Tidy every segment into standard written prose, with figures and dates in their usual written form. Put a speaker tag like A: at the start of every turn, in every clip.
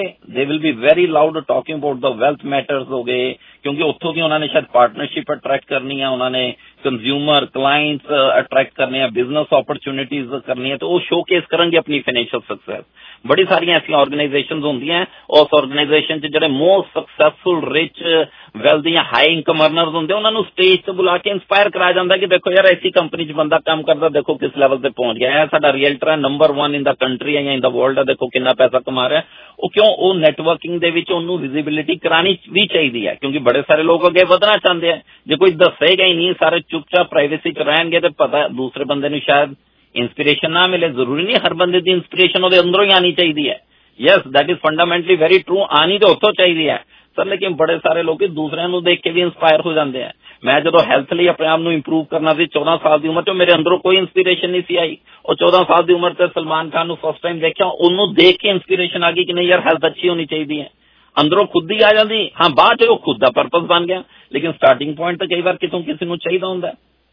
A: They will be very loud talking about the wealth matters हो गए, क्योंकि उत्थों की उन्होंने शायद पार्टनरशिप अट्रैक्ट करनी है, उन्होंने कंज्यूमर क्लाइंट्स अट्रैक्ट करने हैं, बिजनेस अपॉर्चुनिटीज करनी है, तो वो शोकेस करेंगे अपनी फाइनेंशियल सक्सेस। बड़ी सारी ऐसी ऑर्गेनाइजेशंस होंदी हैं, उस ऑर्गेनाइजेशन च जिहड़े most successful rich wealthy high income earners होंदे उन्होंने स्टेज ते बुला के इंस्पायर कराया जाता है कि देखो यार ऐसी कंपनी च बंदा काम करता, देखो किस लेवल से पहुंच गया है, साडा रियल्टर है नंबर 1 इन द कंट्री है या इन द वर्ल्ड है, देखो कितना पैसा कमा रहा है। वो क्यों वो नैटवर्किंग दे विच उन्होंने विजिबिलिटी करानी भी चाहिए है, क्योंकि बड़े सारे लोग अगे वधना चाहते हैं। जो कोई दसेगा ही नहीं, सारे चुपचाप प्राइवेसी च रहेंगे तो पता दूसरे बंदे नूं शायद इंस्पिरेशन ना मिले। जरूरी नहीं हर बंदे की इंस्पिरेशन ਉਹਦੇ अंदरों ही आनी चाहिए है। Yes that is fundamentally very true, आनी तो उत्थों चाहिए है सर, लेकिन बड़े सारे लोग दूसरों को देख के भी इंस्पायर हो जाते हैं। मैं जो हेल्थ लिए अपने आप को इंप्रूव करना सी 14 साल की उम्र च, मेरे अंदरों कोई इंस्पिरेशन नहीं सी आई। और 14 साल की उम्र से सलमान खान को फर्स्ट टाइम देखा, उन्होंने देख के इंस्पिरेशन आ गई कि नहीं यार हेल्थ अच्छी होनी चाहिए है, अंदरों खुद ही आ जाती। हाँ बाद वो खुद का पर्पज बन गया, लेकिन स्टार्टिंग पॉइंट तो कई बार कितों किसी को चाहिए होंगे,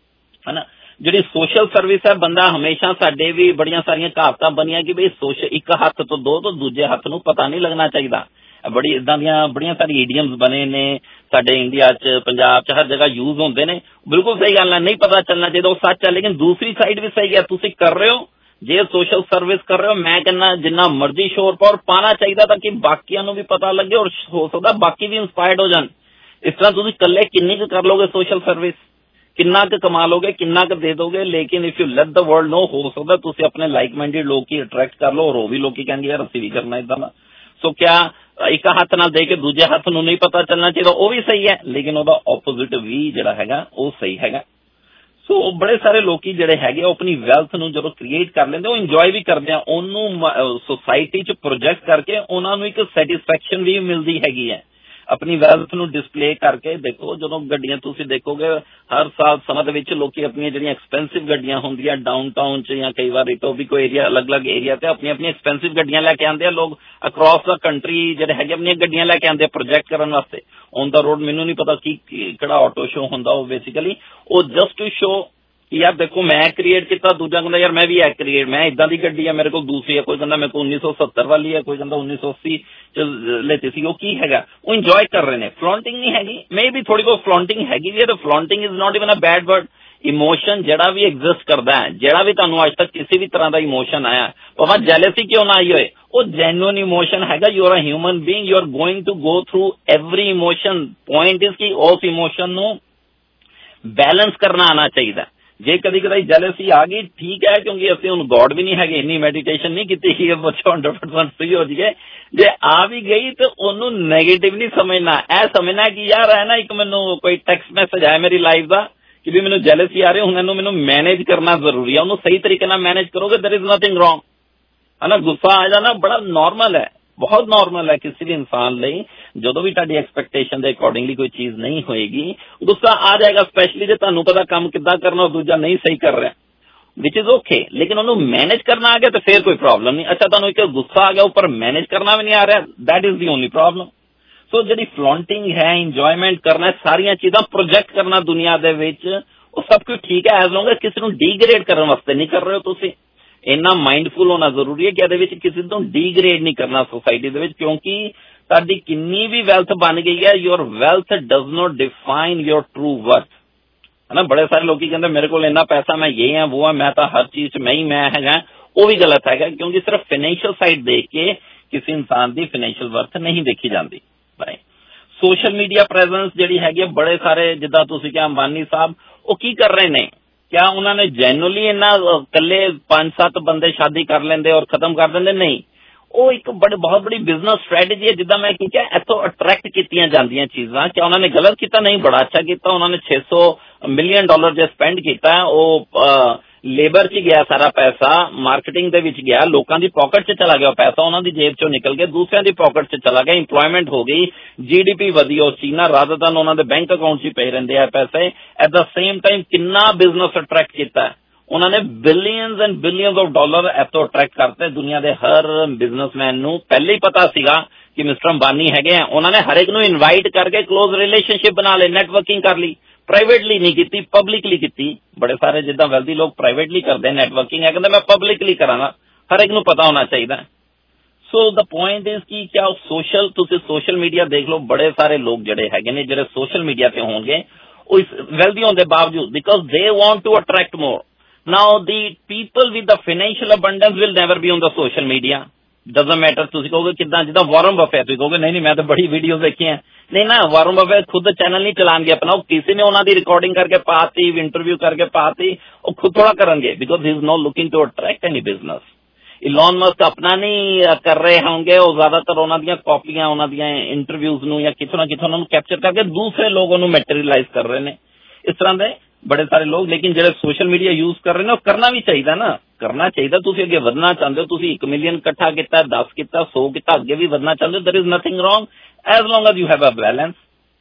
A: है ना। जी सोशल सर्विस है, बंदा हमेशा साडे भी बड़िया सारिया कहावत बनिया कि भाई सोशल एक हाथ तो दो तो दूजे हाथ नूं पता नहीं लगना चाहिए। बड़ी इदा दियां बड़िया सारी ईडियम्स बने ने साडे इंडिया च, पंजाब च, हर जगह यूज होंदे ने। बिल्कुल सही गल है, नहीं पता चलना चाहिए, वो सच है। लेकिन दूसरी साइड भी सही है, तुसीं कर रहे हो जे सोशल सर्विस कर रहे हो, मैं कहना जिन्ना मर्जी शोर पावर पाना चाहिए ताकि बाकियां नूं भी पता लगे और हो सकता बाकी भी इंस्पायर्ड हो जान। इस तरह तुसीं कल्ले किन्नी क कर लोगे सोशल सर्विस, किन्ना क कमा लोगे, किन्ना क दे दोगे, लेकिन if you let the world know हो सकता तुसीं अपने लाइक माइंडेड लोग की अट्रैक्ट कर लो और वो भी लोग कहेंगे यार असीं भी करना इदां दा। सो क्या एक हाथ नाल दे के दूजे हाथ नूं नहीं पता चलना चाहिए, वो भी सही है, लेकिन ਉਹਦਾ ऑपोजिट भी जिहड़ा हैगा वो सही हैगा। सो बड़े सारे लोग जिहड़े हैगे अपनी वैल्थ नूं जदों क्रिएट कर लेंदे, वो इंजॉय भी करदे आ, ਉਹਨੂੰ सोसाइटी च प्रोजेक्ट करके ਉਹਨਾਂ ਨੂੰ एक सैटिस्फैक्शन भी मिलदी हैगी है अपनी वैल्थ नूं डिस्पले करके। देखो जो गड्डियां तुसीं देखोगे हर साल समर दे विच लोकी अपनी जिहड़ियां एक्सपेंसिव गड्डियां होंदियां डाउन टाउन च या कई बार इटोबिको एरिया अलग अलग एरिया ते अपनी अपनी एक्सपेंसिव गड्डियां लैके आंदे आ लोग अक्रॉस द कंट्री जिहड़े हैगे अपनी गड्डियां लैके आंदे प्रोजेक्ट करन वास्ते ऑन द रोड। मैनूं नहीं पता की किहड़ा ऑटो शो हुंदा वो बेसिकली वो जस्ट टू शो कि यार देखो मैं क्रिएट किया, दूजा कहता यार मैं भी है क्रिएट, मैं इदा की गड्डी है मेरे को दूसरी है, कोई कहता मेरे को 1970 वाली है, कोई कहता 1980 लेती सी, वो की हैगा वो इंजॉय कर रहे हैं। फ्लॉन्टिंग नहीं हैगी, मे भी थोड़ी बहुत फ्लॉन्टिंग हैगी भी है, तो flaunting is not even a bad word. Emotion जड़ा भी एग्जिस्ट करता है, जड़ा भी तुहानूं अज तक किसी भी तरह का इमोशन आया, भावें जेलसी क्यों ना आई होए, वो जेन्युइन इमोशन हैगा। You are a human being, you are going to go through every emotion. Point is कि उस इमोशन नूं बैलेंस करना आना चाहिए। जे कदी कदाई जेलसी आ गई ठीक है, क्योंकि असं हम गॉड भी नहीं है, इन्नी मैडिटेशन नहीं की बच्चा 100% फ्री हो जाए। जे आ भी गई तो उन्होंने नैगेटिव नहीं समझना, ऐ समझना कि यार है ना एक मैनू कोई टैक्सट मैसेज आया मेरी लाइफ का कि भी मैनू जेलसी आ रही हूं, मैनू मैनेज करना जरूरी है, उन्होंने सही तरीके मैनेज करोगे देयर इज नथिंग रॉन्ग, है ना। गुस्सा आ जाना बड़ा नॉर्मल है, बहुत नॉर्मल है किसी भी इंसान ਲਈ। ਜਦੋਂ भी ਤੁਹਾਡੀ एक्सपैक्टेशन ਦੇ अकॉर्डिंगली कोई चीज नहीं होएगी गुस्सा आ जाएगा, स्पैशली ਜੇ ਤੁਹਾਨੂੰ पता काम किद्दां करना और दूजा नहीं सही कर रहा, विच इज ओके, लेकिन ਉਹਨੂੰ मैनेज करना आ गया तो फिर कोई प्रॉब्लम नहीं। अच्छा ਤੁਹਾਨੂੰ एक गुस्सा आ गया ऊपर मैनेज करना भी नहीं आ रहा, that is the only problem. So जी फ्लॉन्टिंग है, इंजॉयमेंट करना है, सारिया चीजा प्रोजेक्ट करना दुनिया दे विच वो सब कुछ ठीक है, एज लॉन्ग एज किसी को डिग्रेड करने वास्ते नहीं कर रहे हो तुसीं। इन्ना माइंडफुल होना जरूरी है कि ਇਹਦੇ ਵਿੱਚ किसी को डिग्रेड नहीं करना सोसाइटी ਦੇ ਵਿੱਚ, क्योंकि ਤੁਹਾਡੀ किन्नी भी वैल्थ बन गई है, your wealth does not define your true worth, है ना। बड़े सारे लोग कहते मेरे को इन्ना पैसा, मैं ये है वो है, मैं तो हर चीज मैं ही मैं है, वो भी गलत है, क्योंकि सिर्फ फाइनेंशियल साइड देख के किसी इंसान की फाइनेंशियल वर्थ नहीं देखी जाती। सोशल मीडिया प्रेजेंस जी हैगी, बड़े सारे जिदा तुसीं क्या अंबानी साहब वो की कर रहे हैं, क्या उन्होंने जेन्युइनली इन्ना कल्ले 5-7 बंदे शादी कर लेंदे और खत्म कर देंगे? नहीं, वो एक बहुत बड़ी बिजनेस स्ट्रैटेजी है। जिदा मैं क्या इतों अट्रैक्ट कीतियां जांदियां चीज़ां, क्या उन्होंने गलत किया? नहीं, बड़ा अच्छा किया। उन्होंने $600 मिलियन जो स्पेंड किया वो लेबर च गया, सारा पैसा मार्केटिंग दे विच गया, लोगों की पॉकेट च चला गया पैसा, उन्होंने जेब चो निकल गया, दूसरों की पॉकेट च चला गया, इंप्लॉयमेंट हो गई, GDP वधी उस चीज नाल, रादर दैन उन्होंने बैंक अकाउंट च पे रहिंदे आ पैसे। एट द सेम टाइम कितना बिजनेस अट्रैक्ट किया, उन्होंने billions and billions of dollar इतों अट्रैक्ट करते। दुनिया के हर बिजनेसमैन नूं पहले ही पता सीगा कि मिस्टर अंबानी है, उन्होंने हर एक नूं इनवाइट करके क्लोज रिलेशनशिप बना ले, नेटवर्किंग कर ली, प्राइवेटली नहीं की, पब्लिकली की। बड़े सारे जिदा वेल्दी लोग प्राइवेटली करते नेटवर्किंग है, कहते मैं पब्लिकली करांगा, हर एक नूं पता होना चाहिए। ਸੋ ਦ ਪੁਆਇੰਟ ਇਜ਼ ਕਿ ਕਿਆ ਤੁਸੀਂ ਸੋਸ਼ਲ ਮੀਡੀਆ ਦੇਖ ਲਓ, ਬੜੇ ਸਾਰੇ ਲੋਕ ਜਿਹੜੇ ਹੈਗੇ ਨੇ ਜਿਹੜੇ ਸੋਸ਼ਲ ਮੀਡੀਆ ਤੇ ਹੋਣਗੇ ਉਹ ਵੈਲਦੀ ਹੋਣ ਦੇ ਬਾਵਜੂਦ, because they want to attract more. Now the people with the financial abundance will never be on the social media. Doesn't matter ਤੁਸੀਂ ਕਹੋਗੇ ਕਿੱਦਾਂ, ਜਿੱਦਾਂ ਵਾਰਨ ਬਫੇ, ਤੁਸੀਂ ਕਹੋਗੇ ਨਹੀਂ ਮੈਂ ਤਾਂ ਬੜੀ ਵੀਡੀਓ ਦੇਖੀਆਂ। ਨਹੀਂ ਨਾ, ਵਾਰਨ ਬਫੇ ਖੁਦ ਚੈਨਲ ਨਹੀਂ ਚਲਾਉਣਗੇ ਆਪਣਾ, ਉਹ ਕਿਸੇ ਨੇ ਉਹਨਾਂ ਦੀ ਰਿਕਾਰਡਿੰਗ ਕਰਕੇ ਪਾਤੀ, ਇੰਟਰਵਿਊ ਕਰਕੇ ਪਾਤੀ, ਉਹ ਖੁਦ ਥੋੜਾ ਕਰਨਗੇ, because he is not looking to attract any business. Elon Musk ਆਪਣਾ ਨਹੀਂ ਕਰ ਰਹੇ ਹੋਣਗੇ, ਉਹ ਜ਼ਿਆਦਾਤਰ ਉਹਨਾਂ ਦੀਆਂ ਕਾਪੀਆਂ, ਉਹਨਾਂ ਦੀਆਂ ਇੰਟਰਵਿਊਜ਼ ਨੂੰ ਜਾਂ ਕਿਥੋਂ ਨਾ ਕਿਥੋਂ ਉਹਨਾਂ ਨੂੰ ਕੈਪਚਰ ਕਰਕੇ ਦੂਸਰੇ ਲੋਕ ਉਹਨੂੰ ਮੈਟੀਰੀਅਲਾਈਜ਼ ਕਰ ਰਹੇ ਨੇ। ਇਸ ਤਰ੍ਹਾਂ ਦੇ ਬੜੇ ਸਾਰੇ ਲੋਕ, ਲੇਕਿਨ ਜਿਹੜੇ ਸੋਸ਼ਲ ਮੀਡੀਆ ਯੂਜ਼ ਕਰ ਰਹੇ ਨੇ ਉਹ ਕਰਨਾ ਵੀ ਚਾਹੀਦਾ ਨਾ, ਕਰਨਾ ਚਾਹੀਦਾ। ਤੁਸੀਂ ਅੱਗੇ ਵਧਣਾ ਚਾਹੁੰਦੇ ਹੋ, ਤੁਸੀਂ 1 ਮਿਲੀਅਨ ਇਕੱਠਾ ਕੀਤਾ, 10 ਕੀਤਾ, 100 ਕੀਤਾ, ਅੱਗੇ ਵੀ ਵਧਣਾ ਚਾਹੁੰਦੇ ਹੋ, there is nothing wrong as long as you have a balance.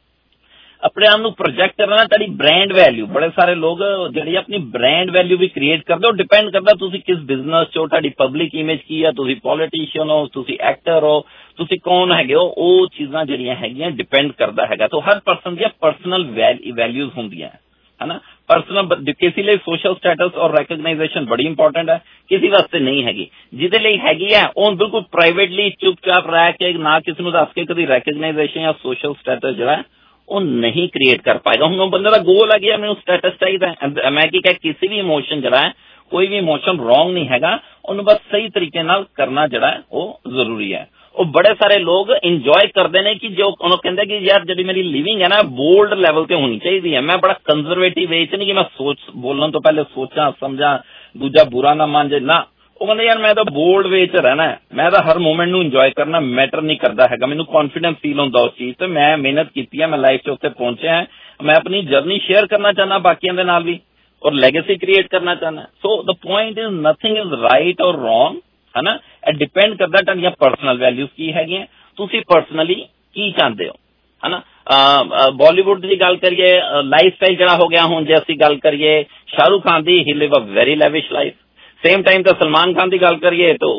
A: ਆਪਣੇ ਆਪ ਨੂੰ ਪ੍ਰੋਜੈਕਟ ਕਰਨਾ, ਤੁਹਾਡੀ ਬ੍ਰਾਂਡ ਵੈਲਿਊ, ਬੜੇ ਸਾਰੇ ਲੋਕ ਜਿਹੜੀ ਆਪਣੀ ਬ੍ਰਾਂਡ ਵੈਲਿਊ ਵੀ ਕ੍ਰੀਏਟ ਕਰਦੇ ਹੋ, ਡਿਪੈਂਡ ਕਰਦਾ ਤੁਸੀਂ ਕਿਸ ਬਿਜ਼ਨਸ 'ਚ ਹੋ, ਤੁਹਾਡੀ ਪਬਲਿਕ ਇਮੇਜ ਕੀ ਆ, ਤੁਸੀਂ ਪੋਲੀਟੀਸ਼ੀਅਨ ਹੋ, ਤੁਸੀਂ ਐਕਟਰ ਹੋ, ਤੁਸੀਂ ਕੌਣ ਹੈਗੇ ਹੋ, ਉਹ ਚੀਜ਼ਾਂ ਜਿਹੜੀਆਂ ਹੈਗੀਆਂ ਡਿਪੈਂਡ ਕਰਦਾ ਹੈਗਾ। ਤਾਂ ਹਰ ਪਰਸਨ ਦੀਆਂ ਪਰਸਨਲ ਵੈਲਿਊਜ਼ ਹੁੰਦੀਆਂ ਹੈ ਨਾ, ਪਰਸਨਲ। ਕਿਸੇ ਲਈ ਸੋਸ਼ਲ ਸਟੇਟਸ ਔਰ ਰੈਕਗਨਾਈਜੇਸ਼ਨ ਬੜੀ ਇੰਪੋਰਟੈਂਟ ਹੈ, ਕਿਸੇ ਵਾਸਤੇ ਨਹੀਂ ਹੈਗੀ। ਜਿਹਦੇ ਲਈ ਹੈਗੀ ਹੈ ਉਹ ਬਿਲਕੁਲ ਪ੍ਰਾਈਵੇਟਲੀ ਚੁੱਪਚਾਪ ਰਹਿ ਕੇ, ਨਾ ਕਿਸੇ ਨੂੰ ਦੱਸ ਕੇ ਕਦੀ ਰੈਕਗਨਾਈਜੇਸ਼ਨ ਜਾਂ ਸੋਸ਼ਲ ਸਟੇਟਸ ਜਿਹੜਾ ਉਹ ਨਹੀਂ ਕ੍ਰੀਏਟ ਕਰ ਪਾਏਗਾ। ਹੁਣ ਉਹ ਬੰਦੇ ਦਾ ਗੋਲ ਹੈ ਕਿ ਮੈਨੂੰ ਸਟੇਟਸ ਚਾਹੀਦਾ। ਮੈਂ ਕੀ ਕਿਹਾ, ਕਿਸੇ ਵੀ ਇਮੋਸ਼ਨ ਜਿਹੜਾ ਹੈ, ਕੋਈ ਵੀ ਇਮੋਸ਼ਨ ਰੋਂਗ ਨਹੀਂ ਹੈਗਾ, ਉਹਨੂੰ ਬਸ ਸਹੀ ਤਰੀਕੇ ਨਾਲ ਕਰਨਾ ਜਿਹੜਾ ਹੈ ਉਹ ਜ਼ਰੂਰੀ ਹੈ। ਉਹ ਬੜੇ ਸਾਰੇ ਲੋਕ ਇੰਜੋਏ ਕਰਦੇ ਨੇ ਕਿ ਜੋ ਉਹਨੂੰ ਕਹਿੰਦੇ ਕਿ ਯਾਰ ਜਿਹੜੀ ਮੇਰੀ ਲਿਵਿੰਗ ਹੈ ਨਾ ਬੋਲਡ ਲੈਵਲ ਤੇ ਹੋਣੀ ਚਾਹੀਦੀ ਹੈ। ਮੈਂ ਬੜਾ ਕੰਜ਼ਰਵੇਟਿਵ ਵੇ 'ਚ ਨਹੀਂ ਕਿ ਮੈਂ ਬੋਲਣ ਤੋਂ ਪਹਿਲੇ ਸੋਚਾਂ ਸਮਝਾਂ, ਦੂਜਾ ਬੁਰਾ ਨਾ ਮੰਨ ਜੇ, ਨਾ। ਉਹ ਕਹਿੰਦੇ ਯਾਰ ਮੈਂ ਤਾਂ ਬੋਲਡ ਵੇ 'ਚ ਰਹਿਣਾ, ਮੈਂ ਤਾਂ ਹਰ ਮੂਮੈਂਟ ਨੂੰ ਇੰਜੋਏ ਕਰਨਾ, ਮੈਟਰ ਨਹੀਂ ਕਰਦਾ ਹੈਗਾ, ਮੈਨੂੰ ਕੌਨਫੀਡੈਂਸ ਫੀਲ ਹੁੰਦਾ ਉਸ ਚੀਜ਼ ਤੇ। ਮੈਂ ਮਿਹਨਤ ਕੀਤੀ ਹੈ, ਮੈਂ ਲਾਈਫ 'ਚ ਉੱਥੇ ਪਹੁੰਚਿਆ, ਮੈਂ ਆਪਣੀ ਜਰਨੀ ਸ਼ੇਅਰ ਕਰਨਾ ਚਾਹੁੰਦਾ ਬਾਕੀਆਂ ਦੇ ਨਾਲ ਵੀ, ਔਰ ਲੈਗੇਸੀ ਕ੍ਰੀਏਟ ਕਰਨਾ ਚਾਹੁੰਦਾ। So the point is nothing is right or wrong, ਹੈ ਨਾ। ਇਹ ਡਿਪੈਂਡ ਕਰਦਾ ਤੁਹਾਡੀਆਂ ਪਰਸਨਲ ਵੈਲਿਊਜ਼ ਕੀ ਹੈਗੀਆਂ, ਤੁਸੀਂ ਪਰਸਨਲੀ ਕੀ ਚਾਹੁੰਦੇ ਹੋ, ਹੈ ਨਾ। ਬਾਲੀਵੁੱਡ ਦੀ ਗੱਲ ਕਰੀਏ, ਲਾਈਫ ਸਟਾਈਲ ਜਿਹੜਾ ਹੋ ਗਿਆ, ਹੁਣ ਜੇ ਅਸੀਂ ਗੱਲ ਕਰੀਏ ਸ਼ਾਹਰੁਖ ਖਾਨ ਦੀ, he live a very lavish life. Same time ਤਾਂ ਸਲਮਾਨ ਖਾਨ ਦੀ ਗੱਲ ਕਰੀਏ ਤਾਂ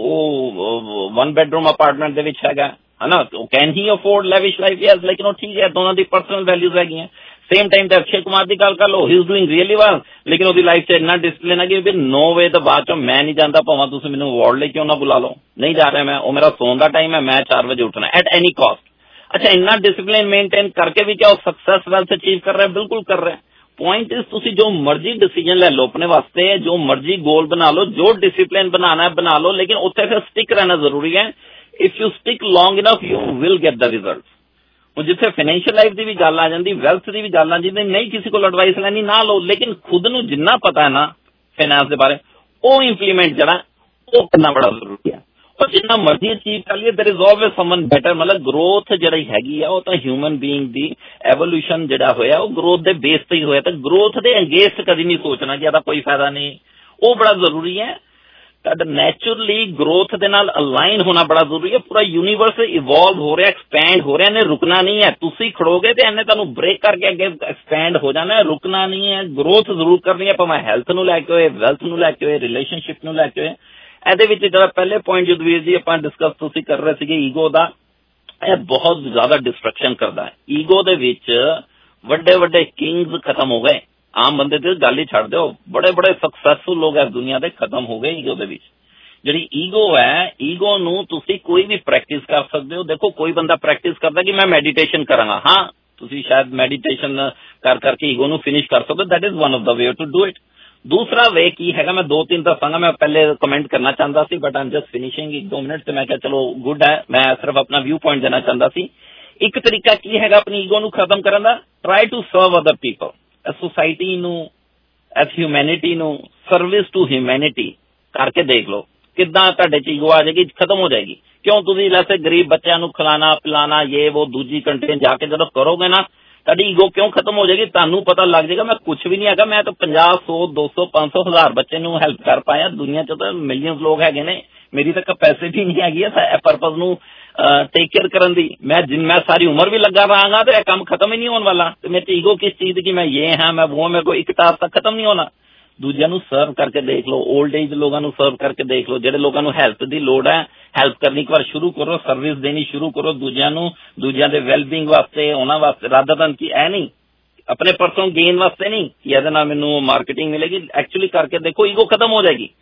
A: ਉਹ 1 ਬੈਡਰੂਮ ਅਪਾਰਟਮੈਂਟ ਦੇ ਵਿੱਚ ਹੈਗਾ, ਹੈ ਨਾ। Can he afford lavish life? Yes, ਲੇਕਿਨ ਉਹ ਠੀਕ ਹੈ, ਦੋਨਾਂ ਦੀ ਪਰਸਨਲ ਵੈਲਿਊਜ਼ ਹੈਗੀਆਂ। ਸੇਮ ਟਾਈਮ ਤੇ ਅਕਸ਼ੇ ਕੁਮਾਰ ਦੀ ਗੱਲ ਕਰ ਲਓ, he is doing really well, ਲੇਕਿਨ ਉਹਦੀ ਲਾਈਫ 'ਚ ਇੰਨਾ ਡਿਸਪਲਿਨ ਹੈ ਕਿ ਵੀ 9 ਵਜੇ ਤੋਂ ਬਾਅਦ 'ਚੋਂ ਮੈਂ ਨਹੀਂ ਜਾਂਦਾ, ਭਾਵੇਂ ਤੁਸੀਂ ਮੈਨੂੰ ਅਵਾਰਡ ਲੈ ਕੇ ਉਹਨਾਂ ਬੁਲਾ ਲਓ, ਨਹੀਂ ਜਾ ਰਿਹਾ ਮੈਂ, ਉਹ ਮੇਰਾ ਸੌਣ ਦਾ ਟਾਈਮ ਹੈ, ਮੈਂ 4 ਵਜੇ ਉੱਠਣਾ ਐਟ ਐਨੀ ਕਾਸਟ। ਅੱਛਾ, ਇੰਨਾ ਡਿਸਪਲਿਨ ਮੇਨਟੇਨ ਕਰਕੇ ਵੀ ਕਿਆ ਉਹ ਸਕਸੈਸ ਵੈਲਥ ਅਚੀਵ ਕਰ ਰਿਹਾ? ਬਿਲਕੁਲ ਕਰ ਰਿਹਾ। ਪੁਆਇੰਟ ਇਜ਼ ਤੁਸੀਂ ਜੋ ਮਰਜ਼ੀ ਡਿਸੀਜਨ ਲੈ ਲਓ ਆਪਣੇ ਵਾਸਤੇ, ਜੋ ਮਰਜ਼ੀ ਗੋਲ ਬਣਾ ਲਓ, ਜੋ ਡਿਸਿਪਲਿਨ ਬਣਾਉਣਾ ਹੈ ਬਣਾ ਲਓ, ਲੇਕਿਨ ਉੱਥੇ ਫਿਰ ਸਟਿਕ ਰਹਿਣਾ ਜ਼ਰੂਰੀ ਹੈ। If you stick long enough you will get the result. ਹੁਣ ਜਿੱਥੇ ਫਾਈਨੈਂਸ਼ੀਅਲ ਲਾਈਫ ਦੀ ਵੀ ਗੱਲ ਆ ਜਾਂਦੀ, ਵੈਲਥ ਦੀ ਵੀ ਗੱਲ ਆ ਜਾਂਦੀ, ਨਹੀਂ ਕਿਸੇ ਕੋਲ ਐਡਵਾਈਸ ਲੈਣੀ ਨਾ ਲਓ, ਲੇਕਿਨ ਖੁਦ ਨੂੰ ਜਿੰਨਾ ਪਤਾ ਹੈ ਨਾ ਫਾਈਨੈਂਸ ਦੇ ਬਾਰੇ, ਉਹ ਇੰਪਲੀਮੈਂਟ ਜਿਹੜਾ ਉਹ ਕਰਨਾ ਬੜਾ ਜ਼ਰੂਰੀ ਹੈ। ਔਰ ਜਿੰਨਾ ਮਰਜ਼ੀ ਅਚੀਵ ਕਰ ਲਈਏ, there is always someone better. ਮਤਲਬ ਗਰੋਥ ਜਿਹੜੀ ਹੈਗੀ ਆ ਉਹ ਤਾਂ ਹਿਊਮਨ ਬੀਇੰਗ ਦੀ ਐਵੋਲੂਸ਼ਨ ਜਿਹੜਾ ਹੋਇਆ ਉਹ ਗਰੋਥ ਦੇ ਬੇਸ ਤੇ ਹੀ ਹੋਇਆ, ਤਾਂ ਗਰੋਥ ਦੇ ਅਗੇਂਸਟ ਕਦੀ ਨਹੀਂ ਸੋਚਣਾ ਕਿ ਇਹਦਾ ਕੋਈ ਫਾਇਦਾ ਨਹੀਂ, ਉਹ ਬੜਾ ਜ਼ਰੂਰੀ ਹੈ। ਤੁਹਾਡਾ ਨੈਚੁਰਲੀ ਗਰੋਥ ਦੇ ਨਾਲ ਅਲਾਈਨ ਹੋਣਾ ਬੜਾ ਜ਼ਰੂਰੀ ਹੈ। ਪੂਰਾ ਯੂਨੀਵਰਸ ਇਵੋਲਵ ਹੋ ਰਿਹਾ, ਐਕਸਪੈਂਡ ਹੋ ਰਿਹਾ, ਇਹਨੇ ਰੁਕਣਾ ਨਹੀਂ ਹੈ। ਤੁਸੀਂ ਖੜੋਗੇ ਤੇ ਇਹਨੇ ਤੁਹਾਨੂੰ ਬ੍ਰੇਕ ਕਰਕੇ ਅੱਗੇ ਐਕਸਪੈਂਡ ਹੋ ਜਾਣਾ ਹੈ, ਰੁਕਣਾ ਨਹੀਂ ਹੈ। ਗਰੋਥ ਜ਼ਰੂਰ ਕਰਨੀ ਹੈ, ਭਾਵੇਂ ਹੈਲਥ ਨੂੰ ਲੈ ਕੇ ਹੋਏ, ਵੈਲਥ ਨੂੰ ਲੈ ਕੇ ਹੋਏ, ਰਿਲੇਸ਼ਨਸ਼ਿਪ ਨੂੰ ਲੈ ਕੇ ਹੋਏ। ਇਹਦੇ ਵਿੱਚ ਜਿਹੜਾ ਪਹਿਲੇ ਪੁਆਇੰਟ ਜਦਵੀਰ ਜੀ ਆਪਾਂ ਡਿਸਕਸ ਤੁਸੀਂ ਕਰ ਰਹੇ ਸੀਗੇ ਈਗੋ ਦਾ, ਇਹ ਬਹੁਤ ਜ਼ਿਆਦਾ ਡਿਸਟਰੈਕਸ਼ਨ ਕਰਦਾ ਹੈ। ਈਗੋ ਦੇ ਵਿੱਚ ਵੱਡੇ ਵੱਡੇ ਕਿੰਗਸ ਖਤਮ ਹੋ ਗਏ, ਆਮ ਬੰਦੇ ਤੇ ਗੱਲ ਹੀ ਛੱਡ ਦਿਓ, ਬੜੇ ਬੜੇ ਸਕਸੈਸਫੁਲ ਲੋਕ ਇਸ ਦੁਨੀਆ ਦੇ ਖਤਮ ਹੋ ਗਏ ਈਗੋ ਦੇ ਵਿੱਚ। ਜਿਹੜੀ ਈਗੋ ਹੈ, ਈਗੋ ਨੂੰ ਤੁਸੀਂ ਕੋਈ ਵੀ ਪ੍ਰੈਕਟਿਸ ਕਰ ਸਕਦੇ ਹੋ। ਦੇਖੋ ਕੋਈ ਬੰਦਾ ਪ੍ਰੈਕਟਿਸ ਕਰਦਾ ਕਿ ਮੈਂ ਮੈਡੀਟੇਸ਼ਨ ਕਰਾਂਗਾ, ਹਾਂ ਤੁਸੀਂ ਸ਼ਾਇਦ ਮੈਡੀਟੇਸ਼ਨ ਕਰ ਕਰਕੇ ਈਗੋ ਨੂੰ ਫਿਨਿਸ਼ ਕਰ ਸਕਦੇ, that is one of the way to do it. ਦੂਸਰਾ ਵੇ ਕੀ ਹੈਗਾ, ਮੈਂ 2-3 ਦੱਸਾਂਗਾ, ਮੈਂ ਪਹਿਲੇ ਕਮੈਂਟ ਕਰਨਾ ਚਾਹੁੰਦਾ ਸੀ but I'm just finishing 1-2 minute ਤੇ ਮੈਂ ਕਿਹਾ ਚਲੋ ਗੁੱਡ ਹੈ, ਮੈਂ ਸਿਰਫ ਆਪਣਾ ਵਿਊ ਪੁਆਇੰਟ ਦੇਣਾ ਚਾਹੁੰਦਾ ਸੀ। ਇੱਕ ਤਰੀਕਾ ਕੀ ਹੈਗਾ ਆਪਣੀ ਈਗੋ ਨੂੰ ਖਤਮ ਕਰਨ ਦਾ, try to serve other people, society ਨੂੰ, ਐਸ ਹਿਊਮੈਨਿਟੀ ਨੂੰ, ਸਰਵਿਸ ਟੂ ਹਿਊਮੈਨਿਟੀ ਕਰਕੇ ਦੇਖ ਲਓ, ਕਿੱਦਾਂ ਤੁਹਾਡੇ 'ਚ ਈਗੋ ਆ ਜਾਏਗੀ, ਖਤਮ ਹੋ ਜਾਏਗੀ। ਕਿਉਂ? ਤੁਸੀਂ ਵੈਸੇ ਗਰੀਬ ਬੱਚਿਆਂ ਨੂੰ ਖਿਲਾਣਾ ਪਿਲਾਣਾ, ਇਹ ਉਹ ਦੂਜੀ ਕੰਟਰੀ ਜਾ ਕੇ ਜਦੋਂ ਕਰੋਗੇ ਨਾ, ਤੁਹਾਡੀ ਈਗੋ ਕਿਉਂ ਖਤਮ ਹੋ ਜਾਏਗੀ, ਤੁਹਾਨੂੰ ਪਤਾ ਲੱਗ ਜਾਏਗਾ ਮੈਂ ਕੁਝ ਵੀ ਨਹੀਂ ਹੈਗਾ, ਮੈਂ ਤਾਂ 50, 100, 200, 500, 1000 ਬੱਚੇ ਨੂੰ ਹੈਲਪ ਕਰ ਪਾਇਆ। ਦੁਨੀਆ 'ਚ ਤਾਂ ਮਿਲੀਅਨਸ ਲੋਕ ਹੈਗੇ ਨੇ, ਮੇਰੀ ਤਾਂ ਕੈਪੈਸਿਟੀ ਨਹੀਂ ਹੈਗੀ ਹੈ ਪਰਪਸ ਨੂੰ ਟੇਕ ਕੇਅਰ ਕਰਨ ਦੀ। ਮੈਂ ਸਾਰੀ ਉਮਰ ਵੀ ਲੱਗਾ ਰਹਾਂਗਾ ਤੇ ਇਹ ਕੰਮ ਖਤਮ ਹੀ ਨਹੀਂ ਹੋਣ ਵਾਲਾ। ਤੇ ਮੇਰੇ 'ਚ ਈਗੋ ਕਿਸ ਚੀਜ਼ ਦੀ ਕਿ ਮੈਂ ਇਹ ਹਾਂ ਮੈਂ ਉਹ, ਮੇਰੇ ਕੋਲ ਇੱਕ ਟਾਸਕ ਤੱਕ ਖਤਮ ਨਹੀਂ ਹੋਣਾ। ਦੂਜਿਆਂ ਨੂੰ ਸਰਵ ਕਰਕੇ ਦੇਖ ਲਓ, 올ਡ ਏਜ ਲੋਕਾਂ ਨੂੰ ਸਰਵ ਕਰਕੇ ਦੇਖ ਲਓ, ਜਿਹੜੇ ਲੋਕਾਂ ਨੂੰ ਹੈਲਪ ਦੀ ਲੋੜ ਹੈ ਹੈਲਪ ਕਰਨੀ ਇੱਕ ਵਾਰ ਸ਼ੁਰੂ ਕਰੋ, ਸਰਵਿਸ ਦੇਣੀ ਸ਼ੁਰੂ ਕਰੋ ਦੂਜਿਆਂ ਨੂੰ, ਦੂਜਿਆਂ ਦੇ ਵੈਲਬੀਇੰਗ ਵਾਸਤੇ, ਉਹਨਾਂ ਵਾਸਤੇ, ਰਾਦਰ ਦਨ ਕਿ ਇਹ ਨਹੀਂ ਆਪਣੇ ਪਰਸਨਲ ਗੇਨ ਵਾਸਤੇ ਨਹੀਂ ਕਿ ਇਹਦੇ ਨਾਲ ਮੈਨੂੰ ਮਾਰਕੀਟਿੰਗ ਮਿਲੇਗੀ। ਐਕਚੁਅਲੀ ਕਰਕੇ ਦੇਖੋ, ਈਗੋ ਖਤਮ ਹੋ ਜਾਏਗੀ।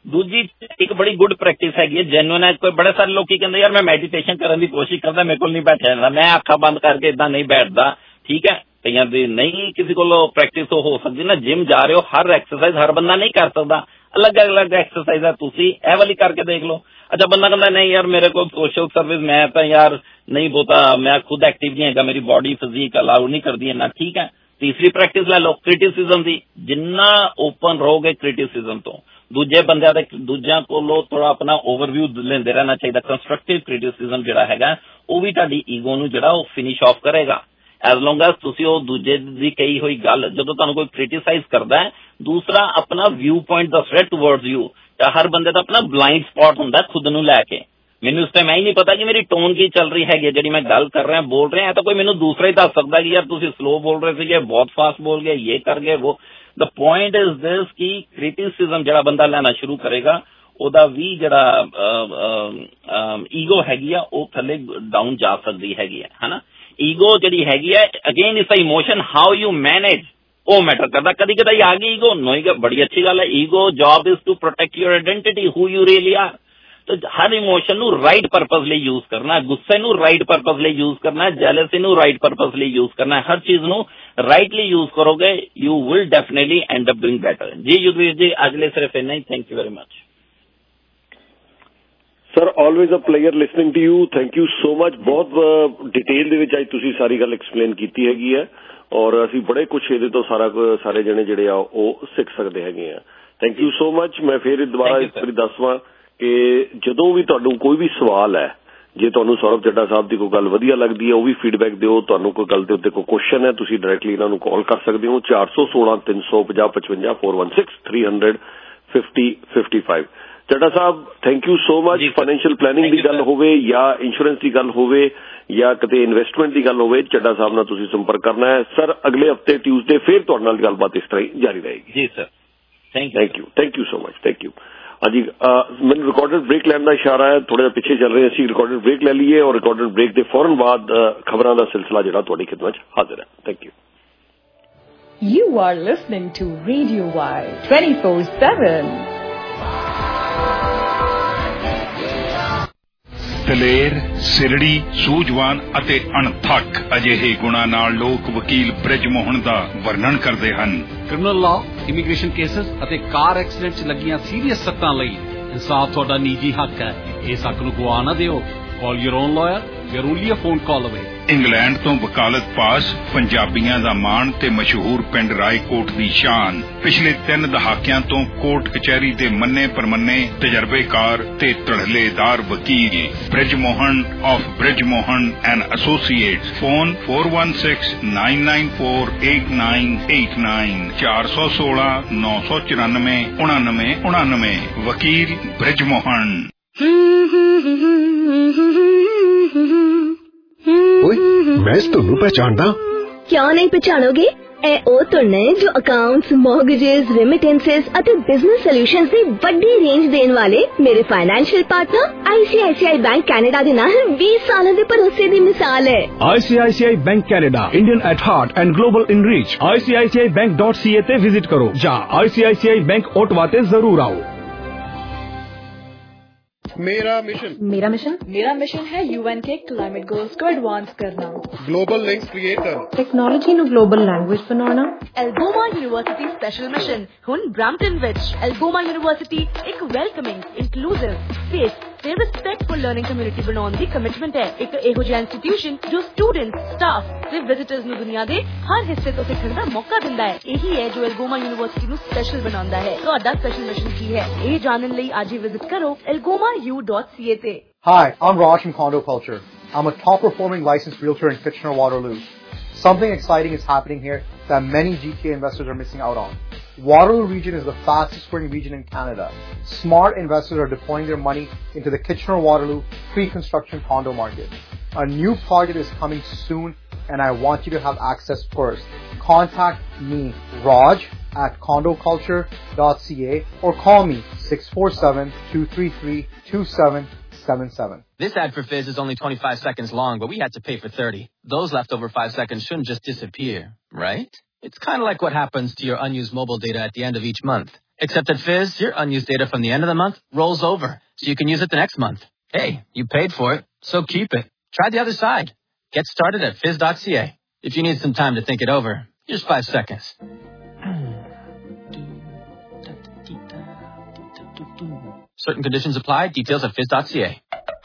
A: ਦੂਜੀ ਇੱਕ ਬੜੀ ਗੁੱਡ ਪ੍ਰੈਕਟਿਸ ਹੈਗੀ ਹੈ, ਜੈਨੂਇਨ ਹੈ। ਕੋਈ ਬੜੇ ਸਾਰੇ ਲੋਕੀ ਕਹਿੰਦੇ ਯਾਰ ਮੈਂ ਮੈਡੀਟੇਸ਼ਨ ਕਰਨ ਦੀ ਕੋਸ਼ਿਸ਼ ਕਰਦਾ, ਮੇਰੇ ਕੋਲ ਨਹੀਂ ਬੈਠਿਆ ਜਾਂਦਾ, ਮੈਂ ਅੱਖਾਂ ਬੰਦ ਕਰਕੇ ਇਦਾਂ ਨਹੀਂ ਬੈਠਦਾ। ਠੀਕ ਹੈ, ਕਈਆਂ ਦੀ ਨਹੀਂ ਕਿਸੇ ਕੋਲ ਪ੍ਰੈਕਟਿਸ ਹੋ ਸਕਦੀ ਨਾ। ਜਿਮ ਜਾ ਰਹੇ ਹੋ, ਹਰ ਐਕਸਰਸਾਈਜ਼ ਹਰ ਬੰਦਾ ਨਹੀਂ ਕਰ ਸਕਦਾ, ਅਲੱਗ ਐਕਸਰਸਾਈਜ਼ ਹੈ, ਤੁਸੀਂ ਇਹ ਵਾਲੀ ਕਰਕੇ ਦੇਖ ਲਓ। ਅੱਛਾ, ਬੰਦਾ ਕਹਿੰਦਾ ਨਹੀਂ ਯਾਰ ਮੇਰੇ ਕੋਲ ਸੋਸ਼ਲ ਸਰਵਿਸ, ਮੈਂ ਤਾਂ ਯਾਰ ਨਹੀਂ ਬਹੁਤਾ, ਮੈਂ ਖੁਦ ਐਕਟਿਵ ਨਹੀਂ ਹੈਗਾ, ਮੇਰੀ ਬॉडी ਫਿਜ਼ੀਕ ਅਲਾਉ ਨਹੀਂ ਕਰਦੀ ਇੰਨਾ। ਠੀਕ ਹੈ, ਤੀਸਰੀ ਪ੍ਰੈਕਟਿਸ ਲੈ ਲਓ ਕ੍ਰਿਟਿਸਿਜ਼ਮ ਦੀ। ਜਿੰਨਾ ਓਪਨ ਰਹੋਗੇ ਕ੍ਰਿਟਿਸਿਜ਼ਮ ਤੋਂ, ਦੂਜੇ ਬੰਦਿਆਂ ਦੇ ਦੂਜਿਆਂ ਕੋਲੋਂ ਥੋੜਾ ਆਪਣਾ ਓਵਰਵਿਊ ਲੈਂਦੇ ਰਹਿਣਾ ਚਾਹੀਦਾ। ਕੰਸਟਰਕਟਿਵ ਕ੍ਰਿਟਿਸਿਜ਼ਮ ਜਿਹੜਾ ਹੈਗਾ ਉਹ ਵੀ ਤੁਹਾਡੀ ਈਗੋ ਨੂੰ ਜਿਹੜਾ ਉਹ ਫਿਨਿਸ਼ ਆਫ ਕਰੇਗਾ। ਐਜ਼ ਲੌਂਗ ਐਜ਼ ਤੁਸੀਂ ਉਹ ਦੂਜੇ ਦੀ ਕਹੀ ਹੋਈ ਗੱਲ, ਜਦੋਂ ਤੁਹਾਨੂੰ ਕੋਈ ਕ੍ਰਿਟਿਸਾਈਜ਼ ਕਰਦਾ ਹੈ, ਦੂਸਰਾ ਆਪਣਾ ਵਿਊ ਪੁਆਇੰਟ ਦੱਸ ਰਿਹਾ ਟੂਵਰਡਸ ਯੂ। ਤਾਂ ਹਰ ਬੰਦੇ ਦਾ ਆਪਣਾ ਬਲਾਈਂਡ ਸਪੌਟ ਹੁੰਦਾ ਖੁਦ ਨੂੰ ਲੈ ਕੇ। ਮੈਨੂੰ ਇਸ ਟਾਈਮ ਇਹ ਨਹੀਂ ਪਤਾ ਕਿ ਮੇਰੀ ਟੋਨ ਕੀ ਚੱਲ ਰਹੀ ਹੈਗੀ, ਜਿਹੜੀ ਮੈਂ ਗੱਲ ਕਰ ਰਿਹਾ ਬੋਲ ਰਿਹਾ, ਤਾਂ ਕੋਈ ਮੈਨੂੰ ਦੂਸਰਾ ਹੀ ਦੱਸ ਸਕਦਾ ਕਿ ਯਾਰ ਤੁਸੀਂ ਸਲੋ ਬੋਲ ਰਹੇ ਸੀਗੇ, ਬਹੁਤ ਫਾਸਟ ਬੋਲ ਗਏ, ਇਹ ਕਰ ਗਏ ਉਹ। ਦ ਪੁਆਇੰਟ ਇਜ਼ ਦਿਸ ਕਿ ਕ੍ਰਿਟਿਸਿਜ਼ਮ ਜਿਹੜਾ ਬੰਦਾ ਲੈਣਾ ਸ਼ੁਰੂ ਕਰੇਗਾ, ਉਹਦਾ ਵੀ ਜਿਹੜਾ ਈਗੋ ਹੈਗੀ ਆ ਉਹ ਥੱਲੇ ਡਾਊਨ ਜਾ ਸਕਦੀ ਹੈਗੀ ਹੈ ਨਾ। ਈਗੋ ਜਿਹੜੀ ਹੈਗੀ ਹੈ again it's a emotion, how you manage ਉਹ ਮੈਟਰ ਕਰਦਾ। ਕਦੀ ਕਦਾਈ ਆ ਗਈ ਈਗੋ, ਨੋਈ ਬੜੀ ਅੱਛੀ ਗੱਲ ਹੈ। Ego job is to protect your identity, who you really are. ਤਾਂ ਹਰ ਇਮੋਸ਼ਨ ਨੂੰ ਰਾਈਟ ਪਰਪਸ ਲਈ ਯੂਜ਼ ਕਰਨਾ, ਗੁੱਸੇ ਨੂੰ ਰਾਈਟ ਪਰਪਸ ਲਈ ਯੂਜ਼ ਕਰਨਾ, ਜੈਲਸੀ ਨੂੰ ਰਾਈਟ ਪਰਪਸ ਲਈ ਯੂਜ਼ ਕਰਨਾ। ਹਰ ਚੀਜ਼ ਨੂੰ ਰਾਈਟਲੀ ਯੂਜ਼ ਕਰੋਗੇ, you will definitely end up doing better. ਜੀ ਯੁਗਵੀਰ ਜੀ, ਅੱਜ ਲਈ ਸਿਰਫ ਇੰਨਾ ਹੀ। Thank you very much
B: sir. Always a pleasure listening to you. Thank you so much. ਬਹੁਤ ਡਿਟੇਲ ਦੇ ਵਿੱਚ ਅੱਜ ਤੁਸੀਂ ਸਾਰੀ ਗੱਲ ਐਕਸਪਲੇਨ ਕੀਤੀ ਹੈਗੀ ਹੈ, ਔਰ ਅਸੀਂ ਬੜੇ ਕੁਛ ਇਹਦੇ ਤੋਂ ਸਾਰੇ ਜਣੇ ਜਿਹੜੇ ਆ ਉਹ ਸਿੱਖ ਸਕਦੇ ਹੈਗੇ ਆ। Thank you so much. ਮੈਂ ਫਿਰ ਦੁਬਾਰਾ ਇੱਕ ਵਾਰੀ ਦੱਸਵਾਂ ਕਿ ਜਦੋਂ ਵੀ ਤੁਹਾਨੂੰ ਕੋਈ ਵੀ ਸਵਾਲ ਹੈ, ਜੇ ਤੁਹਾਨੂੰ ਸੌਰਵ ਚੱਡਾ ਸਾਹਿਬ ਦੀ ਕੋਈ ਗੱਲ ਵਧੀਆ ਲੱਗਦੀ ਹੈ ਉਹ ਵੀ ਫੀਡਬੈਕ ਦਿਓ। ਤੁਹਾਨੂੰ ਕੋਈ ਗੱਲ ਦੇ ਉੱਤੇ ਕੋਈ ਕੁਐਸਚਨ ਹੈ, ਤੁਸੀਂ ਡਾਇਰੈਕਟਲੀ ਇਹਨਾਂ ਨੂੰ ਕਾਲ ਕਰ ਸਕਦੇ ਹੋ 416 350 55 416 300 50 55। Chadha sahib, thank you so much. Financial planning ਦੀ ਗੱਲ ਹੋਵੇ ਜਾਂ ਇੰਸ਼ੋਰੈਂਸ ਦੀ ਗੱਲ ਹੋਵੇ ਜਾਂ ਕਿਤੇ ਇਨਵੈਸਟਮੈਂਟ ਦੀ ਗੱਲ ਹੋਵੇ, ਚੱਡਾ ਸਾਹਿਬ ਨਾਲ ਤੁਸੀਂ ਸੰਪਰਕ ਕਰਨਾ ਹੈ। ਸਰ, ਅਗਲੇ ਹਫਤੇ ਟਿਊਜ਼ਡੇ ਫਿਰ ਤੁਹਾਡੇ ਨਾਲ ਗੱਲਬਾਤ ਇਸ ਤਰ੍ਹਾਂ ਹੀ ਜਾਰੀ ਰਹੇਗੀ।
A: ਜੀ sir,
B: thank you so much. Thank you. ਹਾਂਜੀ, ਮੈਨੂੰ ਰਿਕਾਰਡਡ ਬ੍ਰੇਕ ਲੈਣ ਦਾ ਇਸ਼ਾਰਾ ਹੈ, ਥੋੜਾ ਜਿਹਾ ਪਿੱਛੇ ਚੱਲ ਰਹੇ, ਅਸੀਂ ਰਿਕਾਰਡਡ ਬ੍ਰੇਕ ਲੈ ਲਈਏ ਔਰ ਰਿਕਾਰਡਡ ਬ੍ਰੇਕ ਦੇ ਫੌਰਨ ਬਾਅਦ ਖਬਰਾਂ ਦਾ ਸਿਲਸਿਲਾ ਜਿਹੜਾ ਤੁਹਾਡੀ ਖਿਦਮਤ 'ਚ ਹਾਜ਼ਰ ਹੈ। Thank you.
C: You are listening to Radio Y 24/7.
D: ਦਲੇਰ, ਸਿਰੜੀ, ਸੂਝਵਾਨ ਅਤੇ ਅਣਥੱਕ ਅਜਿਹੇ ਗੁਣਾਂ ਨਾਲ ਲੋਕ ਵਕੀਲ ਬ੍ਰਿਜ ਮੋਹਨ ਦਾ ਵਰਣਨ ਕਰਦੇ ਹਨ।
E: ਕ੍ਰਿਮੀਨਲ ਲਾਅ, ਇਮੀਗ੍ਰੇਸ਼ਨ ਕੇਸਸ ਅਤੇ ਕਾਰ ਐਕਸੀਡੈਂਟ 'ਚ ਲੱਗੀਆਂ ਸੀਰੀਅਸ ਸੱਟਾਂ ਲਈ ਇਨਸਾਫ ਤੁਹਾਡਾ ਨਿੱਜੀ ਹੱਕ ਹੈ। ਇਸ ਹੱਕ ਨੂੰ ਗਵਾ ਨਾ ਦਿਓ। Call your own lawyer. We are only a phone call away.
D: England ਤੋਂ ਵਕਾਲਤ ਪਾਸ, ਪੰਜਾਬੀਆਂ ਦਾ ਮਾਣ ਤੇ ਮਸ਼ਹੂਰ ਪਿੰਡ ਰਾਏਕੋਟ ਦੀ ਸ਼ਾਨ। ਪਿਛਲੇ 3 ਦਹਾਕਿਆਂ ਤੋਂ ਕੋਰਟ ਕਚਹਿਰੀ ਦੇ ਮੰਨੇ ਪਰਮੰਨੇ ਤਜਰਬੇਕਾਰ ਤੇ ਧੜਲੇਦਾਰ ਵਕੀਲ Brij Mohan of Brij Mohan and associates. Phone 4169948989 416 994 9999। ਵਕੀਲ ਬ੍ਰਿਜ ਮੋਹਨ।
F: ਓਏ, ਮੈਂ ਇਸ ਤੁਹਾਨੂੰ ਪਹਿਚਾਣਦਾ।
G: ਕਿਉਂ ਨਹੀਂ ਪਛਾਣੋਗੇ? ਇਹ ਉਹ ਧੁਨ ਹੈ ਜੋ ਅਕਾਊਂਟਸ, ਮੌਰਗੇजेस, ਰੈਮਿਟੈਂਸਸ ਅਤੇ ਬਿਜ਼ਨਸ ਸੋਲੂਸ਼ਨਸ ਦੀ ਵੱਡੀ ਰੇਂਜ ਦੇਣ ਵਾਲੇ ਮੇਰੇ financial partner ICICI bank Canada ਦੇ ਨਾਲ 20 ਸਾਲਾਂ ਦੇ ਭਰੋਸੇ ਦੀ ਮਿਸਾਲ ਹੈ।
H: ICICI bank Canada, Indian at heart and global in reach. ICICIBank.ca ਤੇ ਵਿਜ਼ਿਟ ਕਰੋ ਜਾਂ ICICI ਬੈਂਕ ਓਟਵਾ ਤੇ ਜ਼ਰੂਰ ਆਓ।
I: मेरा मिशन है UN के क्लाइमेट गोल्स को एडवांस करना,
J: ग्लोबल लिंक्स क्रिएट करना,
I: टेक्नोलॉजी ਨੂੰ ग्लोबल लैंग्वेज बनाना।
K: एल्गोमा यूनिवर्सिटी स्पेशल मिशन ਹੁਣ ਬ੍ਰੈਂਪਟਨ ਵਿੱਚ। एल्गोमा यूनिवर्सिटी ਇੱਕ ਵੈਲਕਮਿੰਗ, ਇਨਕਲੂਸਿਵ, ਸੇਫ ਤੇ ਰਿਸਪੈਕਟਫੁਲ ਲਰਨਿੰਗ ਕਮਿਊਨਿਟੀ ਬਣਾਉਣ ਦੀ ਕਮਿਟਮੈਂਟ ਹੈ। ਇੱਕ ਇਹੋ ਜਿਹਾ ਇੰਸਟੀਟਿਊਸ਼ਨ ਜੋ ਸਟੂਡੈਂਟਸ, ਸਟਾਫ ਤੇ ਵਿਜ਼ਿਟਰਸ ਨੂੰ ਦੁਨੀਆ ਦੇ ਹਰ ਹਿੱਸੇ ਤੋਂ ਸਿੱਖਣ ਦਾ ਮੌਕਾ ਦਿੰਦਾ ਹੈ। ਇਹੀ ਹੈ ਜੋ एल्गोमा यूनिवर्सिटी ਨੂੰ ਸਪੈਸ਼ਲ ਬਣਾਉਂਦਾ ਹੈ। ਤੁਹਾਡਾ ਸਪੈਸ਼ਲ ਮਿਸ਼ਨ ਕੀ ਹੈ, ਇਹ ਜਾਣਨ ਲਈ ਅੱਜ ਹੀ ਵਿਜ਼ਿਟ ਕਰੋ elgomau.ca ਤੇ।
L: Hi, I'm Raj from Condo Culture. I'm a top-performing licensed realtor in Kitchener-Waterloo. Something exciting is happening here that many GTA investors are missing out on. Waterloo region is the fastest growing region in Canada. Smart investors are deploying their money into the Kitchener-Waterloo pre-construction condo market. A new project is coming soon and I want you to have access first. Contact me, Raj, at condoculture.ca or call me 647-233-2777.
M: This ad for Fizz is only 25 seconds long, but we had to pay for 30. Those leftover 5 seconds shouldn't just disappear, right? It's kind of like what happens to your unused mobile data at the end of each month. Except at Fizz, your unused data from the end of the month rolls over, so you can use it the next month. Hey, you paid for it, so keep it. Try the other side. Get started at fizz.ca. If you need some time to think it over, here's 5 seconds. Certain conditions apply. Details at fizz.ca.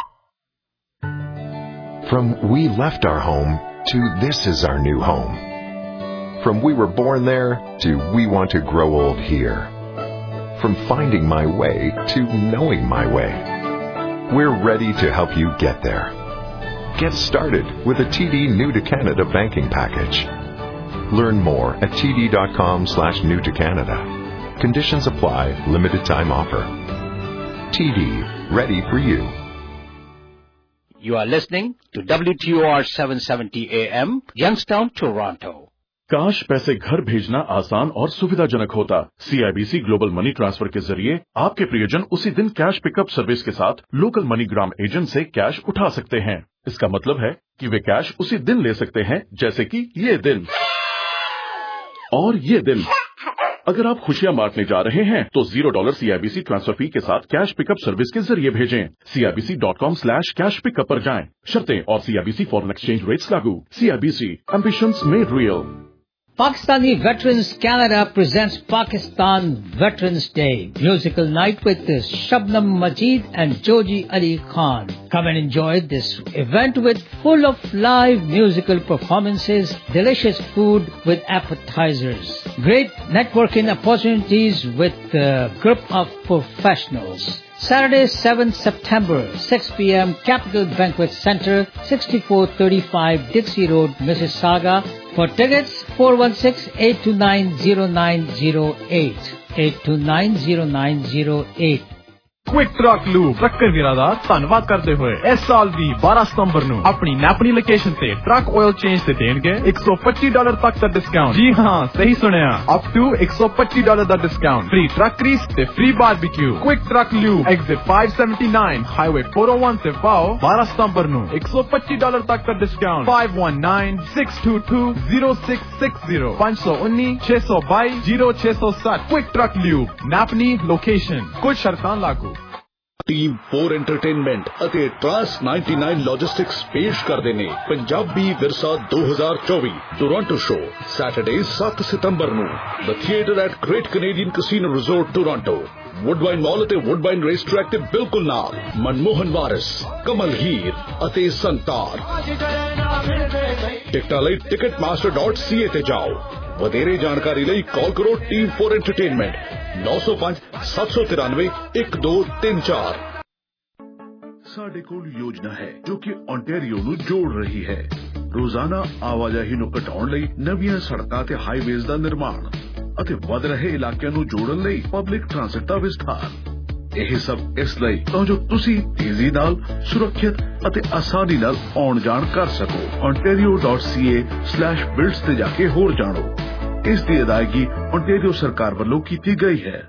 F: From we left our home to this is our new home. From we were born there to we want to grow old here. From finding my way to knowing my way. We're ready to help you get there. Get started with a TD New to Canada banking package. Learn more at td.com/new to Canada. Conditions apply. Limited time offer. TD, ready for you.
N: You are listening to WTOR 770 AM, Youngstown, Toronto.
O: काश पैसे घर भेजना आसान और सुविधाजनक होता। CIBC global money transfer के जरिए आपके प्रियजन उसी दिन कैश पिकअप सर्विस के साथ लोकल मनीग्राम एजेंट से कैश उठा सकते हैं। इसका मतलब है कि वे कैश उसी दिन ले सकते हैं, जैसे कि ये दिन और ये दिन। अगर आप खुशियां बांटने जा रहे हैं तो $0 CIBC ट्रांसफर फी के साथ कैश पिकअप सर्विस के जरिए भेजें। CIBC.com/कैश पिकअप पर जाएं। शर्तें और CIBC फॉरेन एक्सचेंज रेट्स लागू। CIBC, ambitions made real.
P: Pakistani Veterans Canada presents Pakistan Veterans Day musical night with Shabnam Majid and Joji Ali Khan. Come and enjoy this event with full of live musical performances, delicious food with appetizers, great networking opportunities with a group of professionals. Saturday, 7th September, 6 p.m., Capital Banquet Center, 6435 Dixie Road, Mississauga. For tickets, 416-829-0908. 829-0908.
Q: Quick truck lube trucker ਵੀਰਾਂ ਦਾ ਧੰਨਵਾਦ ਕਰਦੇ ਹੋਏ ਇਸ ਸਾਲ ਵੀ 12 ਸਤੰਬਰ ਨੂੰ ਆਪਣੀ ਨੈਪਨੀ ਲੋਕੇਸ਼ਨ ਤੇ ਟਰੱਕ ਆਇਲ ਚੇਂਜ ਤੇ ਦੇਣਗੇ $125 ਤੱਕ ਦਾ ਡਿਸਕਾਊਂਟ। ਜੀ ਹਾਂ, ਸਹੀ ਸੁਣਿਆ, ਅਪ ਟੂ $125 ਦਾ ਡਿਸਕਾਊਂਟ, ਫ੍ਰੀ ਟਰੱਕ ਗ੍ਰੀਸ ਤੇ free barbecue. Quick truck lube exit 579 highway 401 ਤੇ ਪਾਓ। 12 ਸਤੰਬਰ ਨੂੰ $125 ਤੱਕ ਦਾ discount. 5196220660 519-622-0607। Quick truck lube Napanee location. ਕੁਝ ਸ਼ਰਤਾਂ ਲਾਗੂ।
R: ਟੀਮ 4 ਐਂਟਰਟੇਨਮੈਂਟ ਅਤੇ ਟਰਾਂਸ 99 ਲੌਜਿਸਟਿਕਸ ਪੇਸ਼ ਕਰਦੇ ਨੇ ਪੰਜਾਬੀ ਵਿਰਸਾ 2024 ਟੋਰਾਂਟੋ ਸ਼ੋਅ ਸੈਟਰਡੇ 7 ਸਤੰਬਰ ਨੂੰ the theatre at Great Canadian Casino Resort Toronto. Woodbine mall ਅਤੇ ਵੁੱਡਬਾਈਨ ਰੇਸ ਟਰੈਕ ਦੇ ਬਿਲਕੁਲ ਨਾਲ ਮਨਮੋਹਨ ਵਾਰਿਸ, ਕਮਲ ਹੀਰ ਅਤੇ ਸੰਤਾਰ। ਟਿਕਟਾਂ ਲਈ ticketmaster.ca ਤੇ ਜਾਓ। ਵਧੇਰੇ ਜਾਣਕਾਰੀ ਲਈ ਕਾਲ ਕਰੋ ਟੀਮ 4 ਐਂਟਰਟੇਨਮੈਂਟ 905-793-1234।
D: ਸਾਡੇ ਕੋਲ ਯੋਜਨਾ ਹੈ ਜੋ ਕਿ ontario ਨੂੰ ਜੋੜ ਰਹੀ ਹੈ। ਰੋਜ਼ਾਨਾ ਆਵਾਜਾਈ ਨੂੰ ਘਟਾਉਣ ਲਈ ਨਵੀਆਂ ਸੜਕਾਂ ਤੇ ਹਾਈਵੇਜ਼ ਦਾ ਨਿਰਮਾਣ ਅਤੇ ਵਧ ਰਹੇ ਇਲਾਕਿਆਂ ਨੂੰ ਜੋੜਨ ਲਈ ਪਬਲਿਕ ਟ੍ਰਾਂਸਪੋਰਟ ਦਾ ਵਿਸਥਾਰ। ਇਹ ਸਭ ਇਸ ਲਈ ਤਾਂ ਜੋ ਤੁਸੀਂ ਤੇਜ਼ੀ ਨਾਲ, ਸੁਰੱਖਿਅਤ ਅਤੇ ਆਸਾਨੀ ਨਾਲ ਆਉਣ ਜਾਣ ਕਰ ਸਕੋ। ontario.ca/builds ਤੇ ਜਾ ਕੇ ਹੋਰ ਜਾਣੋ। ਇਸ ਦੀ ਅਦਾਇਗੀ ontario ਸਰਕਾਰ ਵੱਲੋਂ ਕੀਤੀ ਗਈ ਹੈ।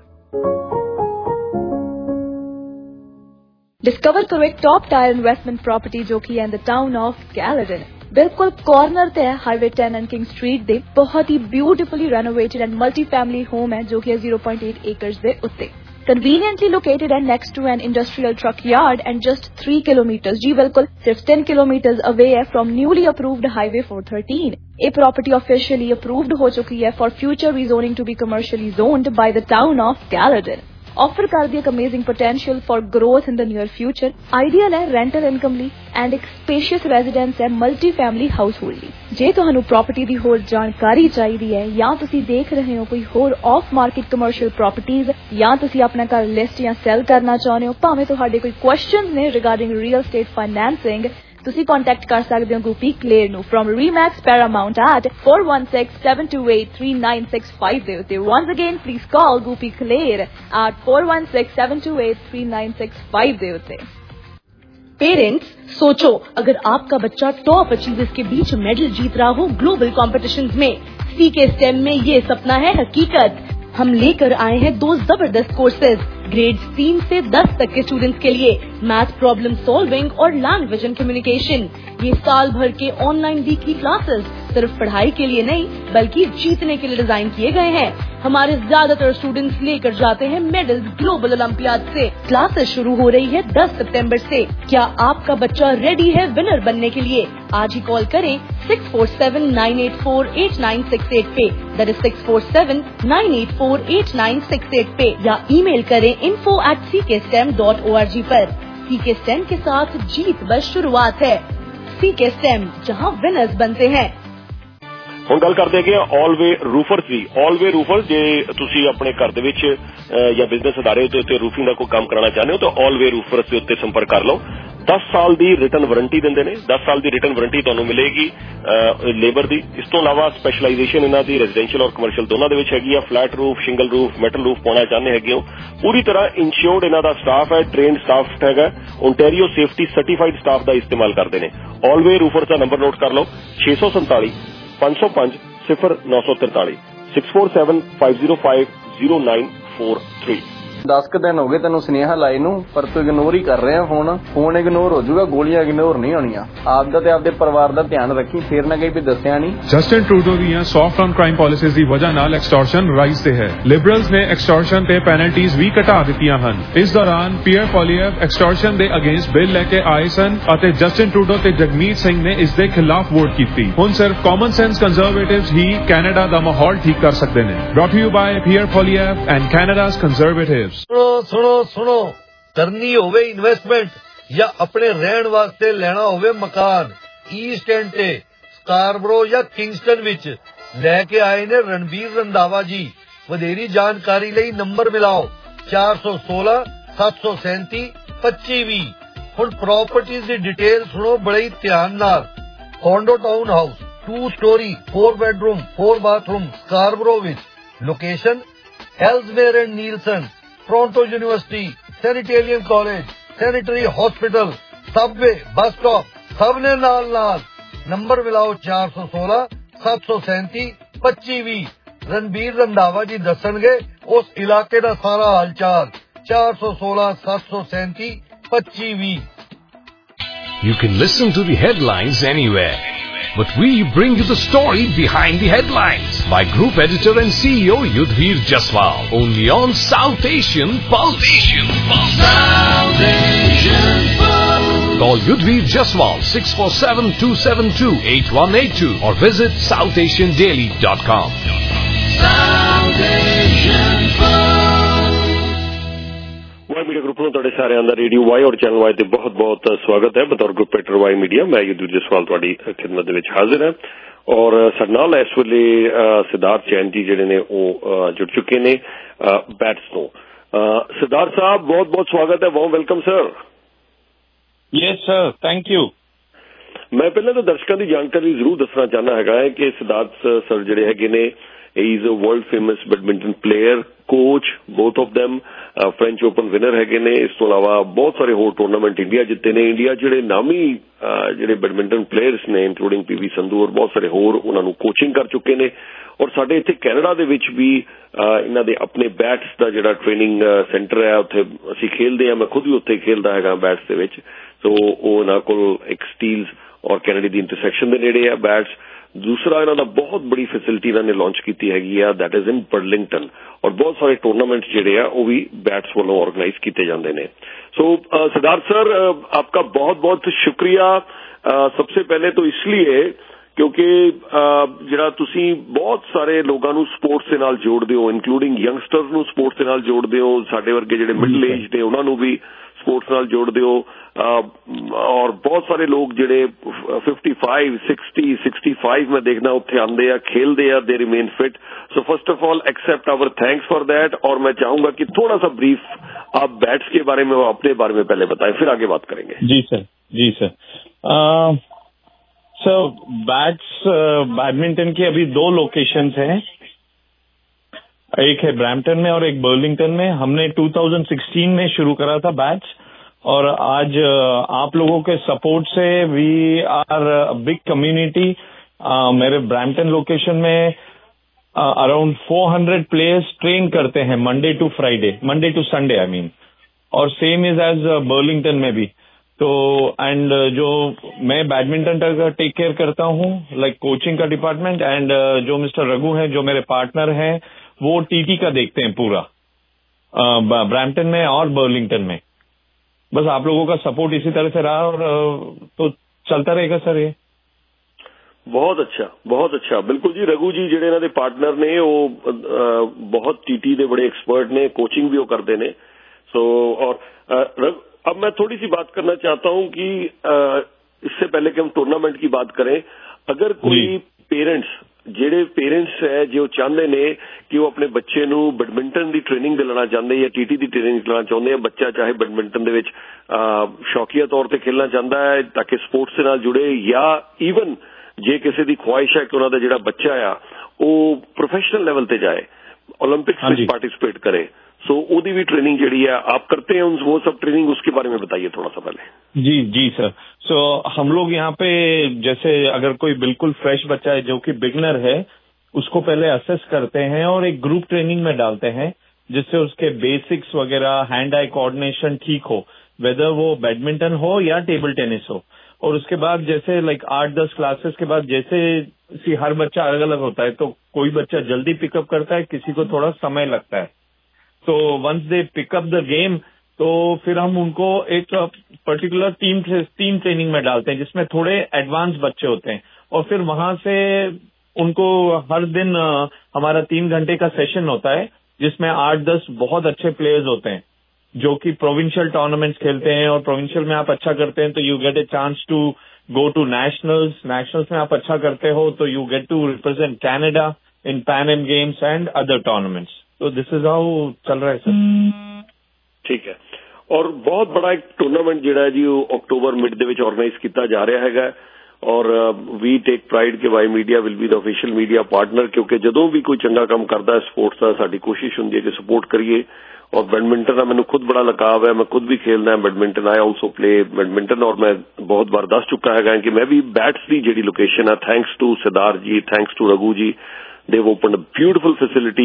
I: डिस्कवर करो एक टॉप टायर इन्वेस्टमेंट प्रॉपर्टी जो कि है in the town of Caledon. बिल्कुल कॉर्नर ते है हाईवे 10 एंड किंग स्ट्रीट दे। बहुत ही beautifully renovated and multi family home है जो कि 0.8 एकर्स दे उत्ते। Conveniently located and next to an industrial truck yard and just 3 kilometers, जी बिल्कुल सिर्फ 10 kilometers away है from newly approved highway 413. A property officially approved हो चुकी है for future rezoning to be commercially zoned by the town of Caledon. Offer कर दी एक amazing potential for growth in the near future. Ideal है rental income ली and एक spacious residence है मल्टी फैमिली हाउस होल्ड ली। जे तुहानू प्रॉपर्टी दी होर जानकारी चाहिए है या तुसी देख रहे हो कोई होर ऑफ मार्केट कमर्शियल प्रॉपर्टीज या तुसी अपना घर लिस्ट या सेल करना चाहते हो, भावें तुहाडे कोई क्वेश्चन ने रिगार्डिंग रियल एस्टेट फाइनेंसिंग, तुसी कॉन्टैक्ट कर सकते हो गुपी क्लेयर नु फ्रॉम रीमैक्स पैरामाउंट एट 416-728-3965 दे उत्ते। Once again please call Gupi Kler at 416-728-3965 दे उत्ते।
K: पेरेंट्स सोचो, अगर आपका बच्चा टॉप अचीवर्स के बीच मेडल जीत रहा हो ग्लोबल कॉम्पिटिशन्स में, सीके स्टेम में ये सपना है हकीकत। हम लेकर आए हैं 2 जबरदस्त कोर्सेज ग्रेड्स 3 से 10 तक के स्टूडेंट्स के लिए, मैथ प्रॉब्लम सॉल्विंग और लैंग्वेज एंड कम्युनिकेशन। ये साल भर के ऑनलाइन वीकली क्लासेस सिर्फ पढ़ाई के लिए नहीं बल्कि जीतने के लिए डिजाइन किए गए हैं। हमारे ज्यादातर स्टूडेंट्स लेकर जाते हैं मेडल्स ग्लोबल ओलंपियाड से। क्लासेस शुरू हो रही है 10 सितंबर से। क्या आपका बच्चा रेडी है विनर बनने के लिए? आज ही कॉल करें 647-984-8968 पे, दैट इज 647-984-8968 पे, या ईमेल करें info@ckSTEM.org पर। सीके स्टेम के साथ जीत बस शुरुआत है। सीके स्टेम, जहां विनर्स बनते हैं।
B: ਹੁਣ ਗੱਲ ਕਰਦੇ ਹੈਗੇ ਆਲਵੇ ਰੂਫਰਸ ਦੀ। ਆਲਵੇ ਰੂਫਰਸ, ਜੇ ਤੁਸੀਂ ਆਪਣੇ ਘਰ ਦੇ ਵਿੱਚ ਜਾਂ ਬਿਜ਼ਨਸ ਅਦਾਰੇ ਦੇ ਉੱਤੇ ਰੂਫਿੰਗ ਦਾ ਕੋਈ ਕੰਮ ਕਰਾਉਣਾ ਚਾਹੁੰਦੇ ਹੋ ਤਾਂ ਆਲਵੇ ਰੂਫਰਸ ਦੇ ਉੱਤੇ ਸੰਪਰਕ ਕਰ ਲਓ। 10 ਸਾਲ ਦੀ ਰਿਟਰਨ ਵਾਰੰਟੀ ਦਿੰਦੇ ਨੇ। 10 ਸਾਲ ਦੀ ਰਿਟਰਨ ਵਾਰੰਟੀ ਤੁਹਾਨੂੰ ਮਿਲੇਗੀ ਲੇਬਰ ਦੀ। ਇਸ ਤੋਂ ਇਲਾਵਾ ਸਪੈਸ਼ਲਾਈਜੇਸ਼ਨ ਇਹਨਾਂ ਦੀ ਰੈਜ਼ੀਡੈਂਸ਼ੀਅਲ ਔਰ ਕਮਰਸ਼ੀਅਲ ਦੋਨਾਂ ਦੇ ਵਿੱਚ ਹੈਗੀ ਆ। Flat roof, shingle roof, metal roof ਪਾਉਣਾ ਚਾਹੁੰਦੇ ਹੈਗੇ ਹੋ, ਪੂਰੀ ਤਰ੍ਹਾਂ ਇੰਸ਼ੋਰਡ ਇਹਨਾਂ ਦਾ ਸਟਾਫ ਹੈ, ਟ੍ਰੇਨਡ ਸਟਾਫ ਹੈਗਾ। ਓਨਟਾਰੀਓ ਸੇਫਟੀ ਸਰਟੀਫਾਈਡ ਸਟਾਫ ਦਾ ਇਸਤੇਮਾਲ ਕਰਦੇ ਨੇ। ਆਲਵੇ ਰੂਫਰਸ ਦਾ ਨੰਬਰ ਨੋਟ ਕਰ ਲਓ 647 505 0943 647-505-0943।
S: 10 ਦਿਨ ਹੋ ਗਏ ਤੈਨੂੰ ਸੁਨੇਹਾ ਲਾਏ ਨੂੰ, ਪਰ ਤੂੰ ਇਗਨੋਰ ਹੀ ਕਰ ਰਿਹਾ। ਫੋਨ ਇਗਨੋਰ ਹੋ ਜਾਊਗਾ, ਗੋਲੀਆਂ ਇਗਨੋਰ ਨਹੀਂ ਹੋਣੀਆਂ। ਆਪਦਾ ਤੇ ਆਪਦੇ ਪਰਿਵਾਰ ਦਾ ਧਿਆਨ ਰੱਖੀ, ਫੇਰ ਨਾ ਕਹੀਂ ਵੀ ਦੱਸਿਆ ਨਹੀਂ।
Q: ਜਸਟਿਨ ਟਰੂਡੋ ਦੀਆਂ ਸੌਫਟ ਔਨ ਕ੍ਰਾਈਮ ਪਾਲਿਸੀਜ਼ ਦੀ ਵਜ੍ਹਾ ਨਾਲ ਐਕਸਟੋਰਸ਼ਨ ਰਾਈਜ਼ ਤੇ ਹੈ। ਲਿਬਰਲਸ ਨੇ ਐਕਸਟੋਰਸ਼ਨ ਤੇ ਪੈਨਲਟੀਜ਼ ਵੀ ਘਟਾ ਦਿੱਤੀਆਂ ਹਨ। ਇਸ ਦੌਰਾਨ ਪੀਅਰ ਪੋਲੀਅਰ ਐਕਸਟੋਰਸ਼ਨ ਦੇ ਅਗੇਂਸਟ ਬਿੱਲ ਲੈ ਕੇ ਆਏ ਸਨ ਅਤੇ ਜਸਟਿਨ ਟਰੂਡੋ ਤੇ ਜਗਮੀਤ ਸਿੰਘ ਨੇ ਇਸ ਦੇ ਖਿਲਾਫ ਵੋਟ ਕੀਤੀ। ਹੁਣ ਸਿਰਫ ਕਾਮਨ ਸੈਂਸ ਕੰਜ਼ਰਵੇਟਿਵਸ ਹੀ ਕੈਨੇਡਾ ਦਾ ਮਾਹੌਲ ਠੀਕ ਕਰ ਸਕਦੇ ਨੇ। Brought you by Pierre Poilievre and Canada's conservatives.
T: ਸੁਣੋ ਕਰਨੀ ਹੋਵੇ ਇਨਵੈਸਟਮੈਂਟ ਜਾਂ ਆਪਣੇ ਰਹਿਣ ਵਾਸਤੇ ਲੈਣਾ ਹੋਵੇ ਮਕਾਨ, ਈਸਟ ਐਂਡ ਤੇ ਸਕਾਰਬਰੋ ਜਾਂ ਕਿੰਗਸਟਨ ਵਿੱਚ ਲੈ ਕੇ ਆਏ ਨੇ ਰਣਬੀਰ ਰੰਧਾਵਾ ਜੀ। ਵਧੇਰੀ ਜਾਣਕਾਰੀ ਲਈ ਨੰਬਰ ਮਿਲਾਓ 416-737-2520। ਹੁਣ ਪ੍ਰਾਪਰਟੀਜ਼ ਦੀ ਡਿਟੇਲ ਸੁਣੋ ਬੜੇ ਧਿਆਨ ਨਾਲ। Condo townhouse 2 storey 4 bedroom 4 bathroom Scarborough ਵਿੱਚ। Location Ellesmere and Neilson, Toronto university, centennial college, centenary hospital, subway, bus stop, ਸਭ ਨੇ ਨਾਲ। ਨੰਬਰ ਮਿਲਾਓ 416-737-2520। ਰਣਬੀਰ ਰੰਧਾਵਾ ਜੀ ਦੱਸਣਗੇ ਉਸ ਇਲਾਕੇ ਦਾ ਸਾਰਾ ਹਾਲਚਾਲ। 416-737-2520।
U: You can listen to the headlines anywhere, but we bring you the story behind the headlines by Group Editor and CEO Yudhvir Jaswal, only on South Asian Pulse. South Asian Pulse. Call Yudhvir Jaswal 647-272-8182 or visit southasiandaily.com. South Asian Pulse.
B: Y media group ਨੂੰ ਤੁਹਾਡੇ ਸਾਰਿਆਂ ਦਾ radio Y ਔਰ channel Y ਤੇ ਬਹੁਤ-ਬਹੁਤ ਸਵਾਗਤ ਹੈ। ਬਤੌਰ ਗਰੁੱਪ ਐਡੀਟਰ ਵਾਈ ਮੀਡੀਆ ਮੈਂ ਯੁਧਵੀਰ ਜਸਵਾਲ ਤੁਹਾਡੀ ਖਿਦਮਤ ਦੇ ਵਿੱਚ ਹਾਜ਼ਰ ਹਾਂ ਔਰ ਸਾਡੇ ਨਾਲ ਇਸ ਵੇਲੇ ਸਿਧਾਰਥ ਜੈਨ ਜੀ ਜਿਹੜੇ ਨੇ ਉਹ ਜੁੜ ਚੁੱਕੇ ਨੇ ਬੈਟਸ ਤੋਂ। ਸਿਧਾਰਥ ਸਾਹਿਬ ਬਹੁਤ-ਬਹੁਤ ਸਵਾਗਤ ਹੈ। Warm welcome sir.
V: Yes sir, thank you.
B: ਮੈਂ ਪਹਿਲਾਂ ਤਾਂ ਦਰਸ਼ਕਾਂ ਦੀ ਜਾਣਕਾਰੀ ਜ਼ਰੂਰ ਦੱਸਣਾ ਚਾਹੁੰਦਾ ਹੈਗਾ ਹੈ ਕਿ ਸਿਧਾਰਥ ਸਰ ਜਿਹੜੇ ਹੈਗੇ ਨੇ he is a world famous badminton player, coach, both of them, French Open winner ਹੈਗੇ ਨੇ। ਇਸ ਤੋਂ ਇਲਾਵਾ ਬਹੁਤ ਸਾਰੇ ਹੋਰ ਟੂਰਨਾਮੈਂਟ ਇੰਡੀਆ ਜਿੱਤੇ ਨੇ। ਇੰਡੀਆ ਜਿਹੜੇ ਨਾਮੀ ਜਿਹੜੇ ਬੈਡਮਿੰਟਨ ਪਲੇਅਰਸ ਨੇ ਇੰਕਲੂਡਿੰਗ PV ਸੰਧੂ ਔਰ ਬਹੁਤ ਸਾਰੇ ਹੋਰ ਉਹਨਾਂ ਨੂੰ ਕੋਚਿੰਗ ਕਰ ਚੁੱਕੇ ਨੇ ਔਰ ਸਾਡੇ ਇੱਥੇ ਕੈਨੇਡਾ ਦੇ ਵਿੱਚ ਵੀ ਇਹਨਾਂ ਦੇ ਆਪਣੇ ਬੈਟਸ ਦਾ ਜਿਹੜਾ ਟ੍ਰੇਨਿੰਗ ਸੈਂਟਰ ਹੈ ਉੱਥੇ ਅਸੀਂ ਖੇਲਦੇ ਹਾਂ। ਮੈਂ ਖੁਦ ਵੀ ਉੱਥੇ ਖੇਲਦਾ ਹੈਗਾ ਬੈਟਸ ਦੇ ਵਿੱਚ। ਸੋ ਉਹ ਇਹਨਾਂ ਕੋਲ ਇੱਕ ਸਟੀਲਸ ਔਰ ਕੈਨੇਡਾ ਦੀ ਇੰਟਰਸੈਕਸ਼ਨ ਦੇ ਨੇੜੇ ਆ ਬੈਟਸ। ਦੂਸਰਾ ਇਹਨਾਂ ਦਾ ਬਹੁਤ ਬੜੀ ਫੈਸਿਲਿਟੀ ਇਹਨਾਂ ਨੇ ਲਾਂਚ ਕੀਤੀ ਹੈਗੀ ਆ, ਦੈਟ ਇਜ਼ ਇਨ ਬਰਲਿੰਗਟਨ ਔਰ ਬਹੁਤ ਸਾਰੇ ਟੂਰਨਾਮੈਂਟ ਜਿਹੜੇ ਆ ਉਹ ਵੀ ਬੈਟਸ ਵੱਲੋਂ ਆਰਗੇਨਾਈਜ਼ ਕੀਤੇ ਜਾਂਦੇ ਨੇ। सो सिद्धार्थ सर आपका बहुत बहुत शुक्रिया सबसे पहले तो इसलिए क्योंकि ਜਿਹੜਾ ਤੁਸੀਂ ਬਹੁਤ ਸਾਰੇ ਲੋਕਾਂ ਨੂੰ ਸਪੋਰਟਸ ਦੇ ਨਾਲ ਜੋੜਦੇ ਹੋ ਇੰਕਲੂਡਿੰਗ ਯੰਗਸਟਰਸ ਨੂੰ ਸਪੋਰਟਸ ਦੇ ਨਾਲ ਜੋੜਦੇ ਹੋ ਸਾਡੇ ਵਰਗੇ ਜਿਹੜੇ ਮਿਡਲ ਏਜ ਦੇ ਉਹਨਾਂ ਨੂੰ ਵੀ ਸਪੋਰਟਸ ਨਾਲ ਜੋੜਦੇ ਹੋ ਔਰ ਬਹੁਤ ਸਾਰੇ ਲੋਕ ਜਿਹੜੇ 55 60 65 ਮੈਂ ਦੇਖਦਾ ਉੱਥੇ ਆਉਂਦੇ ਆ खेलते हैं they remain fit so first of all accept our thanks for that और मैं चाहूंगा कि थोड़ा सा ब्रीफ आप बैट्स के बारे में अपने बारे में पहले बताएं फिर आगे बात करेंगे।
V: जी सर सर बैट्स बैडमिंटन की अभी 2 लोकेशंस हैं, एक है ब्रैम्पटन में और एक बर्लिंगटन में। हमने 2016 में शुरू करा था बैट्स और आज आप लोगों के सपोर्ट से वी आर बिग कम्युनिटी। मेरे ब्रैम्पटन लोकेशन में अराउंड 400 प्लेयर्स ट्रेन करते हैं Monday to Sunday I mean, और सेम इज एज बर्लिंगटन में भी। तो एंड जो मैं बैडमिंटन का टेक केयर करता हूँ, लाइक कोचिंग का डिपार्टमेंट, एंड जो मिस्टर रघु हैं जो मेरे पार्टनर हैं वो टीटी का देखते हैं पूरा ब्रैम्पटन में और बर्लिंगटन में। बस आप लोगों का सपोर्ट इसी तरह से रहा और तो चलता रहेगा सर ये।
B: बहुत अच्छा बिल्कुल जी। रघु जी ਜਿਹੜੇ ਇਹਨਾਂ ਦੇ ਪਾਰਟਨਰ ਨੇ ਉਹ ਬਹੁਤ टीटी ਦੇ बड़े एक्सपर्ट ने, कोचिंग भी वो करते ने। सो और अब मैं थोड़ी सी बात करना चाहता हूं कि इससे पहले कि हम टूर्नामेंट की बात करें, अगर कोई ਜਿਹੜੇ पेरेंट्स है जो चाहते ने कि वो अपने बच्चे ਨੂੰ बैडमिंटन ਦੀ ट्रेनिंग दिलाना चाहते या टीटी ਦੀ ट्रेनिंग दिलाना चाहते हैं, बच्चा चाहे बैडमिंटन ਦੇ ਵਿੱਚ शौकीया तौर ਤੇ खेलना चाहता है ताकि स्पोर्ट्स ਦੇ ਨਾਲ जुड़े, या ਈਵਨ ਜੇ ਕਿਸੇ ਦੀ ख्वाहिश है कि ਉਹਨਾਂ ਦਾ ਜਿਹੜਾ ਬੱਚਾ ਆ ਉਹ प्रोफेशनल लेवल ਤੇ जाए, ओलंपिक्स में पार्टिसिपेट करे, सो ओदी भी ट्रेनिंग जड़ी है आप करते हैं वो सब ट्रेनिंग, उसके बारे में बताइए थोड़ा सा पहले।
V: जी सर। सो हम लोग यहाँ पे जैसे अगर कोई बिल्कुल फ्रेश बच्चा है जो कि बिगनर है उसको पहले असेस करते हैं और एक ग्रुप ट्रेनिंग में डालते हैं जिससे उसके बेसिक्स वगैरह, हैंड आई कोऑर्डिनेशन ठीक हो, वेदर वो बैडमिंटन हो या टेबल टेनिस हो। और उसके बाद जैसे लाइक 8-10 क्लासेस के बाद जैसे हर बच्चा अलग अलग होता है, तो कोई बच्चा जल्दी पिकअप करता है, किसी को थोड़ा समय लगता है। तो once they pick up the game तो फिर हम उनको एक पर्टिकुलर टीम ट्रेनिंग में डालते हैं जिसमें थोड़े एडवांस बच्चे होते हैं, और फिर वहां से उनको हर दिन हमारा 3 घंटे का सेशन होता है जिसमें 8-10 बहुत अच्छे प्लेयर्स होते हैं जो कि प्रोविंशियल टूर्नामेंट्स खेलते हैं, और प्रोविंशियल में आप अच्छा करते हैं तो you get a chance to go to nationals में आप अच्छा करते हो तो you get to represent Canada in Pan Am games and other tournaments. तो दिस इज हाउ चल रहा है सर।
B: ठीक है। और बहुत बड़ा एक टूर्नामेंट जिहड़ा है जी वो अक्टूबर मिड दे विच ऑर्गेनाइज किया जा रहा है, और वी टेक प्राइड के Y media will be the official media partner, क्योंकि जदों भी कोई चंगा काम करता है स्पोर्ट्स का साडी कोशिश हुंदी है कि सपोर्ट करिए। और बैडमिंटन का मैंने खुद बड़ा लगाव है, मैं खुद भी खेलना है badminton, I also play badminton, और मैं बहुत बार दस चुका है कि मैं भी बैट्स की जी लोकेशन है, thanks to Siddharth ji, thanks to Raghu ji, they've opened a beautiful facility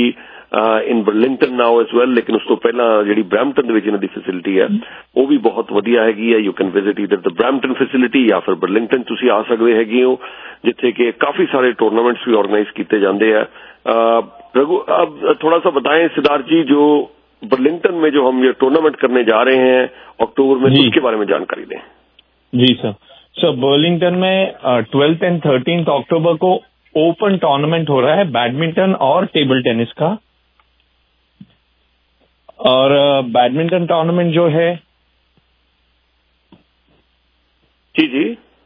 B: in Burlington now as well, लेकिन उस तो पहला जी ब्रैम्पटन विच इन्हां दी फैसिलिटी है वो भी बहुत वधिया हैगी है। You can visit either the Brampton facility या फिर बर्लिंगटन तुसी आ सकते हैगे हो, जिथे कि काफी सारे टूर्नामेंट्स भी ऑर्गेनाइज किए जाते हैं। रघु अब थोड़ा सा बताएं सिद्धार्थ जी, जो बर्लिंगटन में जो हम ये टूर्नामेंट करने जा रहे हैं अक्टूबर में, उसके बारे में जानकारी दें।
V: जी सर, बर्लिंगटन में 12th and 13th अक्टूबर को ओपन टूर्नामेंट हो रहा है बैडमिंटन और टेबल टेनिस का। और बैडमिंटन टूर्नामेंट जो है जी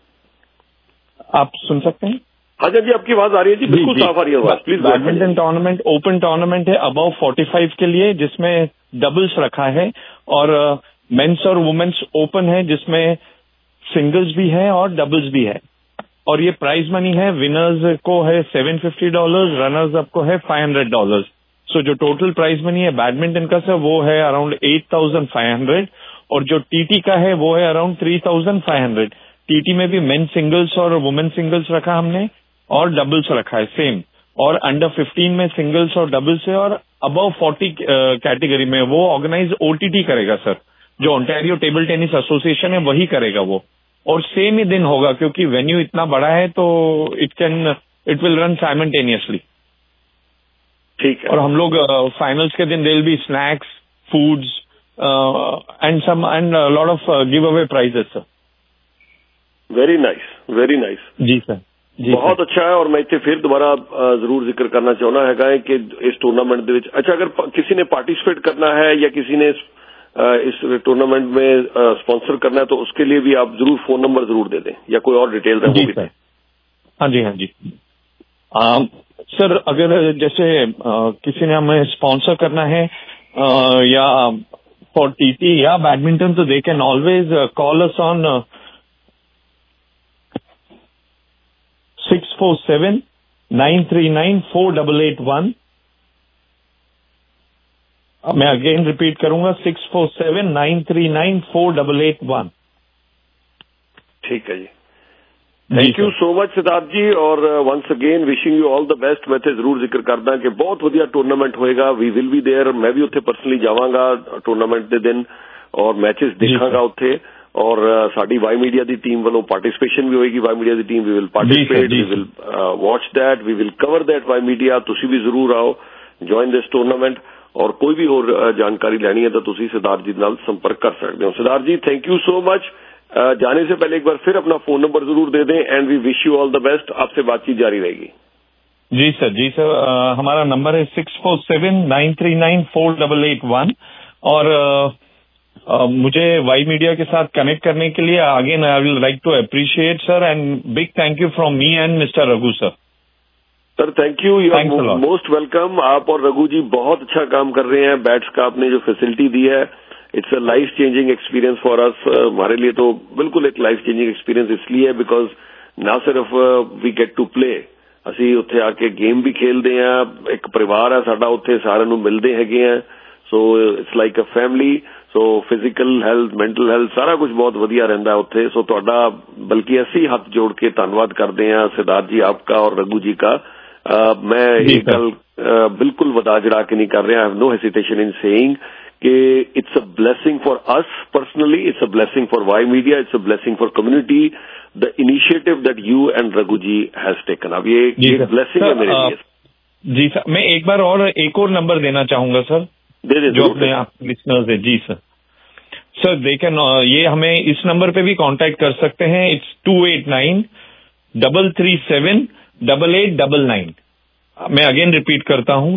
V: आप सुन सकते हैं?
B: हाँ जी, आपकी आवाज आ रही है जी, बिल्कुल साफ आ रही है आवाज, please.
V: Badminton tournament open tournament है अबव 45 के लिए, जिसमें डबल्स रखा है, और मेंस और वुमेन्स ओपन है जिसमें सिंगल्स भी है और डबल्स भी है। और ये प्राइज मनी है, विनर्स को है $750, रनर्स अप को है $500। सो जो टोटल प्राइज मनी है बैडमिंटन का सर वो है अराउंड 8,500, और जो टीटी का है वो है अराउंड 3,500। टीटी में भी मेन सिंगल्स और वुमेन सिंगल्स रखा हमने, और डबल्स रखा है सेम, और अंडर 15 में सिंगल्स और डबल्स है, और अबव 40 कैटेगरी में वो ऑर्गेनाइज ओटीटी करेगा सर, जो ओंटारियो टेबल टेनिस एसोसिएशन है वही करेगा वो, और सेम ही दिन होगा क्योंकि वेन्यू इतना बड़ा है तो इट विल रन साइमल्टेनियसली।
B: ठीक है।
V: और हम लोग फाइनल्स के दिन there will be snacks, foods and lot of give away prizes sir.
B: Very nice, very nice.
V: जी सर,
B: बहुत अच्छा है। और मैं इतने फिर दोबारा जरूर जिक्र करना चाहना है कि इस टूर्नामेंट दे विच अच्छा अगर किसी ने पार्टिसिपेट करना है या किसी ने इस टूर्नामेंट में स्पॉन्सर करना है तो उसके लिए भी आप जरूर फोन नंबर जरूर दे दें, या कोई और डिटेल है वो भी दें।
V: हाँ जी सर, अगर जैसे किसी ने हमें स्पॉन्सर करना है या फॉर टीटी या बैडमिंटन, तो they can always call us on 647-939-4881। मैं अगेन रिपीट करूंगा, 647-939-4881।
B: ठीक है जी, thank you so much Siddharth ji, और once again wishing you all the best. मैं तो जरूर जिक्र करदा कि बहुत वधिया टूर्नामेंट होएगा, वी विल बी देयर। मैं भी उत्थे पर्सनली जावांगा टूर्नामेंट दे दिन और मैचेस देखांगा उत्थे, ਔਰ ਸਾਡੀ ਵਾਈ ਮੀਡੀਆ ਦੀ ਟੀਮ ਵੱਲੋਂ ਪਾਰਟਿਸਿਪੇਸ਼ਨ ਵੀ ਹੋਏਗੀ। ਵਾਈ ਮੀਡੀਆ ਦੀ team we will participate, we will watch that, we will cover that. Y media ਤੁਸੀਂ ਵੀ ਜ਼ਰੂਰ ਆਓ, ਜੁਆਇਨ ਦਿਸ ਟੂਰਨਾਮੈਂਟ। ਔਰ ਕੋਈ ਵੀ ਹੋਰ जानकारी ਲੈਣੀ ਹੈ ਤਾਂ ਤੁਸੀਂ सिद्धार्थ जी नाल संपर्क कर सकते हो। Siddharth ji, thank you so much. जाने से पहले एक बार फिर अपना फोन नंबर जरूर दे दें and we wish you all the best. आपसे बातचीत जारी रहेगी।
V: जी सर हमारा नंबर है 6479394881 और मुझे वाई मीडिया के साथ कनेक्ट करने के लिए again I will like to appreciate sir and big thank you from me and mister Raghu sir.
B: Sir thank you, you are most welcome. आप और रघु जी बहुत अच्छा काम कर रहे हैं। बैट्स का आपने जो फैसिलिटी दी है, it's a life changing experience for us. हमारे लिए तो बिल्कुल एक लाइफ चेंजिंग एक्सपीरियंस इसलिए बिकॉज ना सिर्फ वी गेट टू प्ले, ਅਸੀਂ ਉੱਥੇ ਆ ਕੇ ਗੇਮ ਵੀ ਖੇਲਦੇ ਆ, ਇੱਕ ਪਰਿਵਾਰ ਆ ਸਾਡਾ ਉੱਥੇ, ਸਾਰਿਆਂ ਨੂੰ ਮਿਲਦੇ ਹੈਗੇ ਆ। So it's like a family. So physical health, mental health ਸਾਰਾ ਕੁਝ ਬਹੁਤ ਵਧੀਆ ਰਹਿੰਦਾ ਉੱਥੇ। ਸੋ ਤੁਹਾਡਾ ਬਲਕਿ ਅਸੀਂ ਹੱਥ ਜੋੜ ਕੇ ਧੰਨਵਾਦ ਕਰਦੇ ਆ सिद्धार्थ जी आपका और रघु जी का। मैं एक गल बिल्कुल वधा चढ़ा के नहीं कर रहा। I have no hesitation in saying कि it's a blessing for us personally, it's a blessing for Y media, it's a blessing for community, the initiative that you and Raghu ji has taken. अब ये ब्लेसिंग है मेरे लिए।
V: जी sir, मैं एक बार और एक और नंबर देना चाहूंगा सर, दे जो अपने आप लिसनर्स है। जी सर दे कैन ये हमें इस नंबर पे भी कांटेक्ट कर सकते हैं। इट्स 289-337-8899। मैं अगेन रिपीट करता हूं,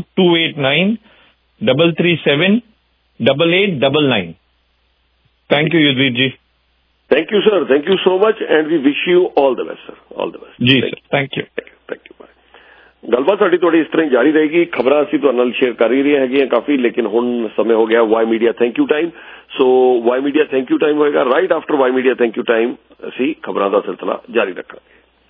V: 289-337-8899। Thank you Yudhvir ji.
B: Thank you sir, thank you so much and we wish you all the best sir, all the best.
V: जी सर, थैंक यू।
B: बाय। ਗੱਲਬਾਤ ਸਾਡੀ ਤੁਹਾਡੀ ਇਸ ਤਰ੍ਹਾਂ ਹੀ ਜਾਰੀ ਰਹੇਗੀ। ਖਬਰਾਂ ਅਸੀਂ ਤੁਹਾਡੇ ਨਾਲ ਸ਼ੇਅਰ ਕਰ ਹੀ ਰਹੇ ਹੈਗੀਆਂ ਕਾਫੀ, ਲੇਕਿਨ ਹੁਣ ਸਮੇਂ ਹੋ ਗਿਆ Y media thank you time. So Y media thank you time ਹੋਏਗਾ right after Y media thank you time. ਅਸੀਂ ਖਬਰਾਂ ਦਾ ਸਿਲਸਿਲਾ ਜਾਰੀ ਰੱਖਾਂਗੇ।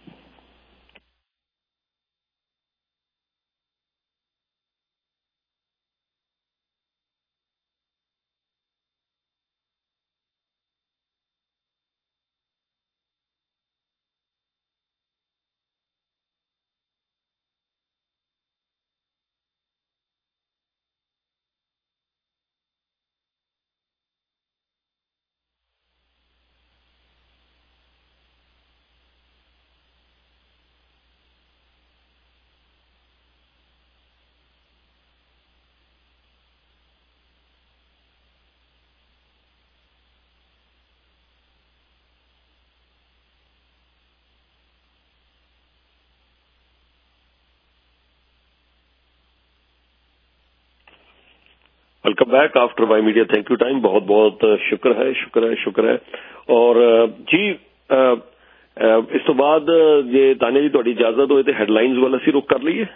B: Welcome back after Y media thank you time. बहुत बहुत शुक्र है। और जी इस तो बाद जे तानिया जी तुहाडी इजाजत होए तो हैडलाइंस वाला असीं रुक कर लईए।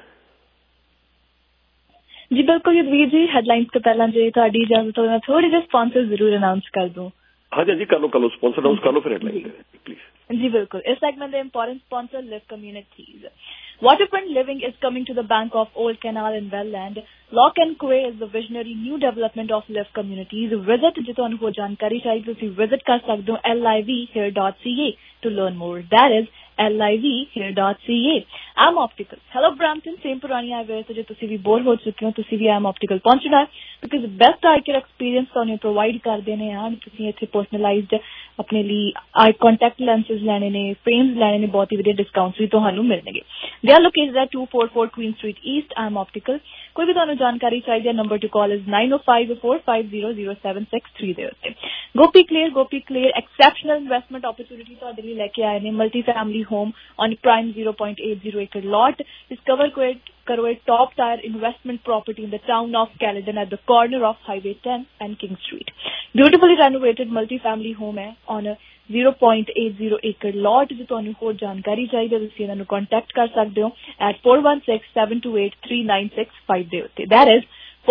I: जी बिल्कुल युद्धवीर जी, हेडलाइंस तो पहला जे तुहाडी इजाजत होए मैं थोड़ी जी स्पॉन्सर जरूर अनाउंस कर दूं।
B: हाँ जी कर लो स्पॉन्सर अनाउंस कर लो, फिर हेडलाइन प्लीज।
I: जी बिल्कुल। इस segment the important sponsor live communities. Waterfront Living is coming to the bank of Old Canal in Welland. Lock and Quay is the visionary new development of live communities. Visit ਜੇ ਤੁਹਾਨੂੰ ਹੋਰ ਜਾਣਕਾਰੀ ਚਾਹੀਦੀ ਤੁਸੀਂ visit ਕਰ ਸਕਦੇ ਹੋ livhere.ca to learn more. That is livhere.ca. I'm Optical. Hello Brampton, same ਪੁਰਾਣੀ ਆਵੇ ਤੇ ਜੇ ਤੁਸੀਂ ਵੀ ਬੋਰ ਹੋ ਚੁੱਕੇ ਹੋ ਤੁਸੀਂ ਵੀ I'm Optical ਪਹੁੰਚਣਾ because best eye care experience ਤੁਹਾਨੂੰ ਪ੍ਰੋਵਾਈਡ ਕਰਦੇ ਨੇ ਆ। ਤੁਸੀਂ ਇੱਥੇ ਪਰਸਨਲਾਈਜ਼ਡ ਆਪਣੇ ਲਈ ਆਈ ਕੰਟੈਕਟ ਲੈਂਸਸ ਲੈਣੇ ਨੇ, ਫਰੇਮਸ ਲੈਣੇ ਨੇ, ਬਹੁਤ ਹੀ ਵਧੀਆ ਡਿਸਕਾਊਂਟਸ ਵੀ ਤੁਹਾਨੂੰ ਮਿਲਣਗੇ। They are located at 244 Queen Street East. I'm Optical. ਕੋਈ ਵੀ ਤੁਹਾਨੂੰ ਜਾਣਕਾਰੀ ਚਾਹੀਦੀ ਹੈ ਨੰਬਰ ਟੂ ਕਾਲ is 9054500763 ਦੇ ਉੱਤੇ। Gopi clear exceptional investment opportunity ਤੁਹਾਡੇ ਲਈ ਲੈ ਕੇ ਆਏ ਨੇ। Multi family home on prime 0.80 acre lot. Discover ਕਰੋ a top tier investment property in the town of Caledon at the corner of Highway 10 and King Street. Beautifully renovated multi-family home है on a 0.80 acre lot. जो ਤੁਹਾਨੂੰ ਹੋਰ ਜਾਣਕਾਰੀ ਚਾਹੀਦੀ ਹੈ ਤੁਸੀਂ ਇਹਨਾਂ ਨੂੰ ਕੰਟੈਕਟ ਕਰ ਸਕਦੇ ਹੋ at 4167283965 ਦੇ ਉੱਤੇ। That is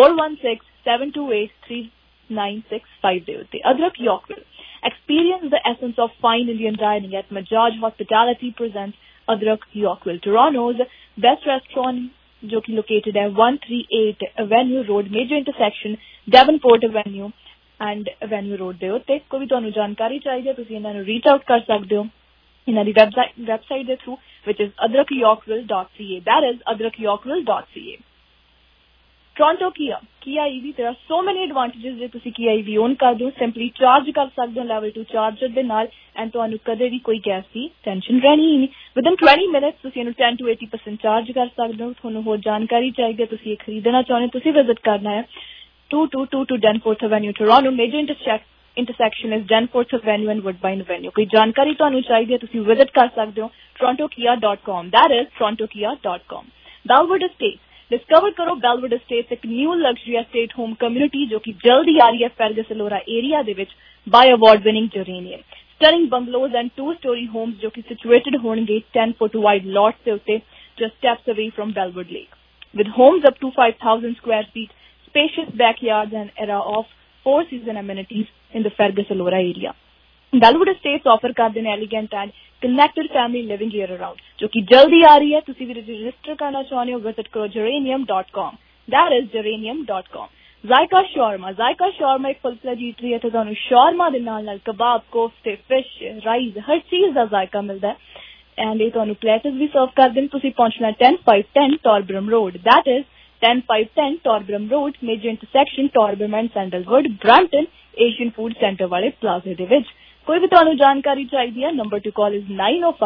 I: 4167283965 ਦੇ ਉੱਤੇ। Adrak Yorkville. Experience the essence of fine Indian dining at Majaj Hospitality presents Adrak Yorkville, Toronto's best restaurant, जो कि located है 138 Avenue Road, major intersection Devonport Avenue and Avenue Road ਦੇ ਉੱਤੇ। ਕੋਈ ਵੀ ਤੁਹਾਨੂੰ ਜਾਣਕਾਰੀ ਚਾਹੀਦੀ ਹੈ ਤੁਸੀਂ ਇਹਨਾਂ ਨੂੰ ਰੀਚ ਆਊਟ ਕਰ ਸਕਦੇ ਹੋ ਇਹਨਾਂ ਦੀ ਵੈਬਸਾਈਟ ਦੇ through which is adrakyorkville.ca. That is adrakyorkville.ca. Toronto Kia EV, there are so many advantages ਜੇ ਤੁਸੀਂ Kia EV own ਕਰਦੇ ਹੋ. ਸਿੰਪਲੀ ਚਾਰਜ ਕਰ ਸਕਦੇ ਹੋ ਲੈਵਲ 2 ਚਾਰਜਰ ਦੇ ਨਾਲ, ਐਂਡ ਤੁਹਾਨੂੰ ਕਦੇ ਵੀ ਕੋਈ ਗੈਸ ਦੀ ਟੈਨਸ਼ਨ ਰਹਿਣੀ ਹੀ ਨਹੀਂ. ਵਿਦਨ 20 ਮਿੰਟਸ ਤੁਸੀਂ ਇਹਨੂੰ 10 to 80% ਚਾਰਜ ਕਰ ਸਕਦੇ ਹੋ. ਤੁਹਾਨੂੰ ਹੋਰ ਜਾਣਕਾਰੀ ਚਾਹੀਦੀ ਹੈ, ਤੁਸੀਂ ਇਹ ਖਰੀਦਣਾ ਚਾਹੁੰਦੇ ਹੋ, ਤੁਸੀਂ ਵਿਜ਼ਿਟ ਕਰਨਾ ਹੈ 222 Danforth Avenue, Toronto. Major intersection is Danforth Avenue and Woodbine Avenue. ਕੋਈ ਜਾਣਕਾਰੀ ਤੁਹਾਨੂੰ ਚਾਹੀਦੀ ਹੈ, ਤੁਸੀਂ ਵਿਜ਼ਿਟ ਕਰ ਸਕਦੇ ਹੋ TorontoKia.com. that is TorontoKia.com. Bellwood Estates, discover करो बेलवुड एस्टेट्स, एक new luxury estate home community जो कि जल्द ही आ रही है फेरगस एलोरा एरिया दे विच by award winning Geranium. Stunning bungalows and 2-story homes जो कि सिचुएटेड होंगे 10 foot वाइड लॉट्स के उत्ते just steps away from Bellwood Lake. With homes up to 5,000 square feet, spacious backyards and era of 4-season amenities in the Fergus Elora area. Bellwood Estates offer ਕਰਦੇ ਨੇ elegant and connected family living year around ਜੋ ਕਿ ਜਲਦੀ ਆ ਰਹੀ ਹੈ. ਤੁਸੀਂ ਵੀ register ਕਰਨਾ ਚਾਹੁੰਦੇ ਹੋ, ਵਿਜ਼ਿਟ ਕਰੋ geranium.com. that is geranium.com. ਜ਼ਾਇਕਾ ਸ਼ਾਰਮਾ ਇੱਕ ਫੁੱਲ ਫਲੈਜ ਈਟਰੀ ਹੈ ਤੇ ਤੁਹਾਨੂੰ ਸ਼ਾਰਮਾ ਦੇ ਨਾਲ ਨਾਲ ਕਬਾਬ, ਕੋਫਤੇ, ਫਿਸ਼, ਰਾਈਸ, ਹਰ ਚੀਜ਼ ਦਾ ਜ਼ਾਇਕਾ ਮਿਲਦਾ ਹੈ. ਐਂਡ ਇਹ ਤੁਹਾਨੂੰ ਪਲੇਟਰਸ ਵੀ ਸਰਵ ਕਰਦੇ ਨੇ. ਤੁਸੀਂ ਪਹੁੰਚਣਾ 10510 Torbram Road. that is 10510 Torbram Road, major intersection Torbram and Sandalwood, Brampton, Asian Food Centre ਵਾਲੇ ਪਲਾਜ਼ੇ ਦੇ ਵਿੱਚ. ਕੋਈ ਵੀ ਤੁਹਾਨੂੰ ਜਾਣਕਾਰੀ ਚਾਹੀਦੀ ਹੈ, number to call is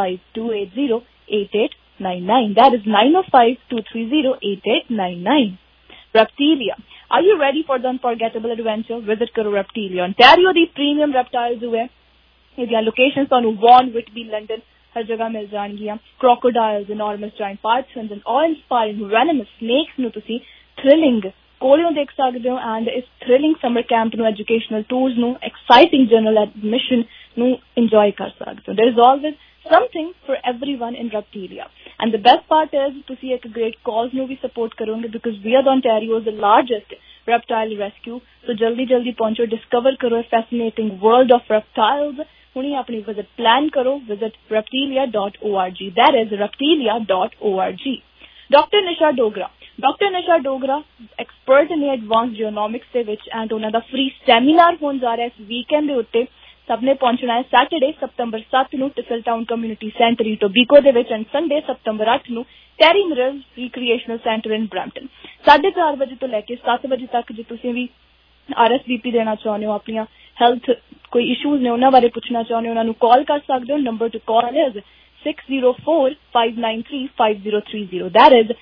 I: 905-280-8899. that is 905-230-8899. Reptilia, are you ready for the unforgettable adventure? Visit ਕਰੋ Reptilia. Ontario ਦੀ ਪ੍ਰੀਮੀਅਮ ਰੈਪਟਾਈਲ ਜੋ ਹੈ, ਇਹਦੀਆਂ ਲੋਕੇਸ਼ਨਸ ਤੁਹਾਨੂੰ ਵੌਨ, ਵਿਟਬੀ, ਲੰਡਨ ਹਰ ਜਗ੍ਹਾ ਮਿਲ ਜਾਣਗੀਆਂ. Crocodiles, enormous giant pythons and awe-inspiring venomous snakes ਨੂੰ ਤੁਸੀਂ ਥ੍ਰਿਲਿੰਗ ਕੋਲੋਂ ਦੇਖ ਸਕਦੇ ਹੋ. ਐਂਡ ਇਸ ਥ੍ਰਿਲਿੰਗ ਸਮਰ ਕੈਂਪ ਨੂੰ, ਐਜੂਕੇਸ਼ਨਲ ਟੂਰਸ ਨੂੰ, ਐਕਸਾਈਟਿੰਗ ਜਨਰਲ ਐਡਮਿਸ਼ਨ ਨੂੰ ਇੰਜੋਏ ਕਰ ਸਕਦੇ ਹੋ. there is always something for everyone in Reptilia. And the best part is ਤੁਸੀਂ ਇੱਕ great cause ਨੂੰ ਵੀ support ਕਰੋਗੇ because we are the Ontario's the largest reptile rescue. so ਜਲਦੀ ਪਹੁੰਚੋ, discover ਕਰੋ fascinating world of reptiles. ਹੁਣੀ ਆਪਣੀ visit plan ਕਰੋ. visit reptilia.org. that is reptilia.org. Dr. Nisha Dogra expert in advanced genomics ਦੇ ਵਿੱਚ, ਐਂਡ ਉਹਨਾਂ ਦਾ ਫ੍ਰੀ ਸੈਮੀਨਾਰ ਹੋਣ ਜਾ ਰਿਹਾ ਇਸ ਵੀਕਐਂਡ ਦੇ ਉੱਤੇ. ਸਭ ਨੇ ਪਹੁੰਚਣਾ ਹੈ ਸੈਟਰਡੇ ਸਤੰਬਰ 7 ਨੂੰ Thistletown community centre Etobicoke ਦੇ ਵਿੱਚ, ਐਂਡ ਸੰਡੇ ਸਤੰਬਰ 8 ਨੂੰ Terry Miller's recreational centre in Brampton 4:30 ਵਜੇ ਤੋਂ ਲੈ ਕੇ 7 ਵਜੇ ਤੱਕ. ਜੇ ਤੁਸੀਂ ਵੀ RSVP ਦੇਣਾ ਚਾਹੁੰਦੇ ਹੋ, ਆਪਣੀਆਂ ਹੈਲਥ ਕੋਈ ਇਸ਼ੂਜ਼ ਨੇ ਉਹਨਾਂ ਬਾਰੇ ਪੁੱਛਣਾ ਚਾਹੁੰਦੇ ਹੋ, ਉਹਨਾਂ ਨੂੰ ਕਾਲ ਕਰ ਸਕਦੇ ਹੋ. Number to call is 604-593-5030. that is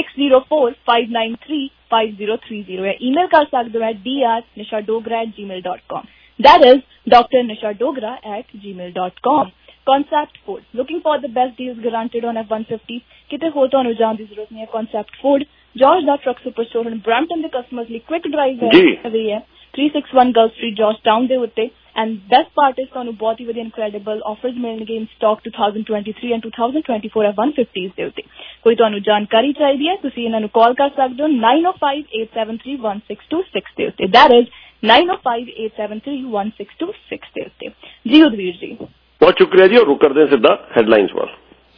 I: 604-593-5030. या ईमेल कर सकते हो drnishadogra@gmail.com. that is drnishadogra@gmail.com. Concept Food, looking for the best deals guaranteed on F-150. किते हो तो अनुजान दी जरूरत नहीं है. Concept Food, जॉर्ज दा truck super store in Brampton दे कस्टमर्स लिए क्विक ड्राइव है 361 गर्ल स्ट्रीट जॉर्ज टाउन दे उत्ते. एंड बेस्ट पार्ट इज ਤੁਹਾਨੂੰ ਬਹੁਤ ਹੀ ਵਧੀਆ ਇਨਕ੍ਰੈਡੀਬਲ ਆਫਰਸ ਮਿਲਣਗੇ ਇਨ ਸਟਾਕ 2023 ਐਂਡ 2024 F-150s ਦੇ ਉੱਤੇ. ਕੋਈ ਤੁਹਾਨੂੰ ਜਾਣਕਾਰੀ ਚਾਹੀਦੀ ਹੈ, ਤੁਸੀਂ ਇਹਨਾਂ ਨੂੰ ਕਾਲ ਕਰ ਸਕਦੇ ਹੋ 905-873-1626 ਦੇ ਉੱਤੇ. that is 905-873-1626 ਦੇ ਉੱਤੇ. ਜੀ ਉਦਵੀਰ ਜੀ,
B: ਬਹੁਤ ਸ਼ੁਕਰੀਆ ਜੀ. ਰੁਕ ਕਰਦੇ ਹਾਂ ਸਿੱਧਾ ਹੈਡਲਾਈਨਸ ਵੱਲ.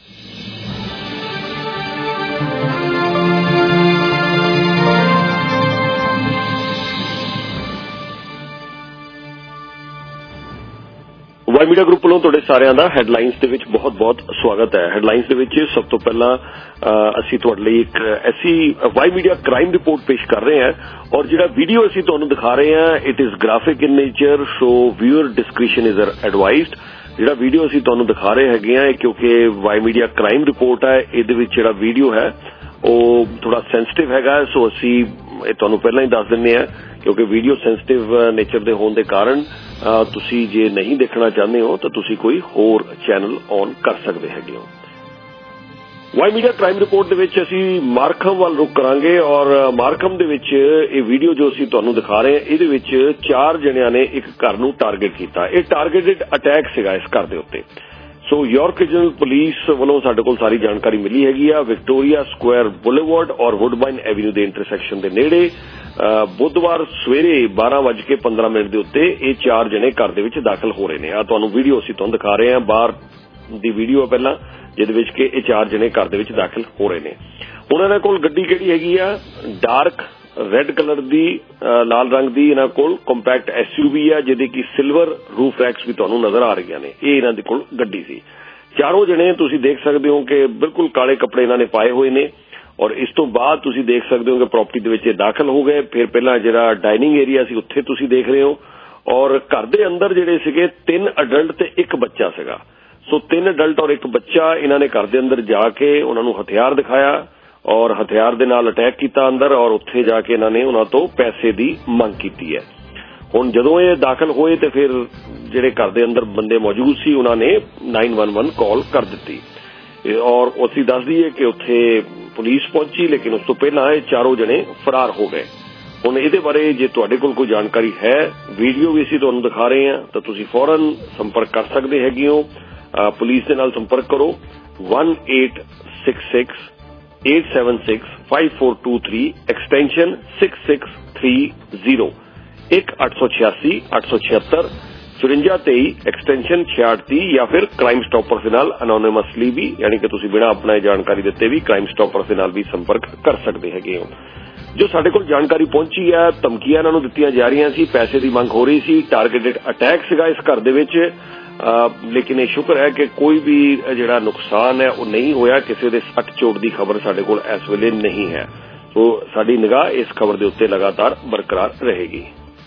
B: ਵਾਈ ਮੀਡੀਆ ਗਰੁੱਪ ਵੱਲੋਂ ਤੁਹਾਡੇ ਸਾਰਿਆਂ ਦਾ ਹੈਡਲਾਈਨਸ ਦੇ ਵਿੱਚ ਬਹੁਤ-ਬਹੁਤ ਸਵਾਗਤ ਹੈ. ਹੈਡਲਾਈਨਸ ਦੇ ਵਿੱਚ ਸਭ ਤੋਂ ਪਹਿਲਾਂ ਅਸੀਂ ਤੁਹਾਡੇ ਲਈ ਇੱਕ ਐਸੀ ਵਾਈ ਮੀਡੀਆ ਕ੍ਰਾਈਮ ਰਿਪੋਰਟ ਪੇਸ਼ ਕਰ ਰਹੇ ਹਾਂ, ਔਰ ਜਿਹੜਾ ਵੀਡੀਓ ਅਸੀਂ ਤੁਹਾਨੂੰ ਦਿਖਾ ਰਹੇ ਹਾਂ it is graphic in nature, so viewer discretion is advised. ਜਿਹੜਾ ਵੀਡੀਓ ਅਸੀਂ ਤੁਹਾਨੂੰ ਦਿਖਾ ਰਹੇ ਹੈਗੇ ਆ ਕਿਉਂਕਿ ਵਾਈ ਮੀਡੀਆ ਕ੍ਰਾਈਮ ਰਿਪੋਰਟ ਹੈ, ਇਹਦੇ ਵਿੱਚ ਜਿਹੜਾ ਵੀਡੀਓ ਹੈ ਉਹ ਥੋੜਾ ਸੈਂਸਿਟਿਵ ਹੈਗਾ, ਸੋ ਅਸੀਂ ਇਹ ਤੁਹਾਨੂੰ ਪਹਿਲਾਂ ਹੀ ਦੱਸ ਦਿੰਦੇ ਹਾਂ ਕਿਉਂਕਿ ਵੀਡੀਓ ਸੈਂਸਿਟਿਵ ਨੇਚਰ ਦੇ ਹੋਣ ਦੇ ਕਾਰਨ ਤੁਸੀਂ ਜੇ ਨਹੀਂ ਦੇਖਣਾ ਚਾਹੁੰਦੇ ਹੋ ਤਾਂ ਤੁਸੀਂ ਕੋਈ ਹੋਰ ਚੈਨਲ ਔਨ ਕਰ ਸਕਦੇ ਹੈਗੇ ਹੋ. ਵਾਈ ਮੀਡੀਆ ਕ੍ਰਾਈਮ ਰਿਪੋਰਟ ਦੇ ਵਿੱਚ ਅਸੀਂ ਮਾਰਕਹਮ ਵੱਲ ਰੁਕ ਕਰਾਂਗੇ, ਔਰ ਮਾਰਕਹਮ ਦੇ ਵਿੱਚ ਇਹ ਵੀਡੀਓ ਜੋ ਅਸੀਂ ਤੁਹਾਨੂੰ ਦਿਖਾ ਰਹੇ ਹਾਂ ਇਹਦੇ ਵਿੱਚ 4 ਜਣਿਆਂ ਨੇ ਇੱਕ ਘਰ ਨੂੰ ਟਾਰਗੇਟ ਕੀਤਾ. ਇਹ ਟਾਰਗੇਟਡ ਅਟੈਕ ਸੀਗਾ ਇਸ ਘਰ ਦੇ ਉੱਤੇ. ਸੋ ਯਾਰਕ ਰੀਜਨਲ ਪੁਲਿਸ ਵੱਲੋਂ ਸਾਡੇ ਕੋਲ ਸਾਰੀ ਜਾਣਕਾਰੀ ਮਿਲੀ ਹੈਗੀ ਆ. ਵਿਕਟੋਰੀਆ ਸਕੁਆਇਰ ਬੁਲੇਵਾਰਡ ਔਰ ਵੁੱਡਬਾਈਨ ਐਵਨਿਊ ਦੇ ਇੰਟਰਸੈਕਸ਼ਨ ਦੇ ਨੇੜੇ ਬੁੱਧਵਾਰ ਸਵੇਰੇ 12:15 ਦੇ ਉੱਤੇ ਇਹ 4 ਜਣੇ ਘਰ ਦੇ ਵਿੱਚ ਦਾਖਲ ਹੋ ਰਹੇ ਨੇ. ਆ ਤੁਹਾਨੂੰ ਵੀਡੀਓ ਅਸੀਂ ਤੁਹਾਨੂੰ ਦਿਖਾ ਰਹੇ ਹਾਂ, ਬਾਹਰ ਦੀ ਵੀਡੀਓ ਪਹਿਲਾਂ ਜਿਹਦੇ ਵਿੱਚ ਕਿ ਇਹ 4 ਜਣੇ ਘਰ ਦੇ ਵਿੱਚ ਦਾਖਲ ਹੋ ਰਹੇ ਨੇ. ਉਹਨਾਂ ਦੇ ਕੋਲ ਗੱਡੀ ਕਿਹੜੀ ਹੈਗੀ ਆ, ਡਾਰਕ ਰੈੱਡ ਕਲਰ ਦੀ ਲਾਲ ਰੰਗ ਦੀ ਇਹਨਾਂ ਕੋਲ ਕੰਪੈਕਟ SUV ਆ ਜਿਹਦੇ ਕਿ ਸਿਲਵਰ ਰੂਫ ਰੈਕਸ ਵੀ ਤੁਹਾਨੂੰ ਨਜ਼ਰ ਆ ਰਹੀਆਂ ਨੇ. ਇਹ ਇਹਨਾਂ ਦੇ ਕੋਲ ਗੱਡੀ ਸੀ. 4 ਜਣੇ ਤੁਸੀਂ ਦੇਖ ਸਕਦੇ ਹੋ ਕਿ ਬਿਲਕੁਲ ਕਾਲੇ ਕੱਪੜੇ ਇਹਨਾਂ ਨੇ ਪਾਏ ਹੋਏ ਨੇ, ਔਰ ਇਸ ਤੋਂ ਬਾਅਦ ਤੁਸੀਂ ਦੇਖ ਸਕਦੇ ਹੋ ਕਿ ਪ੍ਰਾਪਰਟੀ ਦੇ ਵਿੱਚ ਦਾਖਲ ਹੋ ਗਏ। ਫਿਰ ਪਹਿਲਾਂ ਜਿਹੜਾ ਡਾਈਨਿੰਗ ਏਰੀਆ ਸੀ ਉੱਥੇ ਤੁਸੀਂ ਦੇਖ ਰਹੇ ਹੋ, ਔਰ ਘਰ ਦੇ ਅੰਦਰ ਜਿਹੜੇ ਸੀਗੇ 3 ਅਡਲਟ ਤੇ 1 ਬੱਚਾ ਸੀਗਾ। ਸੋ 3 ਅਡਲਟ ਔਰ 1 ਬੱਚਾ ਇਹਨਾਂ ਨੇ ਘਰ ਦੇ ਅੰਦਰ ਜਾ ਕੇ ਉਹਨਾਂ ਨੂੰ ਹਥਿਆਰ ਦਿਖਾਇਆ ਔਰ ਹਥਿਆਰ ਦੇ ਨਾਲ ਅਟੈਕ ਕੀਤਾ ਅੰਦਰ, ਔਰ ਉੱਥੇ ਜਾ ਕੇ ਇਹਨਾਂ ਨੇ ਉਹਨਾਂ ਤੋਂ ਪੈਸੇ ਦੀ ਮੰਗ ਕੀਤੀ ਹੈ। ਹੁਣ ਜਦੋਂ ਇਹ ਦਾਖਲ ਹੋਏ ਤੇ ਫਿਰ ਜਿਹੜੇ ਘਰ ਦੇ ਅੰਦਰ ਬੰਦੇ ਮੌਜੂਦ ਸੀ ਉਹਨਾਂ ਨੇ 911 ਕਾਲ ਕਰ ਦਿੱਤੀ ਔਰ ਅਸੀਂ ਦੱਸ ਦਈਏ ਕਿ ਉੱਥੇ ਪੁਲਿਸ ਪਹੁੰਚੀ, ਲੇਕਿਨ ਉਸ ਤੋਂ ਪਹਿਲਾਂ ਇਹ 4 ਜਣੇ ਫਰਾਰ ਹੋ ਗਏ। ਹੁਣ ਇਹਦੇ ਬਾਰੇ ਜੇ ਤੁਹਾਡੇ ਕੋਲ ਕੋਈ ਜਾਣਕਾਰੀ ਹੈ, ਵੀਡੀਓ ਵੀ ਅਸੀਂ ਤੁਹਾਨੂੰ ਦਿਖਾ ਰਹੇ ਹਾਂ, ਤਾਂ ਤੁਸੀਂ ਫੌਰਨ ਸੰਪਰਕ ਕਰ ਸਕਦੇ ਹੈਗੇ ਹੋ। ਪੁਲਿਸ ਦੇ ਨਾਲ ਸੰਪਰਕ ਕਰੋ 1866-876-5423 ਐਕਸਟੈਂਸ਼ਨ 6630 1-886-876-5423 ਐਕਸਟੈਂਸ਼ਨ 6630 ਜਾਂ ਫਿਰ ਕ੍ਰਾਈਮ ਸਟਾਪਰਸ ਦੇ ਨਾਲ ਅਨੋਨਿਮਸਲੀ ਵੀ, ਯਾਨੀ ਕਿ ਤੁਸੀਂ ਬਿਨਾਂ ਆਪਣਾ ਜਾਣਕਾਰੀ ਦਿੱਤੇ ਵੀ ਕ੍ਰਾਈਮ ਸਟਾਪਰਸ ਦੇ ਨਾਲ ਵੀ ਸੰਪਰਕ ਕਰ ਸਕਦੇ ਹੈਗੇ ਹੋ। ਜੋ ਸਾਡੇ ਕੋਲ ਜਾਣਕਾਰੀ ਪਹੁੰਚੀ ਹੈ, ਧਮਕੀਆਂ ਇਹਨਾਂ ਨੂੰ ਦਿੱਤੀਆਂ ਜਾ ਰਹੀਆਂ ਸੀ, ਪੈਸੇ ਦੀ ਮੰਗ ਹੋ ਰਹੀ ਸੀ, ਟਾਰਗੇਟਡ ਅਟੈਕ ਸੀਗਾ ਇਸ ਘਰ ਦੇ ਵਿੱਚ, ਲੇਕਿਨ ਇਹ ਸ਼ੁਕਰ ਹੈ ਕਿ ਕੋਈ ਵੀ ਜਿਹੜਾ ਨੁਕਸਾਨ ਹੈ ਉਹ ਨਹੀਂ ਹੋਇਆ। ਕਿਸੇ ਦੇ ਸੱਟ ਚੋਟ ਦੀ ਖਬਰ ਸਾਡੇ ਕੋਲ ਇਸ ਵੇਲੇ ਨਹੀਂ ਹੈ। ਸੋ ਸਾਡੀ ਨਿਗਾਹ ਇਸ ਖਬਰ ਦੇ ਉੱਤੇ ਲਗਾਤਾਰ ਬਰਕਰਾਰ ਰਹੇਗੀ।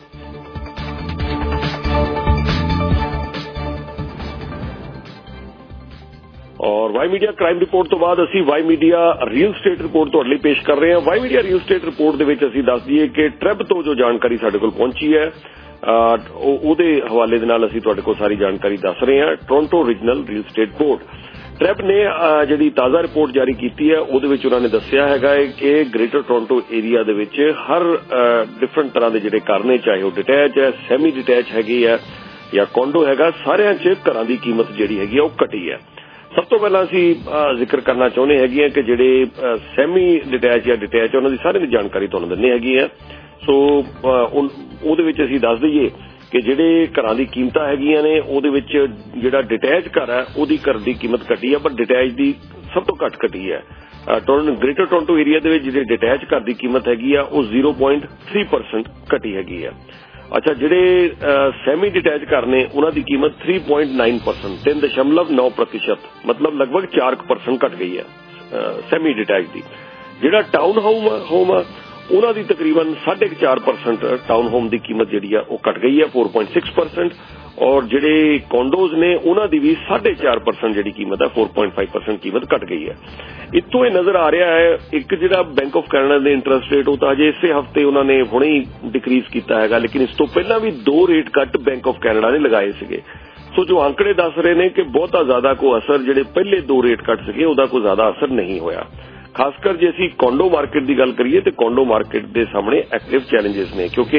B: ਔਰ ਵਾਈ ਮੀਡੀਆ ਕ੍ਰਾਈਮ ਰਿਪੋਰਟ ਤੋਂ ਬਾਅਦ ਅਸੀਂ Y media real estate report ਤੁਹਾਡੇ ਲਈ ਪੇਸ਼ ਕਰ ਰਹੇ ਹਾਂ। Y media real estate report ਦੇ ਵਿੱਚ ਅਸੀਂ ਦੱਸ ਦਈਏ ਕਿ ਟ੍ਰੈਬ ਤੋਂ ਜੋ ਜਾਣਕਾਰੀ ਸਾਡੇ ਕੋਲ ਪਹੁੰਚੀ ਹੈ ਉਹਦੇ ਹਵਾਲੇ ਦੇ ਨਾਲ ਅਸੀਂ ਤੁਹਾਡੇ ਕੋਲ ਸਾਰੀ ਜਾਣਕਾਰੀ ਦੱਸ ਰਹੇ ਹਾਂ। Toronto regional real estate board TRREB ਨੇ ਜਿਹੜੀ ਤਾਜ਼ਾ ਰਿਪੋਰਟ ਜਾਰੀ ਕੀਤੀ ਹੈ ਉਹਦੇ ਵਿੱਚ ਉਹਨਾਂ ਨੇ ਦੱਸਿਆ ਹੈਗਾ ਹੈ ਕਿ ਗ੍ਰੇਟਰ ਟੋਰਾਂਟੋ ਏਰੀਆ ਦੇ ਵਿੱਚ ਹਰ ਡਿਫਰੈਂਟ ਤਰ੍ਹਾਂ ਦੇ ਜਿਹੜੇ ਘਰ ਨੇ, ਚਾਹੇ ਉਹ ਡਿਟੈਚ ਹੈ, ਸੈਮੀ ਡਿਟੈਚ ਹੈਗੀ ਹੈ ਜਾਂ ਕੋਂਡੋ ਹੈਗਾ, ਸਾਰਿਆਂ 'ਚ ਘਰਾਂ ਦੀ ਕੀਮਤ ਜਿਹੜੀ ਹੈਗੀ ਉਹ ਘਟੀ ਹੈ। ਸਭ ਤੋਂ ਪਹਿਲਾਂ ਅਸੀਂ ਜ਼ਿਕਰ ਕਰਨਾ ਚਾਹੁੰਦੇ ਹੈਗੇ ਆ ਕਿ ਜਿਹੜੇ ਸੈਮੀ ਡਿਟੈਚ ਜਾਂ ਡਿਟੈਚ ਉਹਨਾਂ ਦੀ ਸਾਰਿਆਂ ਦੀ ਜਾਣਕਾਰੀ ਤੁਹਾਨੂੰ ਦਿੰਦੇ ਹੈਗੀ ਹੈ। ਸੋ ਉਹਦੇ ਵਿੱਚ ਅਸੀਂ ਦੱਸ ਦਈਏ ਕਿ ਜਿਹੜੇ ਘਰਾਂ ਦੀ ਕੀਮਤਾਂ ਹੈਗੀਆਂ ਨੇ ਉਹਦੇ ਵਿੱਚ ਜਿਹੜਾ ਡਿਟੈਚ ਘਰ ਹੈ ਉਹਦੀ ਘਰ ਦੀ ਕੀਮਤ ਘਟੀ ਹੈ, ਪਰ ਡਿਟੈਚ ਦੀ ਸਭ ਤੋਂ ਘੱਟ ਘਟੀ ਹੈ। ਗ੍ਰੇਟਰ ਟੋਰਾਂਟੋ ਏਰੀਆ ਦੇ ਵਿੱਚ ਜਿਹੜੇ ਡਿਟੈਚ ਘਰ ਦੀ ਕੀਮਤ ਹੈਗੀ ਆ ਉਹ 0.3% ਘਟੀ ਹੈਗੀ ਹੈ। ਅੱਛਾ, ਜਿਹੜੇ ਸੈਮੀ ਡਿਟੈਚ ਘਰ ਨੇ ਉਹਨਾਂ ਦੀ ਕੀਮਤ 3.9%, 3.9%, ਮਤਲਬ ਲਗਭਗ 4% ਘਟ ਗਈ ਹੈ ਸੈਮੀ ਡਿਟੈਚ ਦੀ। ਜਿਹੜਾ ਟਾਊਨ ਹੋਮ ਆ ਉਹਨਾਂ ਦੀ ਤਕਰੀਬਨ 4.5% ਟਾਊਨ ਹੋਮ ਦੀ ਕੀਮਤ ਜਿਹੜੀ ਆ ਉਹ ਘਟ ਗਈ ਹੈ 4.6%, ਔਰ ਜਿਹੜੇ ਕੌਂਡੋਜ਼ ਨੇ ਉਹਨਾਂ ਦੀ ਵੀ 4.5% ਜਿਹੜੀ ਕੀਮਤ ਹੈ 4.5% ਕੀਮਤ ਘਟ ਗਈ ਹੈ। ਇੱਥੋਂ ਇਹ ਨਜ਼ਰ ਆ ਰਿਹਾ ਹੈ ਇੱਕ ਜਿਹੜਾ ਬੈਂਕ ਆਫ ਕੈਨੇਡਾ ਦੇ ਇੰਟਰਸਟ ਰੇਟ ਉਹ ਤਾਂ ਅਜੇ ਇਸੇ ਹਫ਼ਤੇ ਉਹਨਾਂ ਨੇ ਹੁਣੇ ਹੀ ਡਿਕਰੀਜ਼ ਕੀਤਾ ਹੈਗਾ, ਲੇਕਿਨ ਇਸ ਤੋਂ ਪਹਿਲਾਂ ਵੀ 2 rate cut bank of Canada ਨੇ ਲਗਾਏ ਸੀਗੇ। ਸੋ ਜੋ ਆંકੜੇ ਦੱਸ ਰਹੇ ਨੇ ਕਿ ਬਹੁਤਾ ਜ਼ਿਆਦਾ ਕੋਈ ਅਸਰ ਜਿਹੜੇ ਪਹਿਲੇ 2 ਰੇਟ ਕੱਟ ਸੀਗੇ ਉਹਦਾ ਕੋਈ ਜ਼ਿਆਦਾ ਅਸਰ ਨਹੀਂ ਹੋਇਆ। ਖਾਸ ਕਰ ਜੇ ਅਸੀਂ ਕੋਂਡੋ ਮਾਰਕੀਟ ਦੀ ਗੱਲ ਕਰੀਏ ਤੇ ਕੋਂਡੋ ਮਾਰਕੀਟ ਦੇ ਸਾਹਮਣੇ ਐਕਟਿਵ ਚੈਲੰਜਸ ਨੇ, ਕਿਉਂਕਿ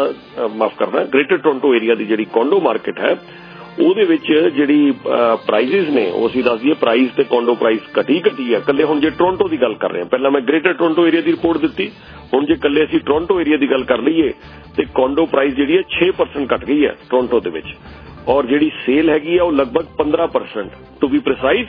B: ਗ੍ਰੇਟਰ ਟੋਰਾਂਟੋ ਏਰੀਆ ਦੀ ਜਿਹੜੀ ਕੋਂਡੋ ਮਾਰਕੀਟ ਹੈ ਉਹਦੇ ਵਿੱਚ ਜਿਹੜੀ ਪ੍ਰਾਈਸਿਸ ਨੇ ਉਹ ਅਸੀਂ ਦੱਸ ਦਈਏ ਪ੍ਰਾਈਸ ਤੇ ਕੋਂਡੋ ਪ੍ਰਾਈਸ ਘਟੀ ਹੈ। ਇਕੱਲੇ ਹੁਣ ਜੇ ਟੋਰਾਂਟੋ ਦੀ ਗੱਲ ਕਰ ਰਹੇ ਹਾਂ, ਪਹਿਲਾਂ ਮੈਂ ਗ੍ਰੇਟਰ ਟੋਰਾਂਟੋ ਏਰੀਆ ਦੀ ਰਿਪੋਰਟ ਦਿੱਤੀ, ਹੁਣ ਜੇ ਇਕੱਲੇ ਅਸੀਂ ਟੋਰਾਂਟੋ ਏਰੀਆ ਦੀ ਗੱਲ ਕਰ ਲਈਏ ਤੇ ਕੋਂਡੋ ਪ੍ਰਾਈਸ ਜਿਹੜੀ ਹੈ 6% ਘਟ ਗਈ ਹੈ ਟੋਰਾਂਟੋ ਦੇ ਵਿੱਚ, ਔਰ ਜਿਹੜੀ ਸੇਲ ਹੈਗੀ ਆ ਉਹ ਲਗਭਗ 15%, ਟੂ ਬੀ ਪ੍ਰੀਸਾਈਜ਼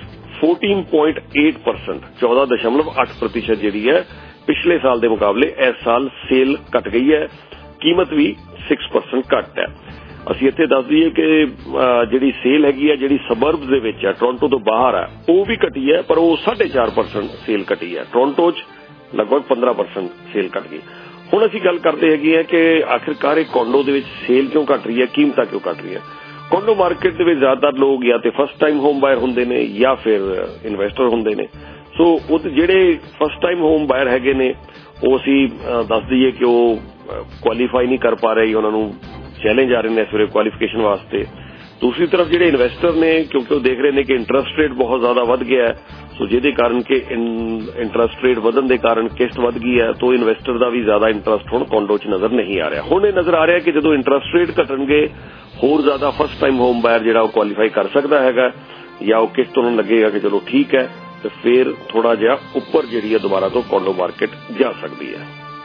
B: 14.8%, 14.8% ਜਿਹੜੀ ਹੈ ਪਿਛਲੇ ਸਾਲ ਦੇ ਮੁਕਾਬਲੇ ਇਸ ਸਾਲ ਸੇਲ ਘਟ ਗਈ ਹੈ, ਕੀਮਤ ਵੀ 6% ਘੱਟ ਹੈ। ਅਸੀਂ ਇੱਥੇ ਦੱਸ ਦਈਏ ਕਿ ਜਿਹੜੀ ਸੇਲ ਹੈਗੀ ਹੈ ਜਿਹੜੀ ਸਬਰਬਸ ਦੇ ਵਿੱਚ ਹੈ, ਟੋਰਾਂਟੋ ਤੋਂ ਬਾਹਰ ਹੈ, ਉਹ ਵੀ ਘਟੀ ਹੈ, ਪਰ ਉਹ 4.5% ਸੇਲ ਘਟੀ ਹੈ। ਟੋਰਾਂਟੋ 'ਚ ਲਗਭਗ 15% ਸੇਲ ਘਟ ਗਈ। ਹੁਣ ਅਸੀਂ ਗੱਲ ਕਰਦੇ ਹੈਗੇ ਆ ਕਿ ਆਖਿਰਕਾਰ ਇਹ ਕੋਂਡੋ ਦੇ ਵਿੱਚ ਸੇਲ ਕਿਉਂ ਘਟ ਰਹੀ ਹੈ, ਕੀਮਤਾਂ ਕਿਉਂ ਘਟ ਰਹੀਆਂ। ਕੋਂਡੋ ਮਾਰਕੀਟ ਦੇ ਵਿੱਚ ਜ਼ਿਆਦਾਤਰ ਲੋਕ ਜਾਂ ਤੇ ਫਸਟ ਟਾਈਮ ਹੋਮ ਬਾਇਰ ਹੁੰਦੇ ਨੇ ਜਾਂ ਫਿਰ ਇਨਵੈਸਟਰ ਹੁੰਦੇ ਨੇ। ਸੋ ਉਹ ਜਿਹੜੇ ਫਸਟ ਟਾਈਮ ਹੋਮ ਬਾਇਰ ਹੈਗੇ ਨੇ ਉਹ ਅਸੀਂ ਦੱਸ ਦਈਏ ਕਿ ਉਹ ਕੁਆਲੀਫਾਈ ਨਹੀਂ ਕਰ ਪਾ ਰਹੇ, ਉਹਨਾਂ ਨੂੰ ਚੈਲੰਜ ਆ ਰਹੇ ਨੇ ਇਸ ਵੇਲੇ ਕੁਆਲੀਫਿਕੇਸ਼ਨ ਵਾਸਤੇ। ਦੂਸਰੀ ਤਰਫ ਜਿਹੜੇ ਇਨਵੈਸਟਰ ਨੇ, ਕਿਉਂਕਿ ਉਹ ਦੇਖ ਰਹੇ ਨੇ ਕਿ ਇੰਟਰਸਟ ਰੇਟ ਬਹੁਤ ਜ਼ਿਆਦਾ ਵੱਧ ਗਿਆ ਹੈ, ਸੋ ਜਿਹਦੇ ਕਾਰਨ ਕਿ ਇੰਟਰਸਟ ਰੇਟ ਵਧਣ ਦੇ ਕਾਰਨ ਕਿਸ਼ਤ ਵੱਧ ਗਈ ਹੈ, ਤਾਂ ਇਨਵੈਸਟਰ ਦਾ ਵੀ ਜ਼ਿਆਦਾ ਇੰਟਰਸਟ ਹੁਣ ਕੋਂਡੋ 'ਚ ਨਜ਼ਰ ਨਹੀਂ ਆ ਰਿਹਾ। ਹੁਣ ਇਹ ਨਜ਼ਰ ਆ ਰਿਹਾ ਕਿ ਜਦੋਂ ਇੰਟਰਸਟ ਰੇਟ ਘਟਣਗੇ ਹੋਰ ਜ਼ਿਆਦਾ ਫਸਟ ਟਾਈਮ ਹੋਮ ਬਾਇਰ ਜਿਹੜਾ ਉਹ ਕੁਆਲੀਫਾਈ ਕਰ ਸਕਦਾ ਹੈਗਾ, ਜਾਂ ਉਹ ਕਿਸ਼ਤ ਉਹਨੂੰ ਲੱਗੇਗਾ ਕਿ ਚਲੋ ਠੀਕ ਹੈ, ਤੇ ਫਿਰ ਥੋੜਾ ਜਿਹਾ ਉੱਪਰ ਜਿਹੜੀ ਹੈ ਦੁਬਾਰਾ ਤੋਂ ਕੋਂਡੋ ਮਾਰਕੀਟ ਜਾ ਸਕਦੀ ਹੈ।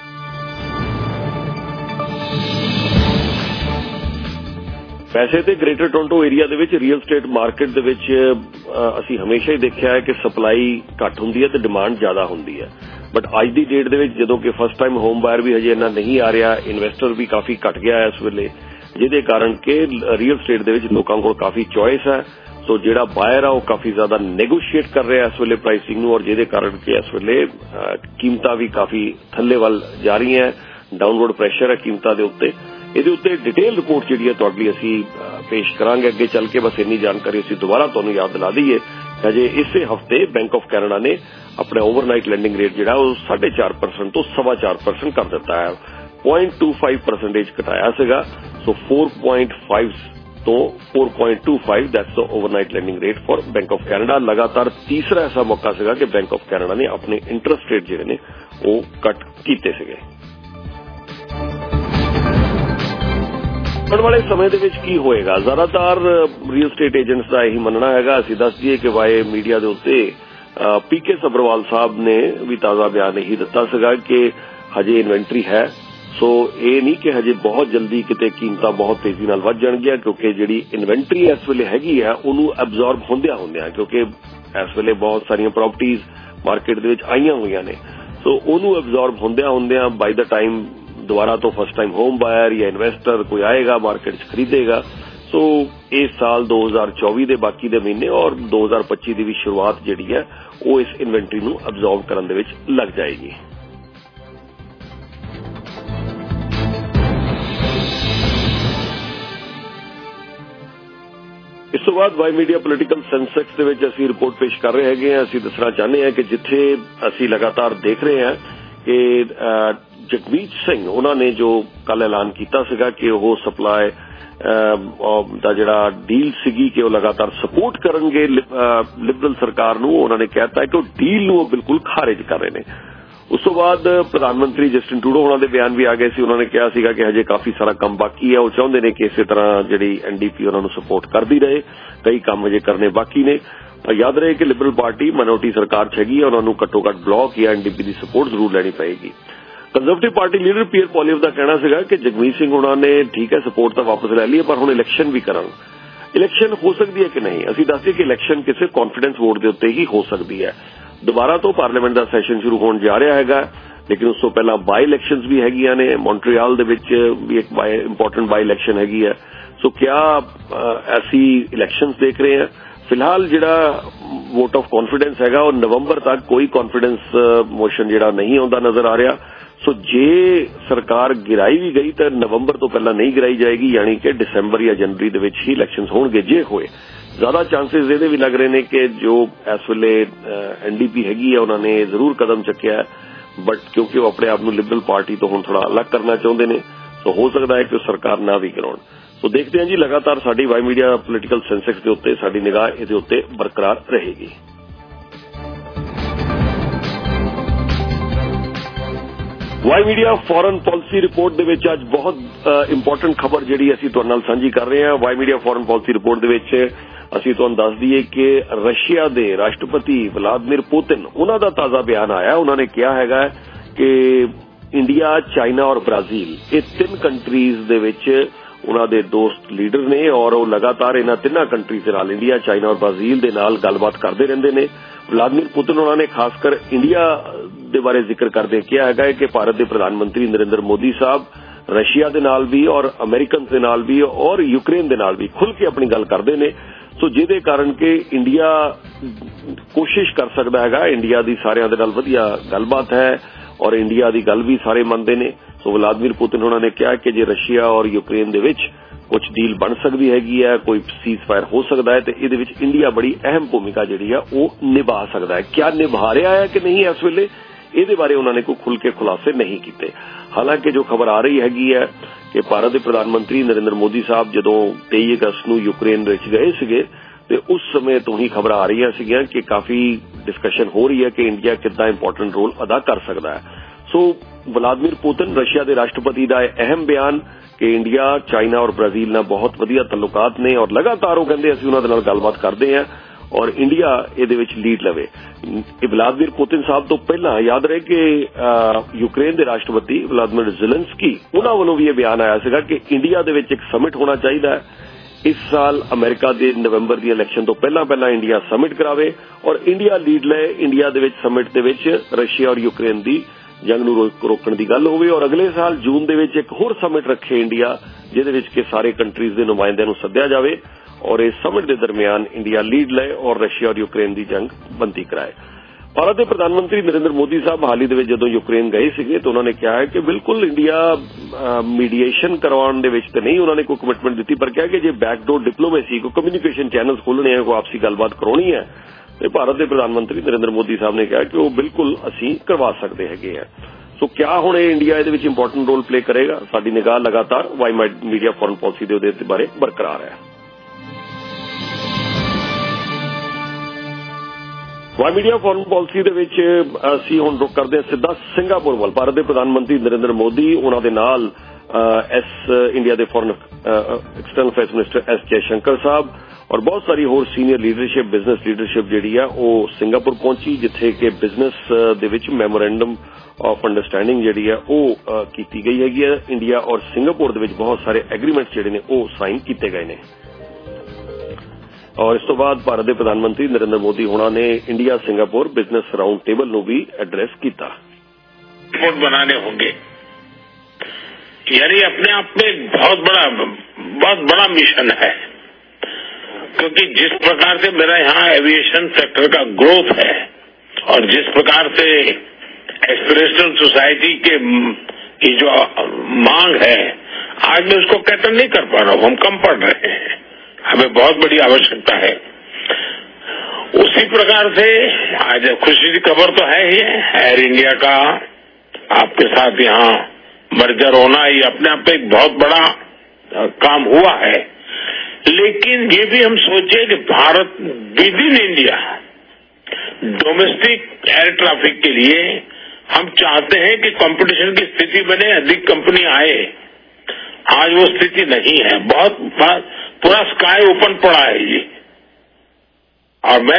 B: ਵੈਸੇ ਤੇ ਗ੍ਰੇਟਰ ਟੋਰਾਂਟੋ ਏਰੀਆ ਦੇ ਵਿੱਚ ਰੀਅਲ ਸਟੇਟ ਮਾਰਕੀਟ ਦੇ ਵਿੱਚ ਅਸੀਂ ਹਮੇਸ਼ਾ ਹੀ ਦੇਖਿਆ ਹੈ ਕਿ ਸਪਲਾਈ ਘੱਟ ਹੁੰਦੀ ਹੈ ਤੇ ਡਿਮਾਂਡ ਜ਼ਿਆਦਾ ਹੁੰਦੀ ਹੈ, ਬਟ ਅੱਜ ਦੀ ਡੇਟ ਦੇ ਵਿੱਚ ਜਦੋਂ ਕਿ ਫਸਟ ਟਾਈਮ ਹੋਮ ਬਾਇਰ ਵੀ ਹਜੇ ਇੰਨਾ ਨਹੀਂ ਆ ਰਿਹਾ, ਇਨਵੈਸਟਰ ਵੀ ਕਾਫੀ ਘੱਟ ਗਿਆ ਹੈ ਇਸ ਵੇਲੇ, ਜਿਹਦੇ ਕਾਰਨ ਕਿ ਰੀਅਲ ਸਟੇਟ ਦੇ ਵਿੱਚ ਲੋਕਾਂ ਕੋਲ ਕਾਫੀ ਚੋਇਸ ਹੈ। ਸੋ ਜਿਹੜਾ ਬਾਇਰ ਆ ਉਹ ਕਾਫੀ ਜ਼ਿਆਦਾ ਨੈਗੋਸ਼ੀਏਟ ਕਰ ਰਿਹਾ ਇਸ ਵੇਲੇ ਪ੍ਰਾਈਸਿੰਗ ਨੂੰ, ਔਰ ਜਿਹਦੇ ਕਾਰਨ ਕਿ ਇਸ ਵੇਲੇ ਕੀਮਤਾਂ ਵੀ ਕਾਫੀ ਥੱਲੇ ਵੱਲ ਜਾ ਰਹੀਆਂ, ਡਾਊਨਵਰਡ ਪ੍ਰੈਸ਼ਰ ਹੈ ਕੀਮਤਾਂ ਦੇ ਉੱਤੇ। ਇਹਦੇ ਉੱਤੇ ਡਿਟੇਲ ਰਿਪੋਰਟ ਜਿਹੜੀ ਹੈ ਤੁਹਾਡੇ ਲਈ ਅਸੀਂ ਪੇਸ਼ ਕਰਾਂਗੇ ਅੱਗੇ ਚੱਲ ਕੇ। ਬਸ ਇੰਨੀ ਜਾਣਕਾਰੀ ਅਸੀਂ ਦੁਬਾਰਾ ਤੁਹਾਨੂੰ ਯਾਦ ਦਿਲਾ ਦਈਏ, ਅਜੇ ਇਸੇ ਹਫ਼ਤੇ ਬੈਂਕ ਆਫ ਕੈਨੇਡਾ ਨੇ ਆਪਣਾ ਓਵਰਨਾਈਟ ਲੈਂਡਿੰਗ ਰੇਟ ਜਿਹੜਾ ਉਹ 4.5% ਤੋਂ 4.25% ਕਰ ਦਿੱਤਾ ਹੈ, 0.25% ਘਟਾਇਆ ਸੀਗਾ। ਸੋ 4.5 ਤੋਂ 4.25 that's the overnight lending rate for bank of Canada. ਲਗਾਤਾਰ ਤੀਸਰਾ ਐਸਾ ਮੌਕਾ ਸੀਗਾ ਕਿ ਬੈਂਕ ਆਫ ਕੈਨੇਡਾ ਨੇ ਆਪਣੇ ਇੰਟਰਸਟ ਰੇਟ ਜਿਹੜੇ ਨੇ ਉਹ ਕੱਟ ਕੀਤੇ ਸੀਗੇ। ਆਉਣ ਵਾਲੇ ਸਮੇਂ ਦੇ ਵਿੱਚ ਕੀ ਹੋਏਗਾ, ਜ਼ਿਆਦਾਤਰ ਰੀਅਲ ਸਟੇਟ ਏਜੰਟਸ ਦਾ ਇਹੀ ਮੰਨਣਾ ਹੈਗਾ। ਅਸੀਂ ਦੱਸ ਦਈਏ ਕਿ ਵਾਏ ਮੀਡੀਆ ਦੇ ਉੱਤੇ ਪੀਕੇ ਸਬਰਵਾਲ ਸਾਹਿਬ ਨੇ ਵੀ ਤਾਜ਼ਾ ਬਿਆਨ ਇਹੀ ਦਿੱਤਾ ਸੀਗਾ ਕਿ ਹਜੇ ਇਨਵੈਂਟਰੀ ਹੈ, ਸੋ ਇਹ ਨਹੀਂ ਕਿ ਹਜੇ ਬਹੁਤ ਜਲਦੀ ਕਿਤੇ ਕੀਮਤਾਂ ਬਹੁਤ ਤੇਜ਼ੀ ਨਾਲ ਵੱਧ ਜਾਣਗੀਆਂ, ਕਿਉਂਕਿ ਜਿਹੜੀ ਇਨਵੈਂਟਰੀ ਇਸ ਵੇਲੇ ਹੈਗੀ ਆ ਉਹਨੂੰ ਐਬਜ਼ੌਰਬ ਹੁੰਦਿਆਂ ਕਿਉਂਕਿ ਇਸ ਵੇਲੇ ਬਹੁਤ ਸਾਰੀਆਂ ਪ੍ਰਾਪਰਟੀਜ਼ ਮਾਰਕੀਟ ਦੇ ਵਿੱਚ ਆਈਆਂ ਹੋਈਆਂ ਨੇ, ਸੋ ਉਹਨੂੰ ਐਬਜ਼ੌਰਬ ਹੁੰਦਿਆਂ ਬਾਈ ਦਾ ਟਾਈਮ ਦੁਬਾਰਾ ਤੋਂ ਫਸਟ ਟਾਈਮ ਹੋਮ ਬਾਇਰ ਜਾਂ ਇਨਵੈਸਟਰ ਕੋਈ ਆਏਗਾ ਮਾਰਕੀਟ 'ਚ ਖਰੀਦੇਗਾ। ਸੋ ਇਸ ਸਾਲ 2024 ਦੇ ਬਾਕੀ ਦੇ ਮਹੀਨੇ ਔਰ 2025 ਦੀ ਵੀ ਸ਼ੁਰੂਆਤ ਜਿਹੜੀ ਹੈ ਉਹ ਇਸ ਇਨਵੈਂਟਰੀ ਨੂੰ ਐਬਜ਼ੌਰਬ ਕਰਨ ਦੇ ਵਿੱਚ ਲੱਗ ਜਾਏਗੀ। ਇਸ ਤੋਂ ਬਾਅਦ ਵਾਈ ਮੀਡੀਆ ਪੋਲੀਟੀਕਲ ਸੈਂਸੈਕਸ ਦੇ ਵਿੱਚ ਅਸੀਂ ਰਿਪੋਰਟ ਪੇਸ਼ ਕਰ ਰਹੇ ਹੈਗੇ ਹਾਂ। ਅਸੀਂ ਦੱਸਣਾ ਚਾਹੁੰਦੇ ਹਾਂ ਕਿ ਜਿੱਥੇ ਅਸੀਂ ਲਗਾਤਾਰ ਦੇਖ ਰਹੇ ਹਾਂ ਕਿ ਜਗਮੀਤ ਸਿੰਘ ਉਹਨਾਂ ਨੇ ਜੋ ਕੱਲ ਐਲਾਨ ਕੀਤਾ ਸੀਗਾ ਕਿ ਉਹ ਸਪਲਾਈ ਦਾ ਜਿਹੜਾ ਡੀਲ ਸੀਗੀ ਕਿ ਉਹ ਲਗਾਤਾਰ ਸਪੋਰਟ ਕਰਨਗੇ ਲਿਬਰਲ ਸਰਕਾਰ ਨੂੰ, ਉਹਨਾਂ ਨੇ ਕਹਿਤਾ ਕਿ ਉਹ ਡੀਲ ਨੂੰ ਉਹ ਬਿਲਕੁਲ ਖਾਰਿਜ ਕਰ ਰਹੇ ਨੇ। ਉਸ ਤੋਂ ਬਾਅਦ ਪ੍ਰਧਾਨ ਮੰਤਰੀ ਜਸਟਿਨ ਟਰੂਡੋ ਉਹਨਾਂ ਦੇ ਬਿਆਨ ਵੀ ਆ ਗਏ ਸੀ। ਉਹਨਾਂ ਨੇ ਕਿਹਾ ਸੀਗਾ ਕਿ ਹਜੇ ਕਾਫੀ ਸਾਰਾ ਕੰਮ ਬਾਕੀ ਹੈ, ਉਹ ਚਾਹੁੰਦੇ ਨੇ ਕਿ ਇਸੇ ਤਰ੍ਹਾਂ ਜਿਹੜੀ ਐਨਡੀਪੀ ਉਹਨਾਂ ਨੂੰ ਸਪੋਰਟ ਕਰਦੀ ਰਹੇ, ਕਈ ਕੰਮ ਹਜੇ ਕਰਨੇ ਬਾਕੀ ਨੇ। ਯਾਦ ਰਹੇ ਕਿ ਲਿਬਰਲ ਪਾਰਟੀ ਮਾਈਨੋਰਟੀ ਸਰਕਾਰ 'ਚ ਹੈਗੀ ਹੈ, ਉਹਨਾਂ ਨੂੰ ਘੱਟੋ ਘੱਟ ਬਲੌਕ ਜਾਂ ਐਨਡੀਪੀ ਦੀ ਸਪੋਰਟ ਜ਼ਰੂਰ ਲੈਣੀ ਪਏਗੀ। Conservative party leader Pierre Poilievre ਦਾ ਕਹਿਣਾ ਸੀਗਾ ਕਿ ਜਗਮੀਤ ਸਿੰਘ ਉਹਨਾਂ ਨੇ ਠੀਕ ਹੈ ਸਪੋਰਟ ਤਾਂ ਵਾਪਸ ਲੈ ਲਈ, ਪਰ ਹੁਣ ਇਲੈਕਸ਼ਨ ਵੀ ਕਰਨ। ਇਲੈਕਸ਼ਨ ਹੋ ਸਕਦੀ ਹੈ ਕਿ ਨਹੀਂ, ਅਸੀਂ ਦੱਸਦੇ ਕਿ ਇਲੈਕਸ਼ਨ ਕਿਸੇ ਕੌਨਫੀਡੈਂਸ ਵੋਟ ਦੇ ਉੱਤੇ ਹੀ ਹੋ ਸਕਦੀ ਹੈ। ਦੁਬਾਰਾ ਤੋਂ ਪਾਰਲੀਮੈਂਟ ਦਾ ਸੈਸ਼ਨ ਸ਼ੁਰੂ ਹੋਣ ਜਾ ਰਿਹਾ ਹੈਗਾ, ਲੇਕਿਨ ਉਸ ਤੋਂ ਪਹਿਲਾਂ ਬਾਈ ਇਲੈਕਸ਼ਨਸ ਵੀ ਹੈਗੀਆਂ ਨੇ। ਮੌਂਟਰੀਅਲ ਦੇ ਵਿੱਚ ਵੀ ਇੱਕ ਇੰਪੋਰਟੈਂਟ ਬਾਈ ਇਲੈਕਸ਼ਨ ਹੈਗੀ ਹੈ। ਸੋ ਕਿਆ ਅਸੀਂ ਇਲੈਕਸ਼ਨਸ ਦੇਖ ਰਹੇ ਹਾਂ। ਫਿਲਹਾਲ ਜਿਹੜਾ ਵੋਟ ਆਫ ਕੌਨਫੀਡੈਂਸ ਹੈਗਾ ਉਹ ਨਵੰਬਰ ਤੱਕ ਕੋਈ ਕੌਨਫੀਡੈਂਸ ਮੋਸ਼ਨ ਜਿਹੜਾ ਨਹੀਂ ਆਉਂਦਾ ਨਜ਼ਰ ਆ ਰਿਹਾ। ਸੋ ਜੇ ਸਰਕਾਰ ਗਿਰਾਈ ਵੀ ਗਈ ਤਾਂ ਨਵੰਬਰ ਤੋਂ ਪਹਿਲਾਂ ਨਹੀਂ ਗਿਰਾਈ ਜਾਏਗੀ, ਯਾਨੀ ਕਿ ਦਸੰਬਰ ਜਾਂ ਜਨਵਰੀ ਦੇ ਵਿੱਚ ਹੀ ਇਲੈਕਸ਼ਨਸ ਹੋਣਗੇ। ਜੇ ਹੋਏ ਜ਼ਿਆਦਾ ਚਾਂਸਸ ਇਹਦੇ ਵੀ ਲੱਗ ਰਹੇ ਨੇ ਕਿ ਜੋ ਇਸ ਵੇਲੇ ਐਨਡੀਪੀ ਹੈਗੀ ਆ ਉਹਨਾਂ ਨੇ ਜ਼ਰੂਰ ਕਦਮ ਚੱਕਿਆ, ਬਟ ਕਿਉਂਕਿ ਉਹ ਆਪਣੇ ਆਪ ਨੂੰ ਲਿਬਰਲ ਪਾਰਟੀ ਤੋਂ ਹੁਣ ਥੋੜਾ ਅਲੱਗ ਕਰਨਾ ਚਾਹੁੰਦੇ ਨੇ, ਸੋ ਹੋ ਸਕਦਾ ਹੈ ਕਿ ਸਰਕਾਰ ਨਾ ਵੀ ਕਰਾਉਣ। ਸੋ ਦੇਖਦੇ ਹਾਂ ਜੀ, ਲਗਾਤਾਰ ਸਾਡੀ ਵਾਈ ਮੀਡੀਆ ਪੋਲੀਟੀਕਲ ਸੈਂਸੈਕਸ ਦੇ ਉੱਤੇ ਸਾਡੀ ਨਿਗਾਹ ਇਹਦੇ ਉੱਤੇ ਬਰਕਰਾਰ ਰਹੇਗੀ। Y media foreign policy report ਦੇ ਵਿੱਚ ਅੱਜ ਬਹੁਤ ਇੰਪੋਰਟੈਂਟ ਖਬਰ ਜਿਹੜੀ ਅਸੀਂ ਤੁਹਾਡੇ ਨਾਲ ਸਾਂਝੀ ਕਰ ਰਹੇ ਹਾਂ। Y media foreign policy report ਦੇ ਵਿੱਚ ਅਸੀਂ ਤੁਹਾਨੂੰ ਦੱਸ ਦਈਏ ਕਿ ਰਸ਼ੀਆ ਦੇ ਰਾਸ਼ਟਰਪਤੀ ਵਲਾਦੀਮੀਰ ਪੁਤਿਨ ਉਹਨਾਂ ਦਾ ਤਾਜ਼ਾ ਬਿਆਨ ਆਇਆ। ਉਹਨਾਂ ਨੇ ਕਿਹਾ ਹੈਗਾ ਕਿ ਇੰਡੀਆ, ਚਾਈਨਾ ਔਰ ਬ੍ਰਾਜ਼ੀਲ ਇਹ ਤਿੰਨ ਕੰਟਰੀਜ਼ ਦੇ ਵਿੱਚ ਉਹਨਾਂ ਦੇ ਦੋਸਤ ਲੀਡਰ ਨੇ ਔਰ ਉਹ ਲਗਾਤਾਰ ਇਹਨਾਂ ਤਿੰਨਾਂ ਕੰਟਰੀਜ਼ ਦੇ ਨਾਲ, ਇੰਡੀਆ, ਚਾਈਨਾ ਔਰ ਬ੍ਰਾਜ਼ੀਲ ਦੇ ਨਾਲ ਗੱਲਬਾਤ ਕਰਦੇ ਰਹਿੰਦੇ ਨੇ। ਵਲਾਦੀਮੀਰ ਪੁਤਿਨ ਉਹਨਾਂ ਨੇ ਖਾਸ ਕਰ ਇੰਡੀਆ ਦੇ ਬਾਰੇ ਜ਼ਿਕਰ ਕਰਦੇ ਕਿਹਾ ਹੈਗਾ ਕਿ ਭਾਰਤ ਦੇ ਪ੍ਰਧਾਨ ਮੰਤਰੀ ਨਰਿੰਦਰ ਮੋਦੀ ਸਾਹਿਬ ਰਸ਼ੀਆ ਦੇ ਨਾਲ ਵੀ ਔਰ ਅਮਰੀਕਨ ਦੇ ਨਾਲ ਵੀ ਔਰ ਯੂਕਰੇਨ ਦੇ ਨਾਲ ਵੀ ਖੁੱਲ੍ਹ ਕੇ ਆਪਣੀ ਗੱਲ ਕਰਦੇ ਨੇ। ਸੋ ਜਿਹਦੇ ਕਾਰਨ ਕਿ ਇੰਡੀਆ ਕੋਸ਼ਿਸ਼ ਕਰ ਸਕਦਾ ਹੈਗਾ, ਇੰਡੀਆ ਦੀ ਸਾਰਿਆਂ ਦੇ ਨਾਲ ਵਧੀਆ ਗੱਲਬਾਤ ਹੈ ਔਰ ਇੰਡੀਆ ਦੀ ਗੱਲ ਵੀ ਸਾਰੇ ਮੰਨਦੇ ਨੇ। ਸੋ ਵਲਾਦੀਮੀਰ ਪੁਤਿਨ ਉਹਨਾਂ ਨੇ ਕਿਹਾ ਕਿ ਜੇ ਰਸ਼ੀਆ ਔਰ ਯੂਕਰੇਨ ਦੇ ਵਿੱਚ ਕੁਝ ਡੀਲ ਬਣ ਸਕਦੀ ਹੈਗੀ ਹੈ, ਕੋਈ ਸੀਜ਼ ਫਾਇਰ ਹੋ ਸਕਦਾ ਹੈ ਤੇ ਇਹਦੇ ਵਿੱਚ ਇੰਡੀਆ ਬੜੀ ਅਹਿਮ ਭੂਮਿਕਾ ਜਿਹੜੀ ਆ ਉਹ ਨਿਭਾ ਸਕਦਾ ਹੈ। ਕਿਆ ਨਿਭਾ ਰਿਹਾ ਹੈ ਕਿ ਨਹੀਂ ਇਸ ਵੇਲੇ, ਇਹਦੇ ਬਾਰੇ ਉਹਨਾਂ ਨੇ ਕੋਈ ਖੁੱਲ੍ਹ ਕੇ ਖੁਲਾਸੇ ਨਹੀਂ ਕੀਤੇ। ਹਾਲਾਂਕਿ ਜੋ ਖਬਰ ਆ ਰਹੀ ਹੈਗੀ ਹੈ ਕਿ ਭਾਰਤ ਦੇ ਪ੍ਰਧਾਨ ਮੰਤਰੀ ਨਰਿੰਦਰ ਮੋਦੀ ਸਾਹਿਬ ਜਦੋਂ 23 ਅਗਸਤ ਨੂੰ ਯੂਕਰੇਨ ਵਿੱਚ ਗਏ ਸੀਗੇ ਤੇ ਉਸ ਸਮੇਂ ਤੋਂ ਹੀ ਖਬਰਾਂ ਆ ਰਹੀਆਂ ਸੀਗੀਆਂ ਕਿ ਕਾਫੀ ਡਿਸਕਸ਼ਨ ਹੋ ਰਹੀ ਹੈ ਕਿ ਇੰਡੀਆ ਕਿੱਦਾਂ ਇੰਪੋਰਟੈਂਟ ਰੋਲ ਅਦਾ ਕਰ ਸਕਦਾ ਹੈ। ਸੋ ਵਲਾਦੀਮੀਰ ਪੁਤਿਨ ਰਸ਼ੀਆ ਦੇ ਰਾਸ਼ਟਰਪਤੀ ਦਾ ਅਹਿਮ ਬਿਆਨ ਕਿ ਇੰਡੀਆ, ਚਾਈਨਾ ਔਰ ਬ੍ਰਾਜ਼ੀਲ ਨਾਲ ਬਹੁਤ ਵਧੀਆ ਤਾਲੁਕਾਤ ਨੇ ਔਰ ਲਗਾਤਾਰ ਉਹ ਕਹਿੰਦੇ ਅਸੀਂ ਉਹਨਾਂ ਦੇ ਨਾਲ ਗੱਲਬਾਤ ਕਰਦੇ ਹਾਂ ਔਰ ਇੰਡੀਆ ਇਹਦੇ ਵਿੱਚ ਲੀਡ ਲਵੇ। ਇਹ ਵਲਾਦੀਮੀਰ ਪੁਤਿਨ ਸਾਹਿਬ ਤੋਂ ਪਹਿਲਾਂ ਯਾਦ ਰਹੇ ਕਿ ਯੂਕਰੇਨ ਦੇ ਰਾਸ਼ਟਰਪਤੀ ਵਲਾਦੀਮੀਰ ਜ਼ੈਲੈਂਸਕੀ ਉਹਨਾਂ ਵੱਲੋਂ ਵੀ ਇਹ ਬਿਆਨ ਆਇਆ ਸੀਗਾ ਕਿ ਇੰਡੀਆ ਦੇ ਵਿੱਚ ਇੱਕ ਸਮਿਟ ਹੋਣਾ ਚਾਹੀਦਾ ਹੈ। ਇਸ ਸਾਲ ਅਮਰੀਕਾ ਦੇ ਨਵੰਬਰ ਦੀ ਇਲੈਕਸ਼ਨ ਤੋਂ ਪਹਿਲਾਂ ਇੰਡੀਆ ਸਮਿਟ ਕਰਾਵੇ ਔਰ ਇੰਡੀਆ ਲੀਡ ਲਏ। ਇੰਡੀਆ ਦੇ ਵਿੱਚ ਸਮਿਟ ਦੇ ਵਿੱਚ ਰਸ਼ੀਆ ਔਰ ਯੂਕਰੇਨ ਦੀ ਜੰਗ ਨੂੰ ਰੋਕਣ ਦੀ ਗੱਲ ਹੋਵੇ ਔਰ ਅਗਲੇ ਸਾਲ ਜੂਨ ਦੇ ਵਿੱਚ ਇੱਕ ਹੋਰ ਸਮਿਟ ਰੱਖੇ ਇੰਡੀਆ, ਜਿਹਦੇ ਵਿੱਚ ਕਿ ਸਾਰੇ ਕੰਟਰੀਜ਼ ਦੇ ਨੁਮਾਇੰਦਿਆਂ ਨੂੰ ਸੱਦਿਆ ਜਾਵੇ और इस समिट के दरमियान इंडिया लीड ले और रशिया और यूक्रेन की जंग बनती कराए। भारत के प्रधानमंत्री नरेंद्र मोदी साहब हाल ही जो यूक्रेन गए थे तो उन्होंने कहा है कि बिल्कुल इंडिया मीडिएशन करवाने दे विच ते नहीं उन्होंने कोई कमिटमेंट दी, पर कहा कि जो बैकडोर डिप्लोमेसी को कम्यूनीकेशन चैनल खोलने हैं, कोई आपसी गलबात करवानी है तो भारत के प्रधानमंत्री नरेंद्र मोदी साहब ने कहा कि वो बिल्कुल असीं करवा सकते हैं। सो क्या हुण इंडिया ये इंपोर्टेंट रोल प्ले करेगा? साडी निगाह लगातार वाई मीडिया फॉरेन पॉलिसी के बारे बरकरार है। वाई मीडिया फॉरेन पॉलिसी असीं हुण रुख करदे हां सिद्धा सिंगापुर वल। भारत के प्रधानमंत्री नरेंद्र मोदी उन्हां दे नाल इंडिया के foreign external affairs minister S Jaishankar साहब और बहुत सारी होर सीनियर लीडरशिप बिजनेस लीडरशिप जिहड़ी है वो सिंगापुर पहुंची, जिथे कि बिजनेस दे विच मैमोरेंडम ऑफ अंडरस्टैंडिंग जिहड़ी है वो कीती गई हैगी है। इंडिया और सिंगापुर दे विच बहुत सारे एग्रीमेंट जिहड़े ने वो साइन किए गए ने और इस तो बाद भारत के प्रधानमंत्री नरेंद्र मोदी होना ने India Singapore business round table नूं भी एड्रेस किया।
A: रिपोर्ट बनाने होंगे, यानी अपने आप में एक बहुत बड़ा मिशन है, क्योंकि जिस प्रकार से मेरा यहाँ एविएशन सेक्टर का ग्रोथ है और जिस प्रकार से एस्पिरेशनल सोसाइटी की जो मांग है, आज मैं उसको कैटर नहीं कर पा रहा हूँ, हम कम पढ़ रहे हैं, हमें बहुत बड़ी आवश्यकता है। उसी प्रकार से आज खुशी की खबर तो है ही, एयर इंडिया का आपके साथ यहाँ मर्जर होना ये अपने आप में एक बहुत बड़ा काम हुआ है। लेकिन ये भी हम सोचे कि Bharat within India domestic air traffic के लिए हम चाहते हैं कि कंपटीशन की स्थिति बने, अधिक कंपनी आए। आज वो स्थिति नहीं है, बहुत पूरा स्काई ओपन पड़ा है ये। और मैं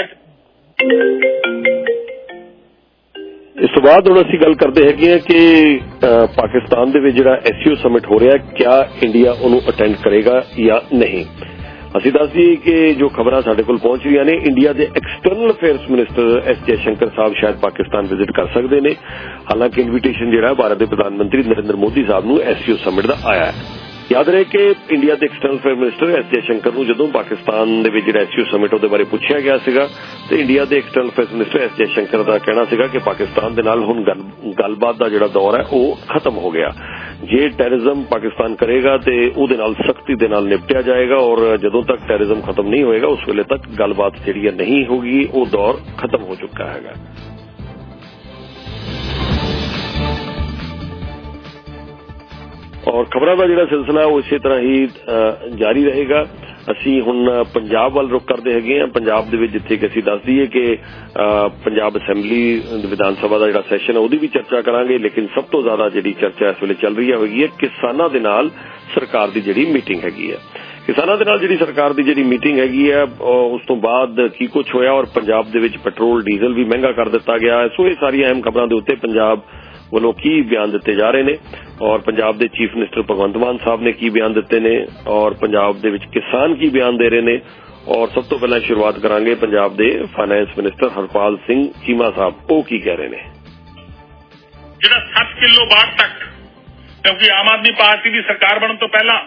B: इस तो बाद हुण असीं गल करते हैं कि पाकिस्तान दे विच जिहड़ा एससीओ समिट हो रहा है क्या इंडिया उहनूं अटेंड करेगा या नहीं। असीं दस दईए कि जो खबरां साडे कोल पहुंच रही ने, इंडिया के external affairs minister S Jaishankar साहब शायद पाकिस्तान विजिट कर सकते हैं। हालांकि इनविटेशन जिहड़ा भारत के प्रधानमंत्री नरेंद्र मोदी साहब नूं एससीओ समिट का आया है। याद रहे कि इंडिया के external affair minister S Jaishankar नूं जदों पाकिस्तान दे विच जिहड़ा एससीओ समिट उहदे बारे पुछया गया सीगा तो इंडिया के external affairs minister S Jaishankar का कहना सीगा कि पाकिस्तान दे नाल हुण गलबात का जिहड़ा दौर है वो खत्म हो गया। जे टैरिज्म पाकिस्तान करेगा तो उहदे नाल सख्ती दे नाल निपटिया जाएगा और जदों तक टैरिज्म खत्म नहीं होएगा उस वेले तक गलबात जिहड़ी नहीं होगी, वो दौर खत्म हो चुका है। और खबरों का जिहड़ा सिलसिला वो इसी तरह ही जारी रहेगा। असीं हुण पंजाब वाल रुख करते हैं। पंजाब दे विच जिथे कि असीं दस दईए कि पंजाब असैम्बली विधान सभा का जिहड़ा सैशन है उहदी भी चर्चा करांगे, लेकिन सब तो ज्यादा जिहड़ी चर्चा इस वेले चल रही है किसानां दे नाल सरकार की जिहड़ी मीटिंग हैगी है। किसानां दे नाल जिहड़ी सरकार की जिहड़ी मीटिंग हैगी है उस तो बाद की कुछ होया और पंजाब दे विच पेट्रोल डीजल भी महंगा कर दिता गया है। सो ये सारी अहम खबरां दे उत्ते पंजाब वालों की बयान दिते जा रहे हैं और पंजाब के चीफ मिनिस्टर भगवंत मान साहब ने की बयान दिते ने और पंजाब दे विच किसान की बयान दे रहे हैं। और सब तो पहला शुरुआत करांगे पंजाब के फाइनेंस मिनिस्टर हरपाल सिंह चीमा साहब वो की कह रहे हैं।
A: जिहड़ा 7 किलो बाट तक, क्योंकि आम आदमी पार्टी की सरकार बनने तो पहला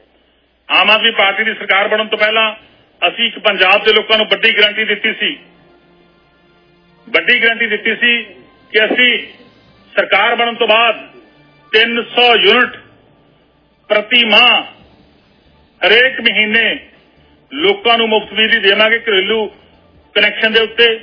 A: असीं एक पंजाब के लोगों को बड़ी गारंटी दिती सी कि असीं सरकार बनने तो बाद 300 यूनिट प्रति माह हरेक महीने लोगों को मुफ्त बिजली देवांगे घरेलू कनैक्शन के उत्ते।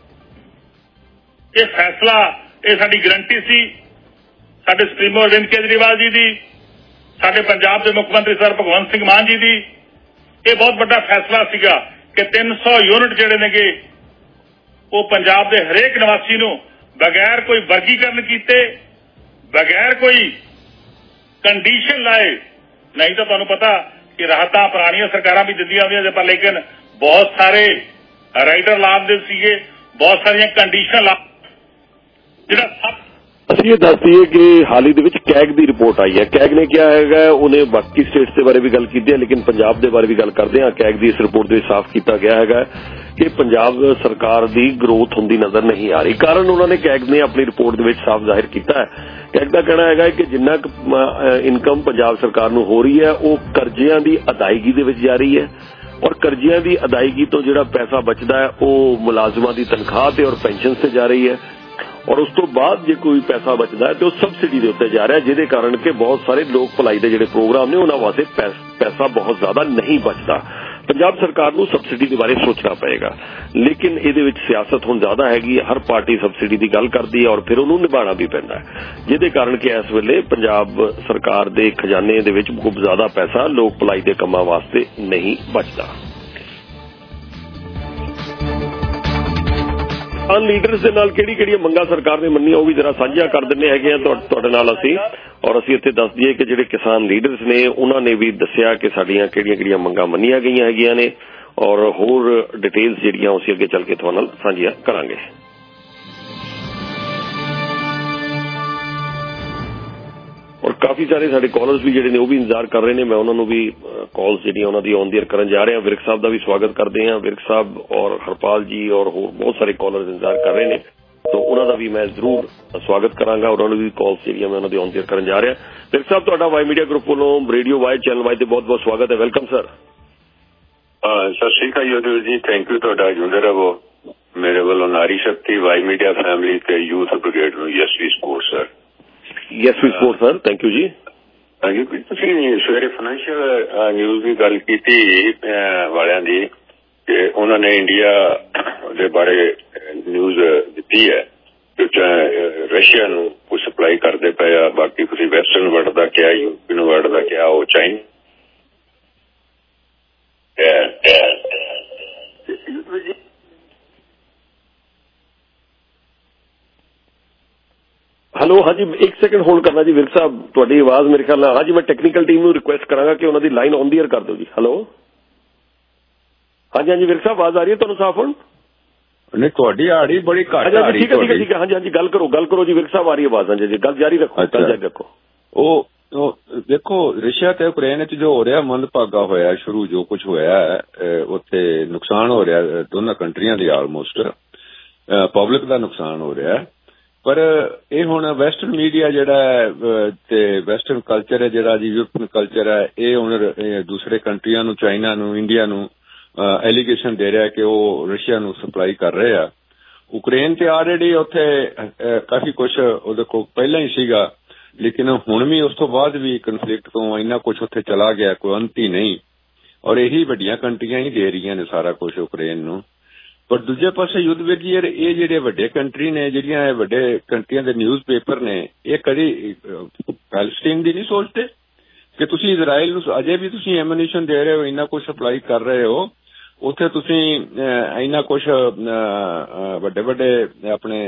A: यह फैसला यह साडी गारंटी सी साडे सुप्रीमो अरविंद केजरीवाल जी की, साडे पंजाब के मुख्यमंत्री सर भगवंत सिंह मान जी की। यह बहुत बड़ा फैसला सीगा कि 300 यूनिट जिहड़े नेगे वो पंजाब के हरेक निवासी नूं बगैर कोई वर्गीकरण किए, बगैर कोई कंडीशन लाए, नहीं तो तुहानूं पता कि राहतां पुरानियां सरकारां भी दिंदियां होंदियां पर लेकिन बहुत सारे राइडर लाते सीगे, बहुत सारियां कंडीशन ला जिहड़ा
B: ਅਸੀਂ ਇਹ ਦੱਸ ਦਈਏ कि हाल ही ਦੇ ਵਿੱਚ कैग की रिपोर्ट आई है। कैग ने क्या है उन्हें बाकी स्टेट्स के बारे भी गल की है, लेकिन पंजाब के बारे भी गल करते हैं। कैग की इस रिपोर्ट में साफ किया गया है कि पंजाब सरकार की ग्रोथ होंदी नजर नहीं आ रही। कारण उन्होंने कैग ने अपनी रिपोर्ट में साफ जाहिर किया है। कैग का कहना है कि जिन्ना इनकम पंजाब सरकार नूं हो रही है वो कर्जियां की अदायगी दे विच जा रही है ਔਰ ਕਰਜ਼ਿਆਂ ਦੀ ਅਦਾਇਗੀ ਤੋਂ ਜਿਹੜਾ ਪੈਸਾ ਬਚਦਾ ਹੈ ਉਹ ਮੁਲਾਜ਼ਮਾਂ ਦੀ ਤਨਖਾਹ ਤੇ ਔਰ ਪੈਨਸ਼ਨ ਤੇ ਜਾ ਰਹੀ ਹੈ, ਔਰ ਉਸ ਤੋਂ ਬਾਅਦ ਜੇ ਕੋਈ ਪੈਸਾ ਬਚਦਾ ਹੈ ਤੇ ਉਹ ਸਬਸਿਡੀ ਦੇ ਉੱਤੇ ਜਾ ਰਿਹਾ, ਜਿਹਦੇ ਕਾਰਨ ਕਿ ਬਹੁਤ ਸਾਰੇ ਲੋਕ ਭਲਾਈ ਦੇ ਜਿਹੜੇ ਪ੍ਰੋਗਰਾਮ ਨੇ ਉਹਨਾਂ ਵਾਸਤੇ ਪੈਸਾ ਬਹੁਤ ਜ਼ਿਆਦਾ ਨਹੀਂ ਬਚਦਾ। ਪੰਜਾਬ ਸਰਕਾਰ ਨੂੰ ਸਬਸਿਡੀ ਦੇ ਬਾਰੇ ਸੋਚਣਾ ਪਏਗਾ, ਲੇਕਿਨ ਇਹਦੇ ਵਿੱਚ ਸਿਆਸਤ ਹੁਣ ਜ਼ਿਆਦਾ ਹੈਗੀ। ਹਰ ਪਾਰਟੀ ਸਬਸਿਡੀ ਦੀ ਗੱਲ ਕਰਦੀ ਹੈ ਔਰ ਫਿਰ ਉਹਨੂੰ ਨਿਭਾਉਣਾ ਵੀ ਪੈਂਦਾ ਹੈ, ਜਿਹਦੇ ਕਾਰਨ ਕਿ ਇਸ ਵੇਲੇ ਪੰਜਾਬ ਸਰਕਾਰ ਦੇ ਖਜ਼ਾਨੇ ਦੇ ਵਿੱਚ ਬਹੁਤ ਜ਼ਿਆਦਾ ਪੈਸਾ ਲੋਕ ਭਲਾਈ ਦੇ ਕੰਮਾਂ ਵਾਸਤੇ ਨਹੀਂ ਬਚਦਾ। ਲੀਡਰਸ ਦੇ ਨਾਲ ਕਿਹੜੀਆਂ ਮੰਗਾਂ ਸਰਕਾਰ ਨੇ ਮੰਨੀਆਂ ਉਹ ਵੀ ਜਰਾ ਸਾਂਝੀਆਂ ਕਰ ਦਿੰਦੇ ਹੈਗੇ ਆ ਤੁਹਾਡੇ ਨਾਲ ਅਸੀਂ, ਔਰ ਅਸੀਂ ਇੱਥੇ ਦੱਸ ਦਈਏ ਕਿ ਜਿਹੜੇ ਕਿਸਾਨ ਲੀਡਰਸ ਨੇ ਉਹਨਾਂ ਨੇ ਵੀ ਦੱਸਿਆ ਕਿ ਸਾਡੀਆਂ ਕਿਹੜੀਆਂ ਮੰਗਾਂ ਮੰਨੀਆਂ ਗਈਆਂ ਹੈਗੀਆਂ ਨੇ, ਔਰ ਹੋਰ ਡਿਟੇਲਸ ਜਿਹੜੀਆਂ ਅਸੀਂ ਅੱਗੇ ਚੱਲ ਕੇ ਤੁਹਾਡੇ ਨਾਲ ਸਾਂਝੀਆਂ ਕਰਾਂਗੇ। ਔਰ ਕਾਫੀ ਸਾਰੇ ਸਾਡੇ ਕਾਲਰਸ ਵੀ ਜਿਹੜੇ ਨੇ ਉਹ ਵੀ ਇੰਤਜ਼ਾਰ ਕਰ ਰਹੇ ਨੇ, ਮੈਂ ਉਹਨਾਂ ਨੂੰ ਵੀ ਕਾਲਸ ਜਿਹੜੀਆਂ ਉਹਨਾਂ ਦੀ ਔਨ ਦੀ ਏਅਰ ਕਰਨ ਜਾ ਰਿਹਾ। ਵਿਰਕ ਸਾਹਿਬ ਦਾ ਵੀ ਸਵਾਗਤ ਕਰਦੇ ਹਾਂ, ਵਿਰਕ ਸਾਹਿਬ ਔਰ ਹਰਪਾਲ ਜੀ ਔਰ ਹੋਰ ਬਹੁਤ ਸਾਰੇ ਕਾਲਰਸ ਇੰਤਜ਼ਾਰ ਕਰ ਰਹੇ ਨੇ, ਤਾਂ ਉਹਨਾਂ ਦਾ ਵੀ ਮੈਂ ਜ਼ਰੂਰ ਸਵਾਗਤ ਕਰਾਂਗਾ। ਉਹਨਾਂ ਨੂੰ ਵੀ ਕਾਲਸ ਜਿਹੜੀਆਂ ਮੈਂ ਉਹਨਾਂ ਦੀ ਔਨ ਦੀ ਏਅਰ ਕਰਨ ਜਾ ਰਿਹਾ। ਵਿਰਕ ਸਾਹਿਬ ਤੁਹਾਡਾ ਵਾਈ ਮੀਡੀਆ ਗਰੁੱਪ ਵੱਲੋਂ ਰੇਡੀਓ ਵਾਈ ਚੈਨਲ ਵਾਈ ਤੇ ਬਹੁਤ ਬਹੁਤ ਸਵਾਗਤ ਹੈ। Welcome sir.
C: ਸਤਿ ਸ਼੍ਰੀ ਅਕਾਲ ਯੋਧਵੀਰ ਜੀ, ਥੈਂਕ ਯੂ ਤੁਹਾਡਾ। ਜੁੜੇ ਰਹੋ। ਮੇਰੇ ਵੱਲੋਂ ਨਾਰੀ ਸ਼ਕਤੀ ਵਾਈ ਮੀਡੀਆ ਫੈਮਿਲੀ ਤੇ ਯੂਥ ਬ੍ਰਿਗੇਡ ਨੂੰ yes we support sir. Yes we support sir, thank you ਜੀ। ਤੁਸੀਂ ਸਵੇਰੇ ਫਾਈਨੈਂਸ਼ੀਅਲ ਨਿਊਜ਼ ਦੀ ਗੱਲ ਕੀਤੀ ਵਾਲਿਆਂ ਦੀ ਕਿ ਉਹਨਾਂ ਨੇ ਇੰਡੀਆ ਦੇ ਬਾਰੇ ਨਿਊਜ਼ ਦਿੱਤੀ ਹੈ ਕਿ ਰਸ਼ੀਆ ਨੂੰ ਕੁਝ ਸਪਲਾਈ ਕਰਦੇ ਪਏ ਆ, ਬਾਕੀ ਤੁਸੀਂ ਵੈਸਟਰਨ ਵਰਲਡ ਦਾ ਕਿਹਾ, ਯੂਰਪੀਅਨ ਵਰਲਡ ਦਾ ਕਿਹਾ, ਉਹ ਚਾਈਨਾ
B: ਹੈਲੋ। ਹਾਂਜੀ ਇੱਕ ਸੈਕਿੰਡ ਹੋਲਡ ਕਰਨਾ ਜੀ ਵਿਰਕ ਸਾਹਿਬ, ਤੁਹਾਡੀ ਆਵਾਜ਼ ਮੇਰੇ ਖਿਆਲ ਨਾਲ। ਹਾਂਜੀ ਮੈਂ ਟੈਕਨੀਕਲ ਟੀਮ ਨੂੰ ਰਿਕੁਐਸਟ ਕਰਾਂਗਾ ਕਿ ਉਹਨਾਂ ਦੀ ਲਾਈਨ ਔਨ ਦੀ ਏਅਰ ਕਰ ਦਿਓ ਜੀ। ਹੈਲੋ। ਹਾਂਜੀ ਹਾਂਜੀ ਵਿਰਕ ਸਾਹਿਬ ਆਵਾਜ਼ ਆ ਰਹੀ ਹੈ ਤੁਹਾਨੂੰ ਸਾਫ਼ ਹੁਣ?
E: ਨਹੀਂ ਤੁਹਾਡੀ ਆੜੀ ਬੜੀ ਘੱਟ ਆ ਰਹੀ।
B: ਠੀਕ ਹੈ। ਹਾਂਜੀ ਹਾਂਜੀ ਗੱਲ ਕਰੋ ਜੀ ਵਿਰਕ ਸਾਹਿਬ, ਆ ਰਹੀ ਆਵਾਜ਼। ਹਾਂਜੀ ਗੱਲ ਜਾਰੀ ਰੱਖੋ।
E: ਉਹ ਦੇਖੋ ਰਸ਼ੀਆ ਤੇ ਯੂਕਰੇਨ ਚ ਜੋ ਹੋ ਰਿਹਾ ਮੰਦਭਾਗਾ ਹੋਇਆ, ਸ਼ੁਰੂ ਜੋ ਕੁਝ ਹੋਇਆ ਉੱਥੇ ਨੁਕਸਾਨ ਹੋ ਰਿਹਾ ਦੋਨਾਂ ਕੰਟਰੀਆਂ ਦੀ, ਆਲਮੋਸਟ ਪਬਲਿਕ ਦਾ ਨੁਕਸਾਨ ਹੋ ਰਿਹਾ। ਪਰ ਇਹ ਹੁਣ ਵੈਸਟਰਨ ਮੀਡੀਆ ਜਿਹੜਾ ਹੈ ਤੇ ਵੈਸਟਰਨ ਕਲਚਰ ਹੈ ਜਿਹੜਾ ਜੀ ਯੂਰਪੀਅਨ ਕਲਚਰ ਹੈ, ਇਹ ਹੁਣ ਦੂਸਰੇ ਕੰਟਰੀਆਂ ਨੂੰ, ਚਾਈਨਾ ਨੂੰ, ਇੰਡੀਆ ਨੂੰ ਐਲੀਗੇਸ਼ਨ ਦੇ ਰਿਹਾ ਕਿ ਉਹ ਰਸ਼ੀਆ ਨੂੰ ਸਪਲਾਈ ਕਰ ਰਹੇ ਆ। ਯੂਕਰੇਨ ਤੇ ਆਲਰੇਡੀ ਉੱਥੇ ਕਾਫੀ ਕੁਛ ਉਹਦੇ ਕੋਲ ਪਹਿਲਾਂ ਹੀ ਸੀਗਾ, ਲੇਕਿਨ ਹੁਣ ਵੀ ਉਸ ਤੋਂ ਬਾਅਦ ਵੀ ਕਨਫਲਿਕਟ ਤੋਂ ਇੰਨਾ ਕੁਛ ਉੱਥੇ ਚਲਾ ਗਿਆ, ਕੋਈ ਅੰਤ ਹੀ ਨਹੀਂ। ਔਰ ਇਹੀ ਵੱਡੀਆਂ ਕੰਟਰੀਆਂ ਹੀ ਦੇ ਰਹੀਆਂ ਨੇ ਸਾਰਾ ਕੁਛ ਯੂਕਰੇਨ ਨੂੰ। ਪਰ ਦੂਜੇ ਪਾਸੇ ਯੁੱਧ ਵਿੱਚ ਇਹ ਜਿਹੜੇ ਵੱਡੇ ਕੰਟਰੀ ਨੇ, ਜਿਹੜੀਆਂ ਇਹ ਵੱਡੇ ਕੰਟਰੀਆਂ ਦੇ ਨਿਊਜ਼ ਪੇਪਰ ਨੇ, ਇਹ ਕਦੀ ਪੈਲਸਟੀਨ ਦੀ ਨਹੀਂ ਸੋਚਦੇ ਕਿ ਤੁਸੀਂ ਇਜ਼ਰਾਈਲ ਨੂੰ ਅਜੇ ਵੀ ਤੁਸੀਂ ਐਮੂਨੀਸ਼ਨ ਦੇ ਰਹੇ ਹੋ, ਇੰਨਾ ਕੁਛ ਸਪਲਾਈ ਕਰ ਰਹੇ ਹੋ, ਉੱਥੇ ਤੁਸੀਂ ਇੰਨਾ ਕੁਛ ਵੱਡੇ ਵੱਡੇ ਆਪਣੇ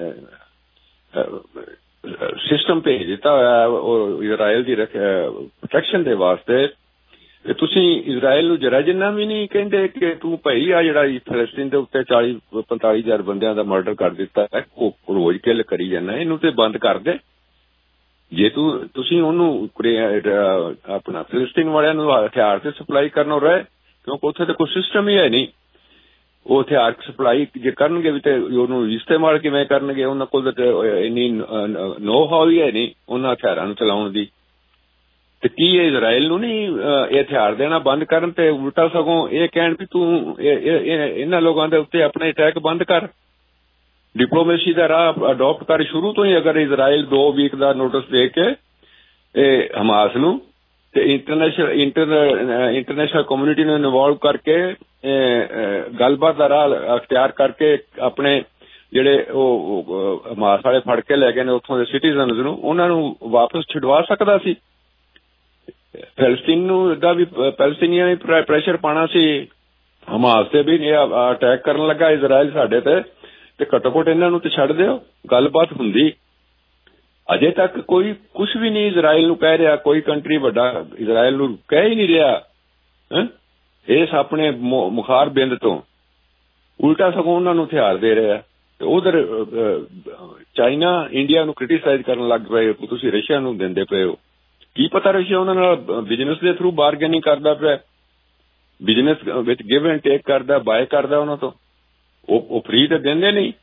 E: ਸਿਸਟਮ ਭੇਜ ਦਿੱਤਾ ਹੋਇਆ ਉਹ ਇਜ਼ਰਾਈਲ ਦੀ ਪ੍ਰੋਟੈਕਸ਼ਨ ਦੇ ਵਾਸਤੇ। ਤੇ ਤੁਸੀਂ ਇਜ਼ਰਾਈਲ ਨੂੰ ਜਰਾ ਜਿੰਨਾ ਵੀ ਨਹੀਂ ਕਹਿੰਦੇ ਕਿ ਤੂੰ ਭਾਈ ਆ ਜਿਹੜਾ ਫਲਸਤੀਨ ਦੇ ਉੱਤੇ 40-45 ਹਜ਼ਾਰ ਬੰਦਿਆਂ ਦਾ ਮਰਡਰ ਕਰ ਦਿੱਤਾ ਹੈ, ਉਹ ਰੋਜ਼ ਕਿੱਲ ਕਰੀ ਜਾਂਦਾ, ਇਹਨੂੰ ਤੇ ਬੰਦ ਕਰ ਦੇ। ਜੇ ਤੁਸੀਂ ਉਹਨੂੰ ਆਪਣਾ ਫਲਸਤੀਨ ਵਾਲਿਆਂ ਨੂੰ ਹਥਿਆਰ ਤੇ ਸਪਲਾਈ ਕਰਨੋਂ ਰਹੇ, ਕਿਉਂਕਿ ਉੱਥੇ ਤਾਂ ਕੋਈ ਸਿਸਟਮ ਹੀ ਹੈ ਨਹੀਂ। ਉਹ ਹਥਿਆਰ ਸਪਲਾਈ ਜੇ ਕਰਨਗੇ ਵੀ ਤੇ ਉਹਨੂੰ ਇਸਤੇਮਾਲ ਕਿਵੇਂ ਕਰਨਗੇ? ਉਹਨਾਂ ਕੋਲ ਤਾਂ ਇੰਨੀ ਨੋ ਹਾਉ ਹੀ ਹੈ ਨਹੀਂ ਉਹਨਾਂ ਹਥਿਆਰਾਂ ਨੂੰ ਚਲਾਉਣ ਦੀ। ਤੇ ਕੀ ਇਹ ਇਜ਼ਰਾਈਲ ਨੂੰ ਨਹੀਂ ਇਹ ਹਥਿਆਰ ਦੇਣਾ ਬੰਦ ਕਰਨ ਤੇ ਉਲਟਾ ਸਗੋਂ ਇਹ ਕਹਿਣ ਵੀ ਤੂੰ ਇਹਨਾਂ ਲੋਕਾਂ ਦੇ ਉੱਤੇ ਆਪਣੇ ਅਟੈਕ ਬੰਦ ਕਰ, ਡਿਪਲੋਮੇਸੀ ਦਾ ਰਾਹ ਅਡਾਪਟ ਕਰ ਸ਼ੁਰੂ ਤੋਂ ਹੀ। ਅਗਰ ਇਜ਼ਰਾਈਲ 2 ਵੀਕ ਦਾ ਨੋਟਿਸ ਦੇ ਕੇ ਇਹ ਹਮਾਸ ਨੂੰ ਤੇ ਇੰਟਰਨੈਸ਼ਨਲ ਕਮਿਊਨਿਟੀ ਨੂੰ ਇਨਵੋਲਵ ਕਰਕੇ ਗੱਲਬਾਤ ਦਾ ਰਾਹ ਅਖਤਿਆਰ ਕਰਕੇ ਆਪਣੇ ਜਿਹੜੇ ਉਹ ਹਮਾਸ ਵਾਲੇ ਫੜ ਕੇ ਲੈ ਗਏ ਨੇ ਉੱਥੋਂ ਦੇ ਸਿਟੀਜ਼ਨਜ਼ ਨੂੰ, ਉਹਨਾਂ ਨੂੰ ਵਾਪਸ ਛੁਡਵਾ ਸਕਦਾ ਸੀ। ਪੈਲਸਤੀਨ ਨੂੰ ਦਾ ਵੀ ਪੈਲਸਤੀਨੀਆਂ ਨੇ ਪ੍ਰੈਸ਼ਰ ਪਾਉਣਾ ਸੀ ਹਮਾਸ ਤੇ ਵੀ ਇਹ ਅਟੈਕ ਕਰਨ ਲੱਗਾ ਇਜ਼ਰਾਈਲ ਸਾਡੇ ਤੇ ਘੱਟੋ ਘੱਟ ਇਹਨਾਂ ਨੂੰ ਤੇ ਛੱਡ ਦਿਓ, ਗੱਲਬਾਤ ਹੁੰਦੀ। ਅਜੇ ਤੱਕ ਕੋਈ ਕੁਛ ਵੀ ਨਹੀਂ ਇਜ਼ਰਾਈਲ ਨੂੰ ਕਹਿ ਰਿਹਾ, ਕੋਈ ਕੰਟਰੀ ਵੱਡਾ ਇਜ਼ਰਾਈਲ ਨੂੰ ਕਹਿ ਹੀ ਨਹੀਂ ਰਿਹਾ ਇਸ ਆਪਣੇ ਮੁਖਾਰ ਬਿੰਦ ਤੋਂ, ਉਲਟਾ ਸਗੋਂ ਉਹਨਾਂ ਨੂੰ ਹਥਿਆਰ ਦੇ ਰਿਹਾ। ਤੇ ਉਧਰ ਚਾਈਨਾ ਇੰਡੀਆ ਨੂੰ ਕ੍ਰਿਟੀਸਾਈਜ਼ ਕਰਨ ਲੱਗ ਪਏ ਹੋ, ਤੁਸੀਂ ਰਸ਼ੀਆ ਨੂੰ ਦਿੰਦੇ ਪਏ ਹੋ। ਕੀ ਪਤਾ ਰਸ਼ੀਆ ਉਹਨਾਂ ਨਾਲ ਬਿਜ਼ਨਸ ਦੇ ਥਰੂ ਬਾਰਗੇਨਿੰਗ ਕਰਦਾ ਪਿਆ, ਬਿਜ਼ਨਸ ਵਿੱਚ ਗਿਵ ਐਂਡ ਟੇਕ ਕਰਦਾ, ਬਾਏ ਕਰਦਾ ਉਹਨਾਂ ਤੋਂ, ਉਹ ਫ੍ਰੀ ਤੇ ਦਿੰਦੇ ਨਹੀਂ।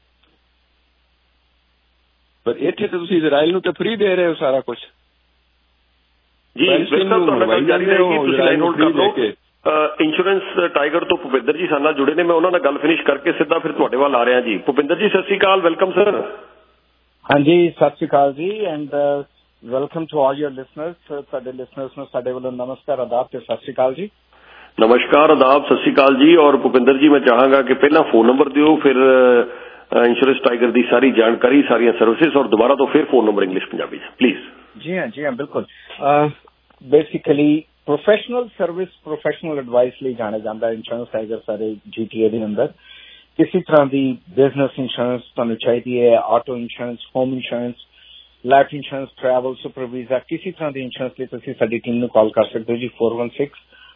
E: ਪਰ ਇੱਥੇ ਤਾਂ ਤੁਸੀਂ ਇਜ਼ਰਾਈਲ ਨੂੰ ਤਾਂ ਫ੍ਰੀ ਦੇ ਰਹੇ ਹੋ ਸਾਰਾ ਕੁਛ।
B: ਇੰਸ਼ੋਰੈਂਸ ਟਾਈਗਰ ਤੋਂ ਭੁਪਿੰਦਰ ਜੀ ਸਾਡੇ ਨਾਲ ਜੁੜੇ ਨੇ। ਮੈਂ ਉਹਨਾਂ ਨਾਲ ਗੱਲ ਫਿਨਿਸ਼ ਕਰਕੇ ਸਿੱਧਾ ਫਿਰ ਤੁਹਾਡੇ ਵੱਲ ਆ ਰਿਹਾ ਜੀ। ਭੁਪਿੰਦਰ ਜੀ ਸਤਿ ਸ਼੍ਰੀ ਅਕਾਲ, ਵੈਲਕਮ ਸਰ।
G: ਹਾਂਜੀ ਸਤਿ ਸ਼੍ਰੀ ਅਕਾਲ ਜੀ and welcome to all your listeners. ਸਾਡੇ ਲਿਸਨਰਸ ਨੂੰ ਸਾਡੇ ਵੱਲੋਂ ਨਮਸਕਾਰ, ਆਦਾਬ ਤੇ ਸਤਿ ਸ਼੍ਰੀ ਅਕਾਲ ਜੀ।
B: ਨਮਸਕਾਰ, ਆਦਾਬ, ਸਤਿ ਸ਼੍ਰੀ ਅਕਾਲ ਜੀ। ਔਰ ਭੁਪਿੰਦਰ ਜੀ ਮੈਂ ਚਾਹਾਂਗਾ ਕਿ ਪਹਿਲਾਂ ਫੋਨ ਨੰਬਰ ਦਿਓ, ਫਿਰ ਇੰਸ਼ੋਰੈਂਸ ਟਾਈਗਰ ਦੀ ਸਾਰੀ ਜਾਣਕਾਰੀ, ਸਾਰੀਆਂ ਸਰਵਿਸਿਜ਼, ਔਰ ਦੁਬਾਰਾ ਤੋਂ ਫਿਰ ਫੋਨ ਨੰਬਰ ਇੰਗਲਿਸ਼ ਪੰਜਾਬੀ ਚ ਪਲੀਜ਼।
G: ਜੀ ਹਾਂ ਬਿਲਕੁਲ। Basically professional service, professional advice ਲਈ ਜਾਣਿਆ ਜਾਂਦਾ ਇੰਸ਼ੋਰੈਂਸ ਟਾਈਗਰ ਸਾਰੇ GTA ਦੇ ਅੰਦਰ। ਕਿਸੇ ਤਰ੍ਹਾਂ ਦੀ ਬਿਜ਼ਨਸ ਇੰਸ਼ੋਰੈਂਸ ਤੁਹਾਨੂੰ ਚਾਹੀਦੀ ਹੈ, auto insurance, home insurance, life insurance, travel, super visa, ਕਿਸੇ ਤਰ੍ਹਾਂ ਦੀ ਇੰਸ਼ੋਰੈਂਸ ਲਈ ਤੁਸੀਂ ਸਾਡੀ ਟੀਮ ਨੂੰ ਕਾਲ ਕਰ ਸਕਦੇ ਹੋ ਜੀ 416